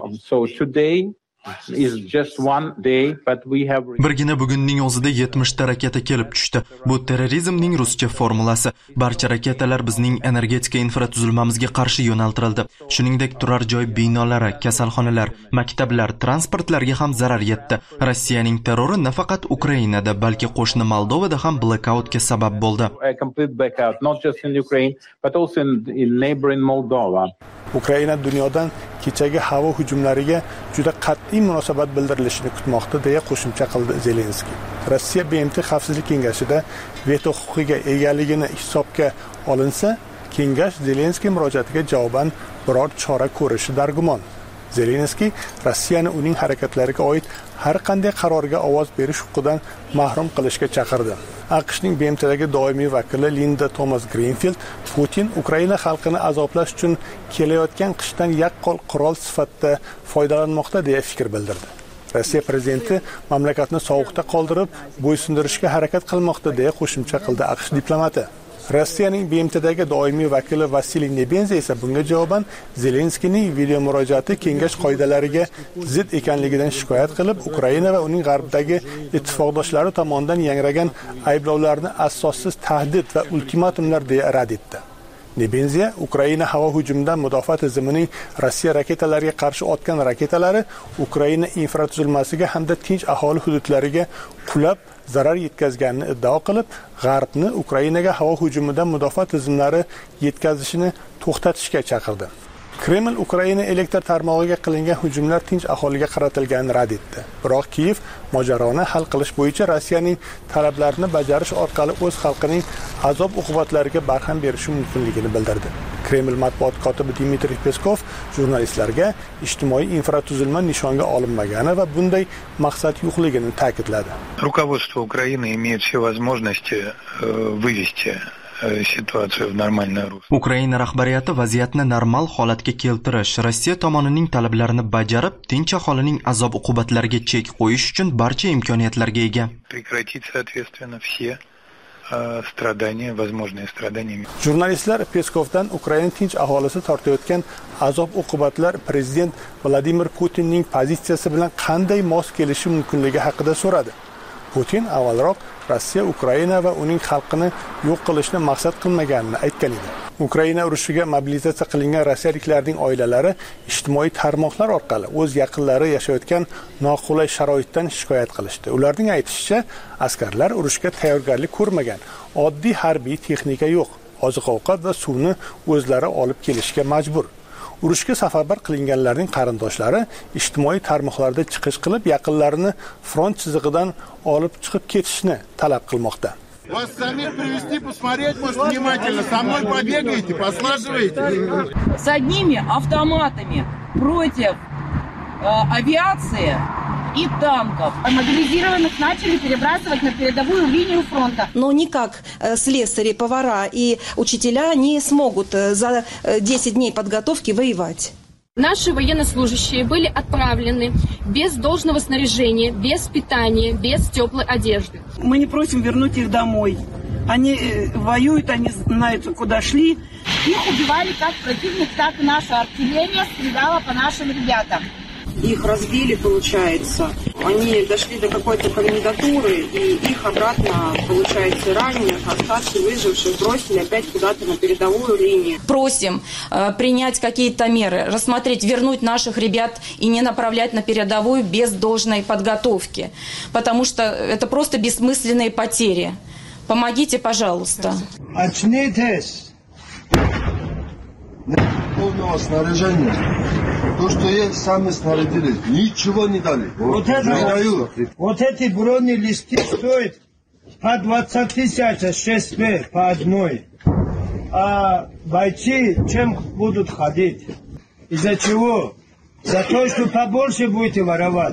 Birgina bugunning o'zida 70 ta raketa kelib tushdi. Bu terrorizmning ruscha formulasi. Barcha raketalar bizning energetika infratuzilmamizga qarshi yo'naltirildi. Shuningdek, turar joy binolari, kasalxonalar, maktablar, transportlarga ham zarar yetdi. Rossiyaning terrori nafaqat Ukrainada, balki qo'shni Moldovada ham blackoutga sabab bo'ldi. Ukraina dunyodan kechagi havo hujumlariga juda qat'iy munosabat bildirilishini kutmoqda, deya qo'shimcha qildi Zelenskiy. Rossiya BMT Xavfsizlik kengashida veto huquqiga egaligini hisobga olinsa, kengash Zelenskiy murojaatiga javoban biror chora ko'rishi dargumon. Zelenskiy Rossiyani uning harakatlariga oid har qanday qarorga ovoz berish huquqidan mahrum qilishga chaqirdi. AQShning BMTdagi doimiy vakili Linda Thomas Greenfield Putin Ukraina xalqini azoblash uchun kelayotgan qishdan yaqqol qurol sifatida foydalanmoqda deya fikr bildirdi. Rossiya prezidenti mamlakatni sovuqda qoldirib, bo'ysundirishga harakat qilmoqda deya qo'shimcha qildi AQSh diplomati. Rossiyaning BMTdagi doimiy vakili Vasiliy Nebenza esa bunga javoban Zelenskiyning video murojaati kengash qoidalariga zid ekanligidan shikoyat qilib, Ukraina va uning g'arbdagi ittifoqdoshlari tomonidan yangragan ayblovlarni asossiz tahdid va ultimatumlar deya rad etdi. Nebenza Ukraina havo hujumidan mudofaa tizimining Rossiya raketalariga qarshi otgan raketalari Ukraina infratuzilmasiga hamda tinch aholi hududlariga qulab zarar yetkazganini iddao qilib, G'arbni Ukrainaga havo hujumidan mudofaa tizimlari yetkazishini to'xtatishga chaqirdi. Kreml Ukraina elektr tarmog'iga qilingan hujumlar tinch aholiga qaratilganini rad etdi. Biroq Kiyev mojaroni hal qilish bo'yicha Rossiyaning talablarini bajarish orqali o'z xalqining azob-uqubatlariga barham berishi mumkinligini bildirdi. Kreml matbuot kotibi Dmitriy Peskov jurnalistlarga ijtimoiy infratuzilma nishonga olinmagani va bunday maqsad yo'qligini ta'kidladi. Rukovodство Украины имеет все возможности вывести situasiya normalniy ruhda. Ukraina rahbariyati vaziyatni normal holatga keltirish, Rossiya tomonining talablarini bajarib, tinch aholining azob-uqubatlariga chek qo'yish uchun barcha imkoniyatlarga ega. Прекратить, соответственно, все страдания, возможные страдания. Jurnalistlar Peskovdan Ukraina tinch aholisi tortayotgan azob-uqubatlar prezident Vladimir Putinning pozitsiyasi bilan qanday mos kelishi mumkinligi haqida so'radi. Putin avvalroq Rossiya Ukraina va uning xalqini yo'q qilishni maqsad qilmaganini aytgan edi. Ukraina urushiga mobilizatsiya qilingan rossiyaliklarning oilalari ijtimoiy tarmoqlar orqali o'z yaqinlari yashayotgan noqulay sharoitdan shikoyat qilishdi. Ularning aytishicha, askarlar urushga tayyorgarlik ko'rmagan, oddiy harbiy texnika yo'q, oziq-ovqat va suvni o'zlari olib kelishga majbur. Urushga safarbar qilinganlarning qarindoshlari ijtimoiy tarmoqlarda chiqish qilib, yaqinlarini front chizig'idan olib chiqib ketishni talab qilmoqda. Вас самих привести, посмотреть, может, внимательно. Со мной побегаете, послаживаете. С одними автоматами против авиации и танков. Мобилизированных начали перебрасывать на передовую линию фронта. Но никак слесари, повара и учителя не смогут за 10 дней подготовки воевать. Наши военнослужащие были отправлены без должного снаряжения, без питания, без теплой одежды. Мы не просим вернуть их домой. Они воюют, они знают, куда шли. Их убивали как противник, так и наша артиллерия стреляла по нашим ребятам. Их разбили, получается. Они дошли до какой-то комендатуры, и их обратно, получается, раненых, оставших, выживших, бросили опять куда-то на передовую линию. Просим принять какие-то меры, рассмотреть, вернуть наших ребят и не направлять на передовую без должной подготовки, потому что это просто бессмысленные потери. Помогите, пожалуйста. Очнитесь! Полного снаряжения. То, что есть, сами снарядились. Ничего не дали. Вот эти бронелисты стоят по 20 тысяч, 6 по одной. А бойцы чем будут ходить? Из-за чего? За то, что побольше будете воровать.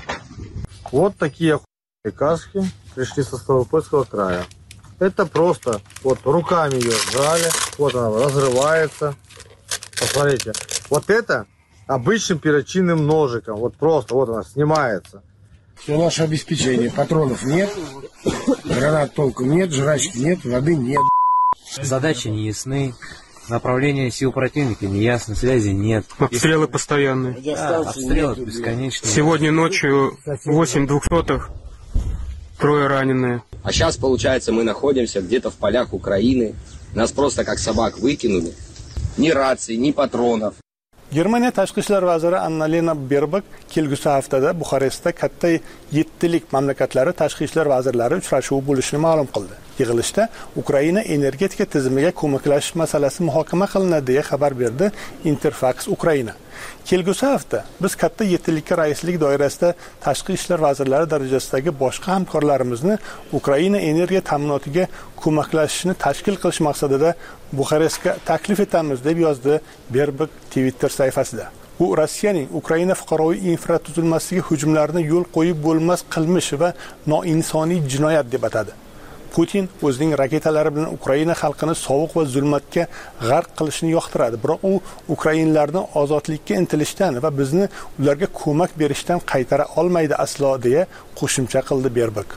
Вот такие каски пришли со Ставропольского края. Это просто вот руками ее сжали, вот она разрывается. Посмотрите, вот это обычным перочинным ножиком, вот просто, вот она снимается. Все наше обеспечение, патронов нет, гранат толком нет, жрачки нет, воды нет. Задачи не ясны, направление сил противника не ясно, связи нет. Обстрелы постоянные. Да, обстрелы бесконечные. Сегодня ночью 8 200-х, 3 раненые. А сейчас, получается, мы находимся где-то в полях Украины. Нас просто как собак выкинули. Ни раций, ни патронов. Germaniya tashqi ishlar vaziri Annalena Baerbock kelgusi haftada Buxarestda katta 7lik mamlakatlari tashqi ishlar vazirlari uchrashuvi bo'lishini ma'lum qildi. Yig'ilishda Ukraina energetika tizimiga ko'maklashish masalasi muhokama qilinadi deya xabar berdi Interfax Ukraina. Kelgusi hafta biz katta 7likka raislik doirasida tashqi ishlar vazirlari darajasidagi boshqa hamkorlarimizni Ukraina energiya ta'minotiga ko'maklashishni tashkil qilish maqsadida Buxarestga taklif etamiz deb yozdi Baerbock Twitter sahifasida. U Rossiyaning Ukraina fuqaroviy infratuzilmasiga hujumlarni yo'l qo'yib bo'lmas qilmish va noinsoniy jinoyat deb atadi. Putin o'zining raketalari bilan Ukraina xalqini sovuq va zulmatga g'arq qilishni yoqtiradi, biroq u ukrainlarni ozodlikka intilishdan va bizni ularga ko'mak berishdan qaytara olmaydi aslo deya qo'shimcha qildi Baerbock.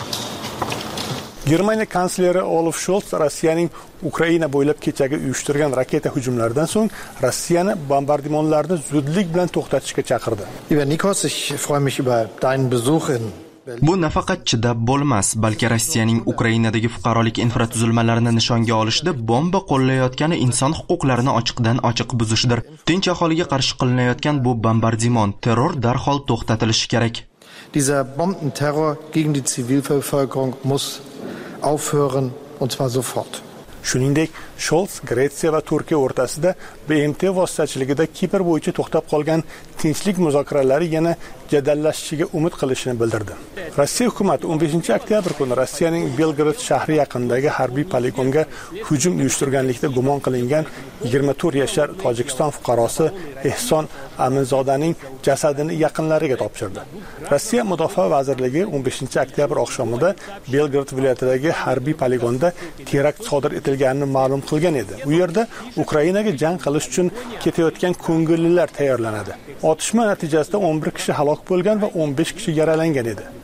Germaniya kansleri Olaf Scholz Rossiyaning Ukraina bo'ylab kechagi uyushtirgan raketa hujumlaridan so'ng Rossiyani bombardimonlarni zudlik bilan to'xtatishga chaqirdi. Lieber Nikos, ich freue mich über deinen Besuch in Bu nafaqat chidab bo'lmas, balki Rossiyaning Ukrainadagi fuqarolik infratuzilmalarini nishonga olishda bomba qo'llayotgani inson huquqlarini ochiqdan-ochiq buzishdir. Tinch aholiga qarshi qilinayotgan bu bombardimon, terror darhol to'xtatilishi kerak. Dieser Bombenterror gegen die Zivilbevölkerung muss aufhören, und zwar sofort. Shuningdek, Scholz Gretsiya va Turkiya o'rtasida BMT vositachiligida Kipr bo'yicha to'xtab qolgan tinchlik muzokaralari yana jadallashishiga umid qilishini bildirdi. Rossiya hukumati 15 oktyabr kuni Rossiyaning Belgrad shahri yaqinidagi harbiy poligonga hujum uyushtirganlikda gumon qilingan 24 yashar Tojikiston fuqarosi Ehson Aminzodaning jasadini yaqinlariga topshirdi. Rossiya Mudofaa vazirligi 15 oktyabr oqshomida Belgrad viloyatidagi harbiy poligonda terakt sodir etilganini ma'lum qilgan edi. U yerda Ukrainaga jang qilish uchun ketayotgan ko'ngillilar tayyorlanadi. Otishma natijasida 11 kishi halok bo'lgan va 15 kishi yaralangan edi.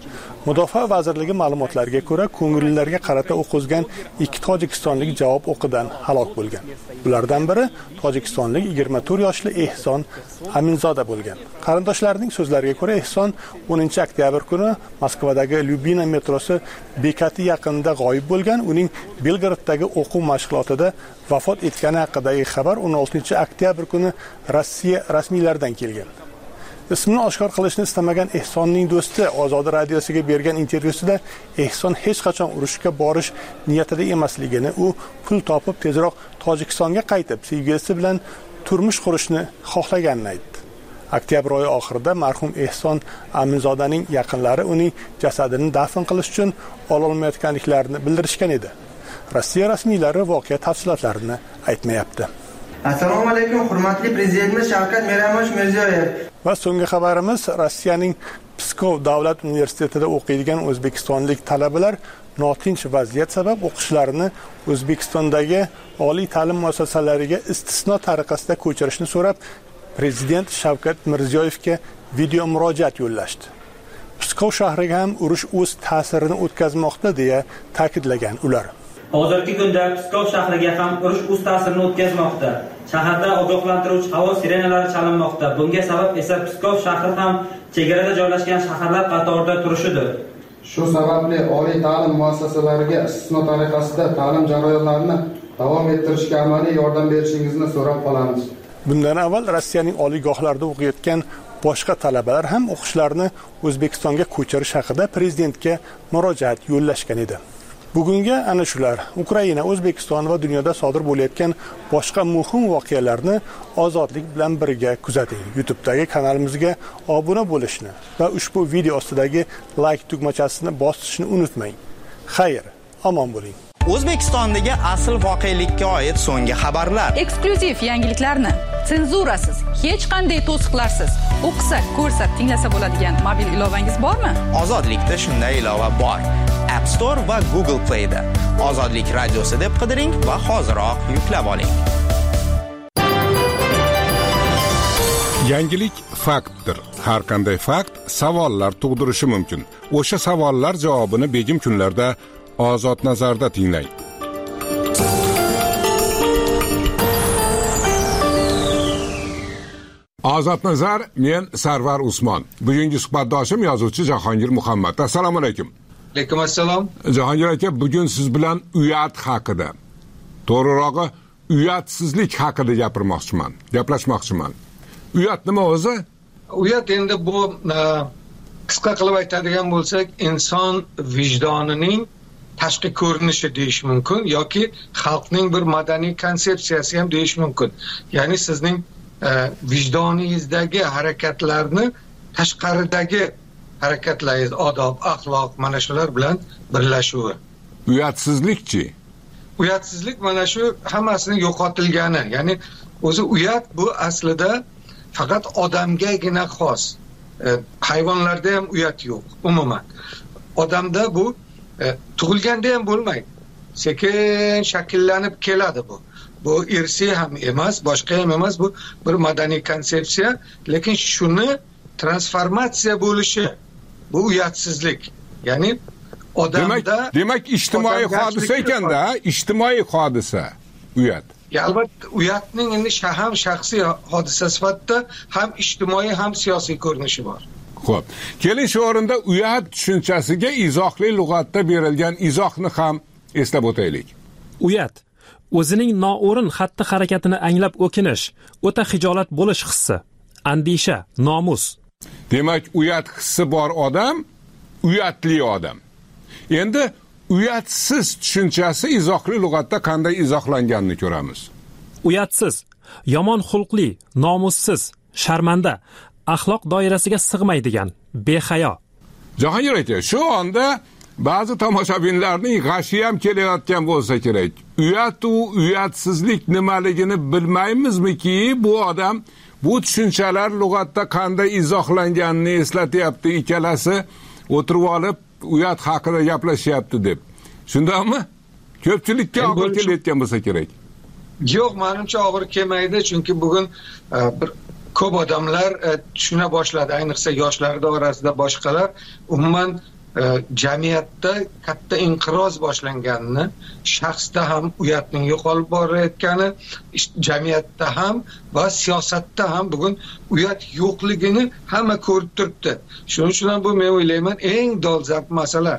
Mudofaa vazirligi ma'lumotlariga ko'ra, ko'ngillilarga qarata o'qizgan 2 tojikistonlik javob o'qidan halok bo'lgan. Ulardan biri tojikistonlik 24 yoshli Ehson Aminzoda bo'lgan. Qarindoshlarining so'zlariga ko'ra, Ehson 10 oktyabr kuni Moskvadagi Lyubina metrosi bekati yaqinida g'oyib bo'lgan. Uning Belgraddagi o'quv mashg'ulotida vafot etgani haqidagi xabar 16 oktyabr kuni Rossiya rasmiylaridan kelgan. Ismini oshkor qilishni istamagan Ehsonning do'sti Ozoda radiosiga bergan intervyusida Ehson hech qachon urushga borish niyatida emasligini, u pul topib tezroq Tojikistonga qaytib, sevgilisi bilan turmush qurishni xohlaganini aytdi. Oktyabr oyi oxirida marhum Ehson Aminzodaning yaqinlari uning jasadini dafn qilish uchun ololmayotganliklarini bildirishgan edi. Rossiya rasmiylari voqea tafsilotlarini aytmayapti. Assalomu alaykum, hurmatli prezidentimiz Shavkat Mirziyoyev. Va so'nggi xabarimiz, Rossiyaning Pskov davlat universitetida o'qiydigan o'zbekistonlik talabalar notinch vaziyat sabab o'qishlarini O'zbekistondagi oliy ta'lim muassasalariga istisno tariqasida ko'chirishni so'rab, prezident Shavkat Mirziyoyevga video murojaat yo'llashdi. Pskov shahriga ham urush o'z ta'sirini o'tkazmoqda deya ta'kidlagan ular. Hozirgi kunda Pskov shahriga ham urush o'z ta'sirini o'tkazmoqda. Shaharda ogohlantiruvchi havo sirenalari chalinmoqda. Bunga sabab esa Pskov shahri ham chegarada joylashgan shaharlar qatorida turishidir. Shu sababli oliy ta'lim muassasalariga istisno tariqasida ta'lim jarayonlarini davom ettirishga amaliy yordam berishingizni so'rab qolamiz. Bundan avval Rossiyaning oliygohlarida o'qiyotgan boshqa talabalar ham o'qishlarini O'zbekistonga ko'chirish haqida prezidentga murojaat yo'llashgan edi. Bugunga ana shular. Ukraina, O'zbekiston va dunyoda sodir bo'layotgan boshqa muhim voqealarni ozodlik bilan birga kuzating. YouTube'dagi kanalimizga obuna bo'lishni va ushbu video ostidagi like tugmachasini bosishni unutmang. Xayr, omon bo'ling. O'zbekistondagi asl voqelikka oid so'nggi xabarlar. Eksklyuziv yangiliklarni senzurasiz, hech qanday to'siqlarsiz o'qisa, ko'rsa, tinglasa bo'ladigan mobil ilovangiz bormi? Ozodlikda shunday ilova bor. App Store va Google Play da. Ozodlik radiosi deb qidiring va hoziroq yuklab oling. Yangilik faktdir. Har qanday fakt savollar tug'dirishi mumkin. O'sha savollar javobini begim kunlarda Ozod nazarda tinglang. Ozod nazar, men Sarvar Usmon. Bugungi suhbatdoshim yozuvchi Jahongir Muhammad. Assalomu alaykum. Alaykum assalom. Jahongir aka, bugun siz bilan uyat haqida, to'g'rirog'i uyatsizlik haqida gaplashmoqchiman. Uyat nima o'zi? Uyat endi bu qisqa qilib aytadigan bo'lsak, inson vijdonining tashqi ko'rinishi deyish mumkin yoki xalqning bir madaniy konsepsiyasi ham deyish mumkin. Ya'ni sizning vijdoningizdagi harakatlarni tashqaridagi harakatlaringiz, odob, axloq, mana shular bilan birlashuvi. Uyatsizlikchi? Uyatsizlik mana shu hammasining yo'qotilgani. Ya'ni o'zi uyat bu aslida faqat odamgagina xos. Hayvonlarda ham uyat yo'q umuman. Odamda bu tug'ilganda ham bo'lmaydi. Sekin shakllanib keladi bu. Bu irsiy ham emas, boshqa ham emas, bu bir madaniy konsepsiya, lekin shuni transformatsiya bo'lishi bu uyatsizlik. Ya'ni odamda demak ijtimoiy hodisa ekanda, ijtimoiy hodisa uyat. Albatta uyatning endi ham shaxsiy hodisa sifatida ham ijtimoiy ham siyosiy ko'rinishi bor. Xo'p, keling shu o'rinda uyat tushunchasiga izohli lug'atda berilgan izohni ham eslab o'taylik. Uyat o'zining noo'rin xatti-harakatini anglab o'kinish, o'ta xijolat bo'lish hissi, andisha, nomus. Demak, uyat hissi bor odam uyatli odam. Endi uyatsiz tushunchasi izohli lug'atda qanday izohlanganini ko'ramiz. Uyatsiz, yomon xulqli, nomussiz, sharmanda, axloq doirasiga sig'maydigan, behayo. Jahongir aka, shu onda ba'zi tomoshabinlarning g'ashi ham kelayotgan bo'lsa kerak. Uyat u uyatsizlik nimaligini bilmaymizmiki, bu odam bu tushunchalar lug'atda qanday izohlanganini eslatyapti, ikkalasi o'tirib olib uyat haqida gaplashyapti deb. Shundaqmi? Ko'pchilikka og'ir kelayotgan bo'lsa kerak. Yo'q, menimcha og'ir kelmaydi, chunki bugun bir ko'p odamlar tushuna boshladi, ayniqsa yoshlar orasida boshqalar umuman jamiyatda katta inqiroz boshlanganini, shaxsda ham uyatning yo'qolib borayotgani, jamiyatda ham va siyosatda ham bugun uyat yo'qligini hamma ko'rib turibdi. Shuning uchun ham bu men o'ylayman eng dolzarb masala.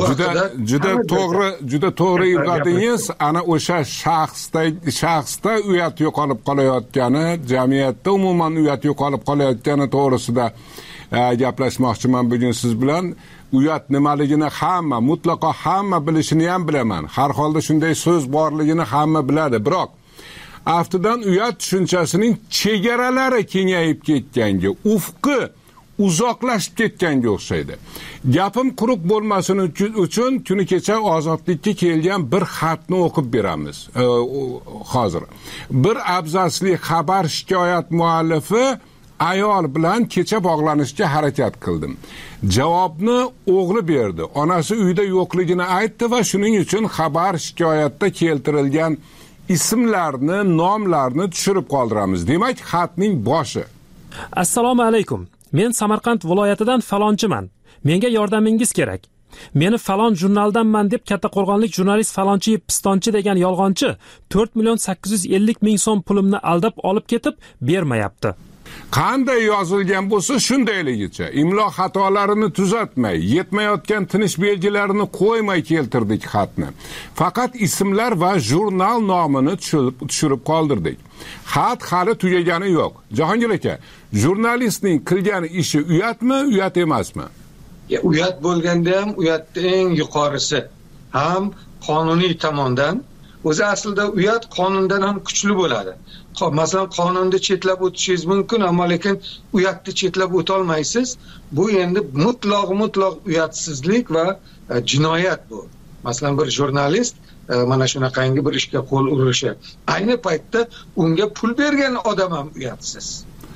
Juda to'g'ri ibadingiz. Ana o'sha shaxsda uyat yo'qolib qolayotgani, jamiyatda umuman uyat yo'qolib qolayotgani to'g'risida gaplashmoqchiman bugun siz bilan. Uyat nimaligini mutlaqo hamma bilishini ham bilaman. Har holda shunday so'z borligini hamma biladi. Biroq aftidan uyat tushunchasining chegaralari kengayib ketganga, ufqi uzoqlashib ketganga o'xshaydi. Gapim quruq bo'lmasin uchun kuni kecha Ozodlikka kelgan bir xatni o'qib beramiz. Hozir bir abzasli xabar shikoyat muallifi ayol bilan kecha bog'lanishga harakat qildim. Javobni o'g'li berdi. Onasi uyda yo'qligini aytdi va shuning uchun xabar shikoyatda keltirilgan ismlarni, nomlarni tushirib qoldiramiz. Demak, xatning boshi. Assalomu alaykum. Men Samarqand viloyatidan falonchiman. Menga yordamingiz kerak. Meni falon jurnaldanman deb Kattaqo'rg'onlik jurnalist falonchi pistonchi degan yolg'onchi 4.850.000 so'm pulimni aldab olib ketib bermayapti. Qanday yozilgan bo'lsa shundayligicha, imlo xatolarini tuzatmay, yetmayotgan tinish belgilarini qo'ymay keltirdik xatni. Faqat ismlar va jurnal nomini tushirib qoldirdik. Xat hali tugagani yo'q. Jahongir aka, jurnalistning qilgan ishi uyatmi, uyat emasmi? Uyat bo'lganda ham uyatning eng yuqorisi, ham qonuniy tomondan. O'zi aslida uyat qonundan ham kuchli bo'ladi. Masalan, qonunda chetlab o'tishingiz mumkin, ammo lekin uyatni chetlab o'tolmaysiz. Bu endi mutlaq uyatsizlik va jinoyat bu. Masalan, bir jurnalist mana shunaqangi bir ishga qo'l urishi. Ayni paytda unga pul bergan odam ham uyatsiz.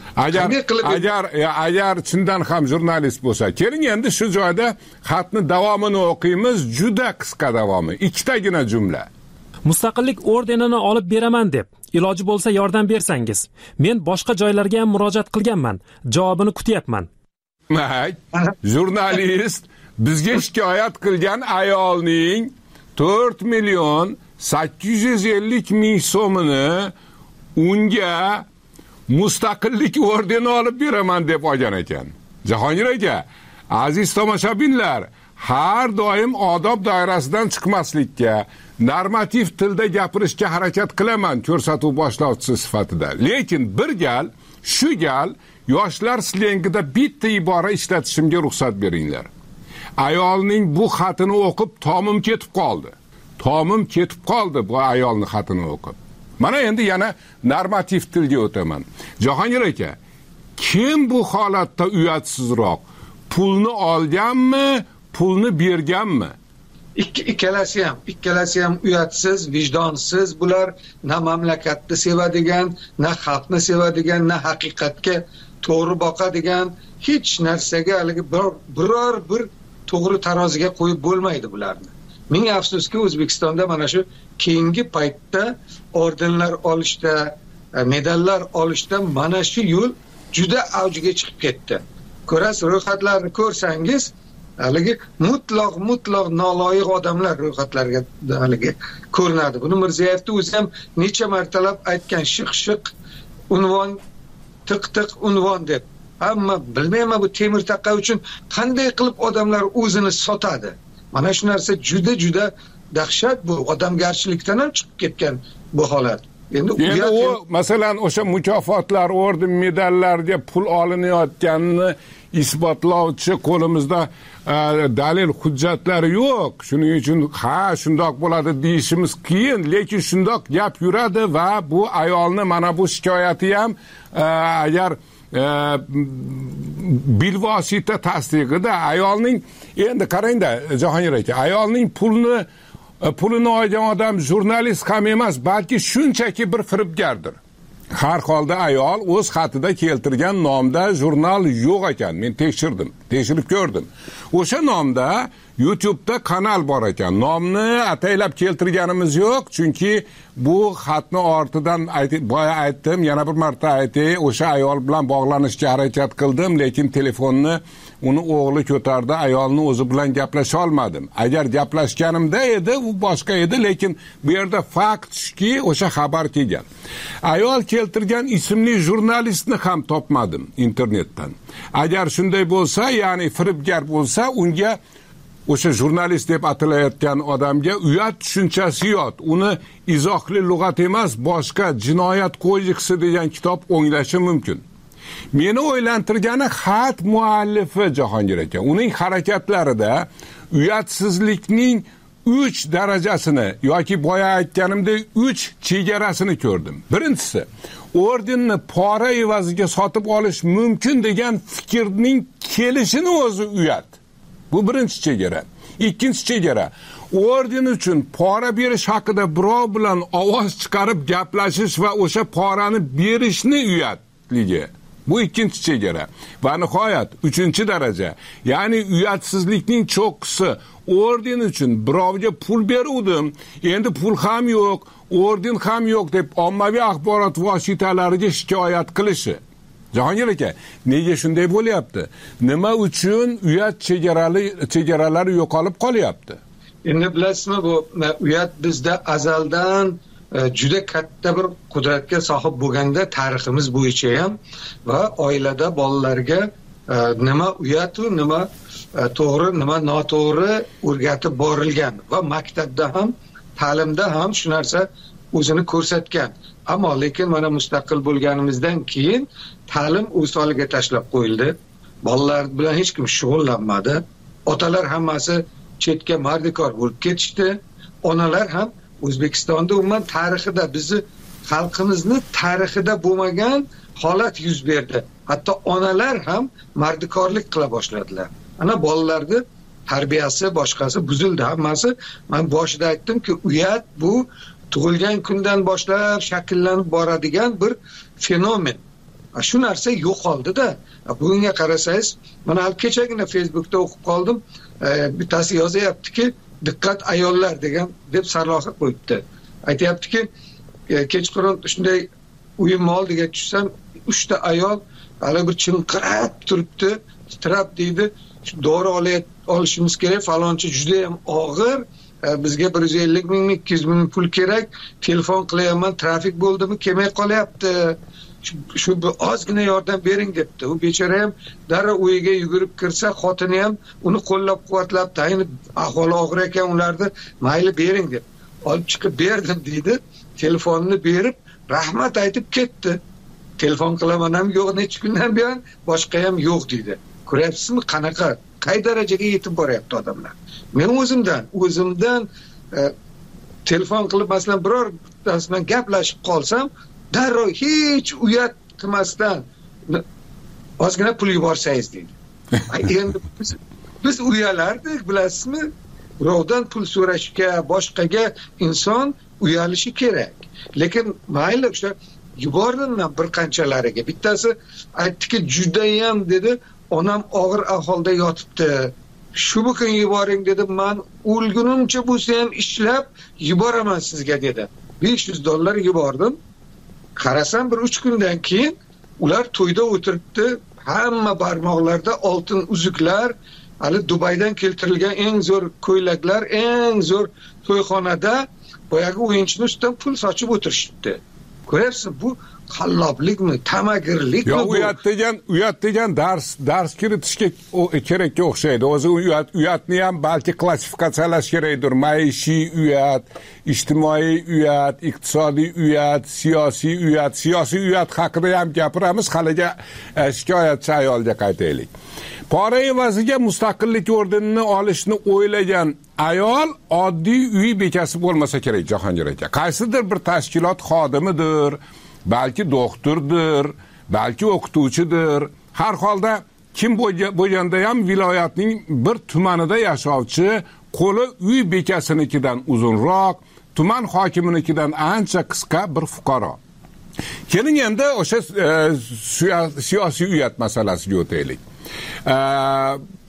Agar chindan ham jurnalist bo'lsa, keling endi shu joyda xatni davomini o'qiymiz, juda qisqa davomi, ikkitagina jumla. Mustaqillik ordenini olib beraman deb, iloji bo'lsa yordam bersangiz. Men boshqa joylarga ham murojaat qilganman. Javobini kutyapman. Jurnalist bizga shikoyat qilgan ayolning 4.850.000 so'mini unga Mustaqillik ordeni olib beraman deb olgan ekan. Jahongir aka, aziz tomoshabinlar, har doim odob doirasidan chiqmaslikka, normativ tilda gapirishga harakat qilaman ko'rsatuv boshlovchisi sifatida. Lekin bir gal, shu gal yoshlar slengida bitta ibora ishlatishimga ruxsat beringlar. Ayolning bu xatini o'qib tomim ketib qoldi. Tomim ketib qoldi bu ayolning xatini o'qib. Mana endi yana normativ tilga o'taman. Jahongir aka, kim bu holatda uyatsizroq? Pulni olganmi, pulni berganmi? Ikkalasi ham uyatsiz, vijdonsiz. Bular na mamlakatni sevadigan, na xalqni sevadigan, na haqiqatga to'g'ri boqadigan, hech narsaga haligi biror bir to'g'ri taroziga qo'yib bo'lmaydi bularni. Ming afsuski, O'zbekistonda mana shu keyingi paytda ordenlar olishda, medallar olishda mana shu yo'l juda avjiga chiqib ketdi. Ko'rasiz, ro'yxatlarni ko'rsangiz, haligi mutlaq noloyiq odamlar ro'yxatlarga haligi ko'rinadi. Buni Mirzayevning o'zi ham necha martalab aytgan, shiq unvon, tiq unvon deb. Hamma bilmayman bu temir taqa uchun qanday qilib odamlar o'zini sotadi. Mana shu narsa juda dahshat, bu odamgarchilikdan ham chiqib ketgan bu holat. Endi u masalan o'sha mukofotlar, orden, medallarga pul olinayotganini isbotlovchi qo'limizda dalil hujjatlari yo'q. Shuning uchun shundoq bo'ladi deyishimiz qiyin, lekin shundoq gap yuradi va bu ayolni mana bu shikoyati ham agar bilvosita tasdig'ida ayolning, endi qarangda Jahongir aka, ayolning pulini olgan odam jurnalist ham emas, balki shunchaki bir firibgardir. Har holda ayol o'z xatida keltirgan nomda jurnal yo'q ekan. Men tekshirib ko'rdim. O'sha nomda YouTube'da kanal bor ekan. Nomni ataylab keltirganimiz yo'q, chunki bu xatni ortidan boya aytdim, yana bir marta aytay, o'sha ayol bilan bog'lanishga harakat qildim, lekin telefonni uni o'g'li ko'tardi, ayolni o'zi bilan gaplasha olmadim. Agar gaplashganimda edi, u boshqa edi, lekin bu yerda fakt shuki, o'sha xabar kelgan. Ayol keltirgan ismli jurnalistni ham topmadim internetdan. Agar shunday bo'lsa, ya'ni firibgar bo'lsa, unga o'sha jurnalist deb atalayotgan odamga uyat tushunchasi yot. Uni izohli lug'at emas, boshqa Jinoyat kodeksi degan kitob o'nglashi mumkin. Meni o'ylantirgani xat muallifi Jahongir aka. Uning harakatlarida uyatsizlikning 3 darajasini yoki boya aytganimdek 3 chegarasini ko'rdim. Birinchisi, ordenni pora evaziga sotib olish mumkin degan fikrning kelishini o'zi uyat. Bu birinchi chegara. Ikkinchi chegara, orden uchun pora berish haqida birov bilan ovoz chiqarib gaplashish va o'sha porani berishni uyatligi. Bu ikkinchi chegara. Va nihoyat 3-daraja, ya'ni uyatsizlikning cho'qqisi, orden uchun birovga pul beruvdim, endi pul ham yo'q, orden ham yo'q deb ommaviy axborot vositalariga shikoyat qilishi. Jahongir aka, nega shunday bo'lyapti? Nima uchun uyat chegaralari yo'qolib qolyapti? Endi bilasizmi, bu uyat bizda azaldan juda katta bir qudratga sohib bo'lganda tariximiz bo'yicha ham va oilada bolalarga nima uyatu, nima to'g'ri, nima noto'g'ri o'rgatib borilgan va maktabda ham, ta'limda ham shu narsa o'zini ko'rsatgan. Ammo lekin mana mustaqil bo'lganimizdan keyin ta'lim o'z holiga tashlab qo'yildi. Bolalar bilan hech kim shug'ullanmadi. Otalar hammasi chetga mardikor bo'lib ketishdi. Onalar ham O'zbekistonda umuman tarixida, bizni xalqimizni tarixida bo'lmagan holat yuz berdi. Hatto onalar ham mardikorlik qila boshladilar. Ana bolalarning tarbiyasi, boshqasi buzildi hammasi. Men boshida aytdimki, uyat bu tug'ilgan kundan boshlab shakllanib boradigan bir fenomen. Shu narsa yo'qoldi-da. Bugunga qarasangiz, mana kechagina Facebookda o'qib qoldim, bittasi yozyaptiki, diqqat ayollar degan deb sarlavha qo'yibdi. Aytayaptiki, kechqurun shunday uyim oldiga tushsam, 3 ta ayol hali bir chinqirab turibdi, titrab deydi, dori olishimiz kerak, falonchi juda ham og'ir, bizga 150 ming, 200 ming pul kerak, telefon qilyapman, trafik bo'ldimi, kelmay qolyapti. Shu ozgina yordam bering debdi. U bechora ham darrov uyiga yugurib kirsa, xotini ham uni qo'llab-quvvatlab, tayini ahvoli og'ir ekan ularni, mayli bering deb. Olib chiqib berdim deydi. Telefonni berib, rahmat aytib ketdi. Telefon qilaman ham yo'q, necha kundan buyon boshqa ham yo'q deydi. Ko'ryapsizmi, qanaqa, qay darajaga yetib boryapti odamlar. Men o'zimdan telefon qilib, masalan, biror bilan gaplashib qolsam, darrov hech uyat qilmasdan ozgina pul yuborsangiz deydi. Endi biz uyalardik, bilasizmi? Birovdan pul so'rashga, boshqaga inson uyalishi kerak. Lekin mayli, o'sha yubordim men bir qanchalariga. Bittasi aytdiki, judayam dedi, onam og'ir ahvolda yotibdi. Shu kun yuboring dedi, men o'lgunimcha bo'lsa ham ishlab yuboraman sizga dedi. $500 yubordim. Qarasam bir 3 kundan keyin ular to'yda o'tiribdi, hamma barmoqlarda oltin uzuklar, hali Dubaydan keltirilgan eng zo'r ko'ylaklar, eng zo'r to'yxonada boyagi o'yinchini ustidan pul sochib o'tirishibdi. Ko'ryapsiz, bu qalloblikmi, tamagirlikmi? Yo, uyat degan dars kiritishga kerakka o'xshaydi. O'zi uyatni ham balki klassifikatsiyalash kerakdir. Maishiy uyat, ijtimoiy uyat, iqtisodiy uyat, siyosiy uyat. Siyosiy uyat haqida ham gapiramiz. Haliga shikoyatchi ayolga qaytaylik. Pora evaziga mustaqillik ordenini olishni o'ylagan ayol oddiy uy bekasi bo'lmasa kerak, Jahongir aka. Qaysidir bir tashkilot xodimidir, balki doktordir, balki o'qituvchidir. Har holda kim bo'lganda ham viloyatning bir tumanida yashovchi, qo'li uy bekasinikidan uzunroq, tuman hokiminikidan ancha qisqa bir fuqaro. Keling endi o'sha siyosiy uyat masalasiga o'taylik.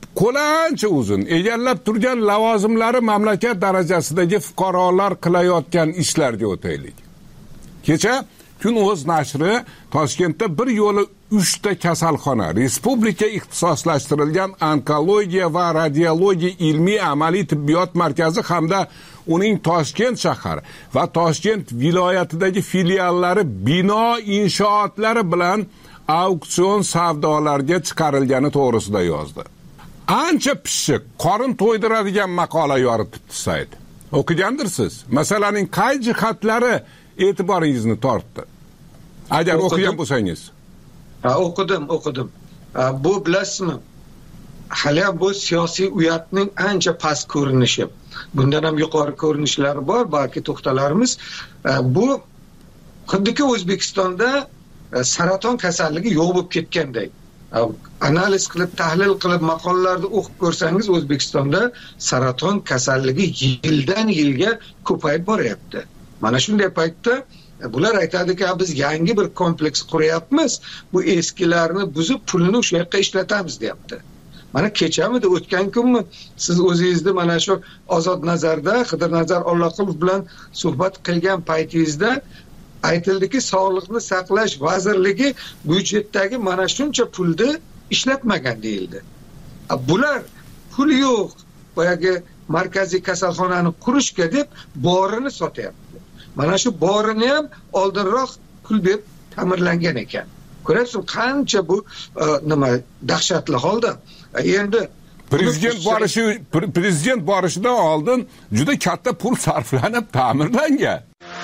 qo'lancha uzun egallab turgan lavozimlari mamlakat darajasidagi fuqarolar qilayotgan ishlarga o'taylik. Kecha Kun.uz nashri Toshkentda bir yo'li 3 ta kasalxona, respublika ixtisoslashtirilgan onkologiya va radiologiya ilmiy amaliy tibbiyot markazi hamda uning Toshkent shahar va Toshkent viloyatidagi filiallari bino inshootlari bilan auksion savdolarga chiqarilgani to'g'risida yozdi. Ancha pishiq, qorin to'ydiradigan maqola yoritibdi sayt. O'qigandirsiz? Masalaning qay jihatlari e'tiboringizni tortdi? Agar o'qigan bo'lsangiz. O'qidim. Bu bilasizmi? Hali bu siyosiy uyatning ancha past ko'rinishi. Bundan ham yuqori ko'rinishlari bor, balki to'xtalarmiz. Bu xuddiki O'zbekistonda saraton kasalligi yo'q bo'lib ketgandek. Analiz qilib, tahlil qilib maqolalarni o'qib ko'rsangiz, O'zbekistonda saraton kasalligi yildan yilga ko'payib boryapti. Mana shunday paytda bular aytadiki, biz yangi bir kompleks quryapmiz, bu eskilarni buzib pulini o'sha yoqqa ishlatamiz deyapti. Mana kechamidi, o'tgan kunmi siz o'zingizni mana shu Ozod Nazarda Qidirnazar Alloqulov bilan suhbat qilgan paytingizda aytildiki, Sog'liqni saqlash vazirligi byudjetdagi mana shuncha pulni ishlatmagan deyildi. Bular pul yo'q, boyagi markaziy kasalxonani qurishga deb borini sotyapti. Mana shu borini ham oldinroq pul berib ta'mirlangan ekan. Ko'ryapsiz, qancha bu nima dahshatli holda. Endi prezident borishidan oldin juda katta pul sarflanib ta'mirlangan.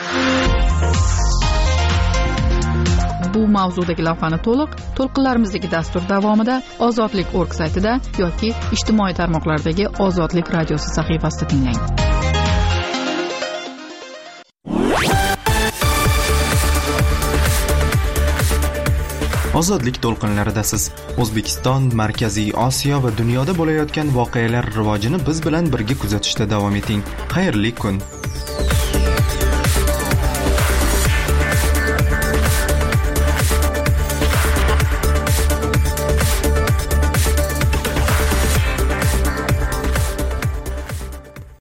Bu mavzudagi lavhani to'lqinlarimizdagi dastur davomida Ozodlik.org saytida yoki ijtimoiy tarmoqlardagi Ozodlik radiosi sahifasida tinglang. Ozodlik to'lqinlaridasiz. O'zbekiston, Markaziy Osiyo va dunyoda bo'layotgan voqealar rivojini biz bilan birga kuzatishda davom eting. Xayrli kun.